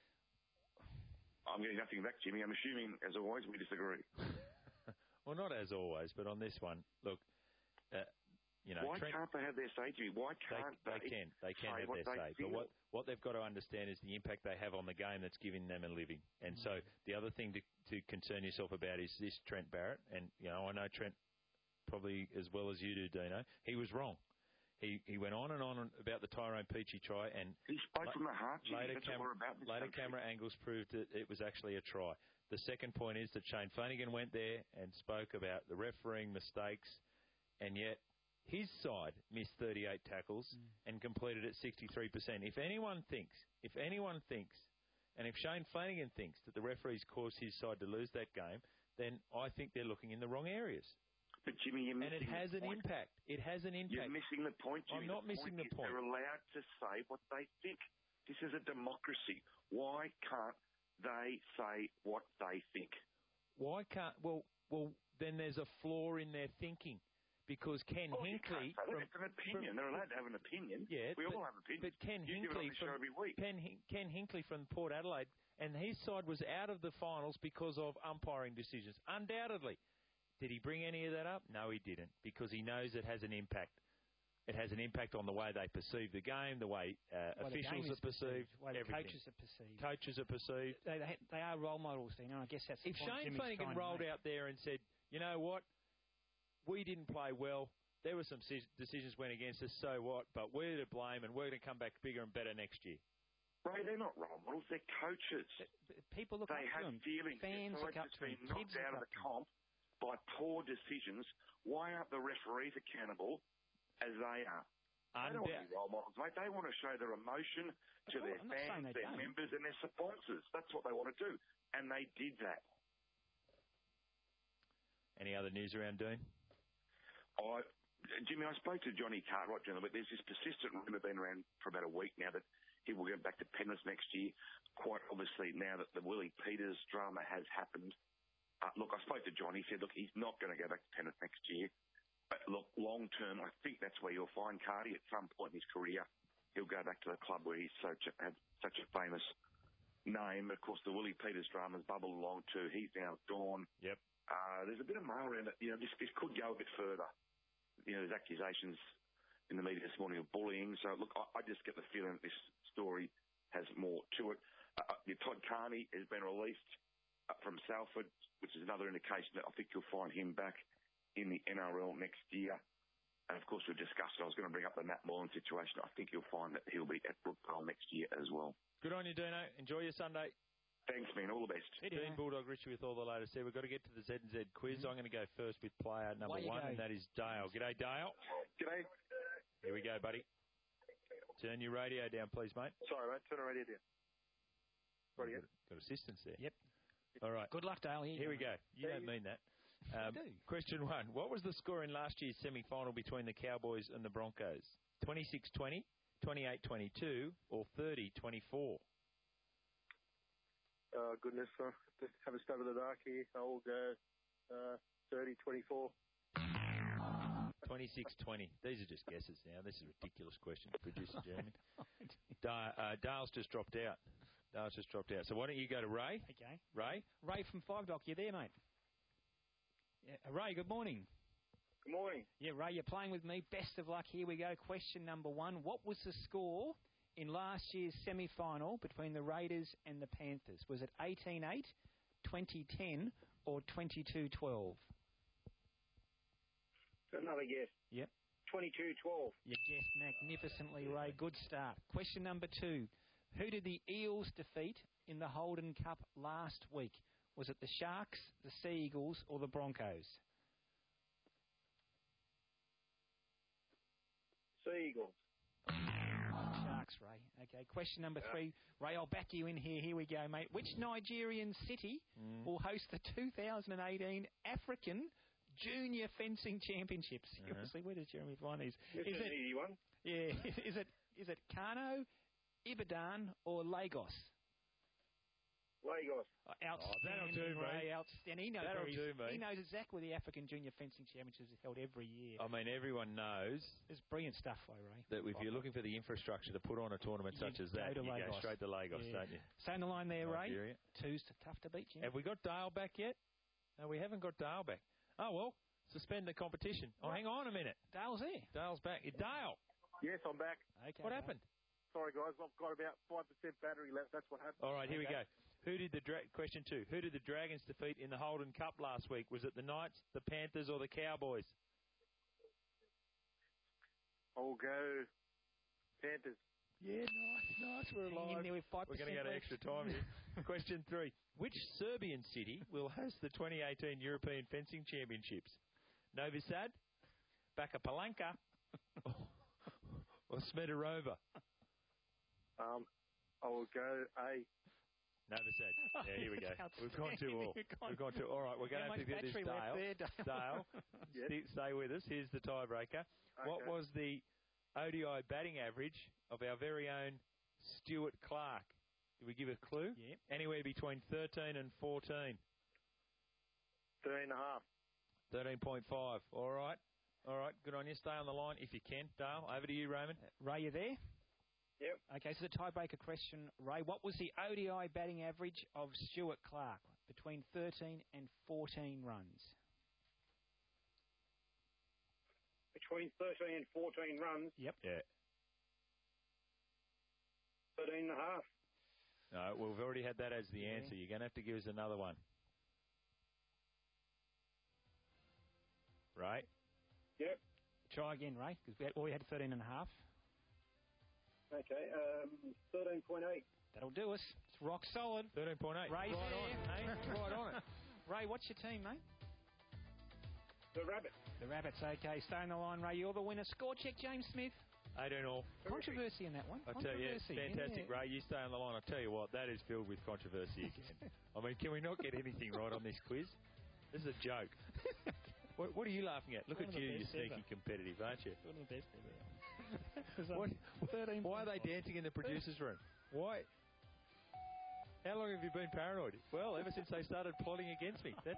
I'm getting nothing back, Jimmy. I'm assuming, as always, we disagree. Well, not as always, but on this one, look, why can't they have their say, Jimmy? Why can't they? They can have their say. But what they've got to understand is the impact they have on the game that's giving them a living. And so the other thing to concern yourself about is this Trent Barrett. And, I know Trent probably as well as you do, Dino. He was wrong. He went on and on about the Tyrone Peachey try, and he spoke from the heart. Later camera angles proved that it was actually a try. The second point is that Shane Flanagan went there and spoke about the refereeing mistakes, and yet his side missed 38 tackles and completed at 63%. If anyone thinks, and if Shane Flanagan thinks that the referees caused his side to lose that game, then I think they're looking in the wrong areas. But, Jimmy, you're missing the point. And it has an impact. It has an impact. You're missing the point, Jimmy. I'm not missing the point. They're allowed to say what they think. This is a democracy. Why can't they say what they think? Why can't... Well, then there's a flaw in their thinking. Because Ken Hinkley... It's an opinion. They're allowed to have an opinion. Yeah, we all have opinions. But Ken you give it on Hinkley the show every week. Ken Hinkley from Port Adelaide, and his side was out of the finals because of umpiring decisions. Undoubtedly. Did he bring any of that up? No, he didn't, because he knows it has an impact. It has an impact on the way they perceive the game, the way officials are perceived, the way the everything. coaches are perceived. Coaches are perceived. They are role models, you know. I guess that's the If point Shane Jimmy's Flanagan trying to rolled make. out there and said, you know what, we didn't play well, there were some decisions went against us, so what, but we're to blame and we're going to come back bigger and better next year. Ray, they're not role models, they're coaches. People look they up to have them. feelings. Fans Their look side's up just to been them. knocked Kids out look of the up to them. comp by poor decisions. Why aren't the referees accountable as they are? They don't want to be role models, mate. They want to show their emotion to their I'm not saying fans, they their don't. members, and their sponsors. That's what they want to do. And they did that. Any other news around Dean? Jimmy, I spoke to Johnny Cartwright, but there's this persistent rumour been around for about a week now that he will get back to Penrith next year. Quite obviously, now that the Willie Peters drama has happened. Look, I spoke to Johnny. He said, look, he's not going to go back to Penrith next year. But look, long term, I think that's where you'll find Cardi at some point in his career. He'll go back to the club where he's had such a famous name. Of course, the Willie Peters drama's bubbled along too. He's now gone. Yep. There's a bit of mail around it. You know, this could go a bit further. You know, there's accusations in the media this morning of bullying. So, look, I just get the feeling that this story has more to it. Todd Carney has been released from Salford, which is another indication that I think you'll find him back in the NRL next year. And, of course, we've discussed it. I was going to bring up the Matt Moylan situation. I think you'll find that he'll be at Brookvale next year as well. Good on you, Dino. Enjoy your Sunday. Thanks, man. All the best. Dean Bulldog Richie with all the latest there. We've got to get to the Z&Z quiz. I'm going to go first with player number one, and that is Dale. G'day, Dale. G'day. Here we go, buddy. Turn your radio down, please, mate. Sorry, mate. Turn the radio down. Ready? Got assistance there. Yep. All right. Good luck, Dale. Here we go. You don't mean that. Question one. What was the score in last year's semi-final between the Cowboys and the Broncos? 26-20, 28-22, or 30-24? Goodness, just have a stab in the dark here. I'll go 30-24. 26-20. These are just guesses now. This is a ridiculous question, producer Jeremy. Dale's just dropped out. So why don't you go to Ray? Okay. Ray? Ray from Five Dock, you there, mate? Yeah, Ray, good morning. Good morning. Yeah, Ray, you're playing with me. Best of luck. Here we go. Question number one. What was the score in last year's semi-final between the Raiders and the Panthers? Was it 18-8, 20-10, or 22-12? Another guess. Yep. 22-12. You guessed magnificently, Ray. Good start. Question number two. Who did the Eels defeat in the Holden Cup last week? Was it the Sharks, the Sea Eagles, or the Broncos? Sea Eagles. Sharks, Ray. Okay, question number three. Ray, I'll back you in here. Here we go, mate. Which Nigerian city will host the 2018 African Junior Fencing Championships? Seriously, where does Jeremy find these? This is an easy one. Yeah. Is it Kano, Ibadan, or Lagos? Lagos. Outstanding, that'll do, Ray. mate. Outstanding. That'll do, mate. He knows exactly where the African Junior Fencing Championships are held every year. I mean, everyone knows. It's brilliant stuff, Ray. That if you're looking for the infrastructure to put on a tournament such as that, you go straight to Lagos, don't you? Stay on the line there, Ray. Nigeria. Two's tough to beat, Jim. Have we got Dale back yet? No, we haven't got Dale back. Oh, well, suspend the competition. Oh, hang on a minute. Dale's here. Dale's back. Dale. Yes, I'm back. Okay. What happened? Sorry, guys. I've got about 5% battery left. That's what happened. All right, here we go. Question two. Who did the Dragons defeat in the Holden Cup last week? Was it the Knights, the Panthers, or the Cowboys? I'll go Panthers. Yeah, nice. We're alive. In there with 5% We're going to go to left. extra time here. Question three. Which Serbian city will host the 2018 European Fencing Championships? Novi Sad, Baka Palanka, or Smederova? I will go A. Novi Sad. Yeah, here we go. We've gone to all. All right, we're going to have to get this, Dale. Yes. Stay with us. Here's the tiebreaker. Okay. What was the ODI batting average of our very own Stuart Clark? Did we give a clue? Yep. Anywhere between 13 and 14. 13.5. 13.5. All right. Good on you. Stay on the line if you can. Dale, over to you, Raymond. Ray, you there? Yep. Okay, so the tiebreaker question, Ray, what was the ODI batting average of Stuart Clark between 13 and 14 runs? Between 13 and 14 runs. Yep. Yeah. 13.5. No, we've already had that as the answer. You're going to have to give us another one. Ray? Yep. Try again, Ray, because we had 13 and a half. Okay, 13.8. That'll do us. It's rock solid. 13.8. Ray's right there, on, mate. Right on it. Ray, what's your team, mate? The Rabbits. The Rabbits, okay. Stay on the line, Ray. You're the winner. Score check, James Smith. 18-all. Controversy in that one. I tell you, it's fantastic, Yeah. Ray. You stay on the line. I tell you what, that is filled with controversy again. I mean, can we not get anything right on this quiz? This is a joke. What are you laughing at? Look at you, you're sneaky competitive, aren't you? One of the best ever. Why are they dancing in the producer's room? Why? How long have you been paranoid? Well, ever since they started plotting against me. That's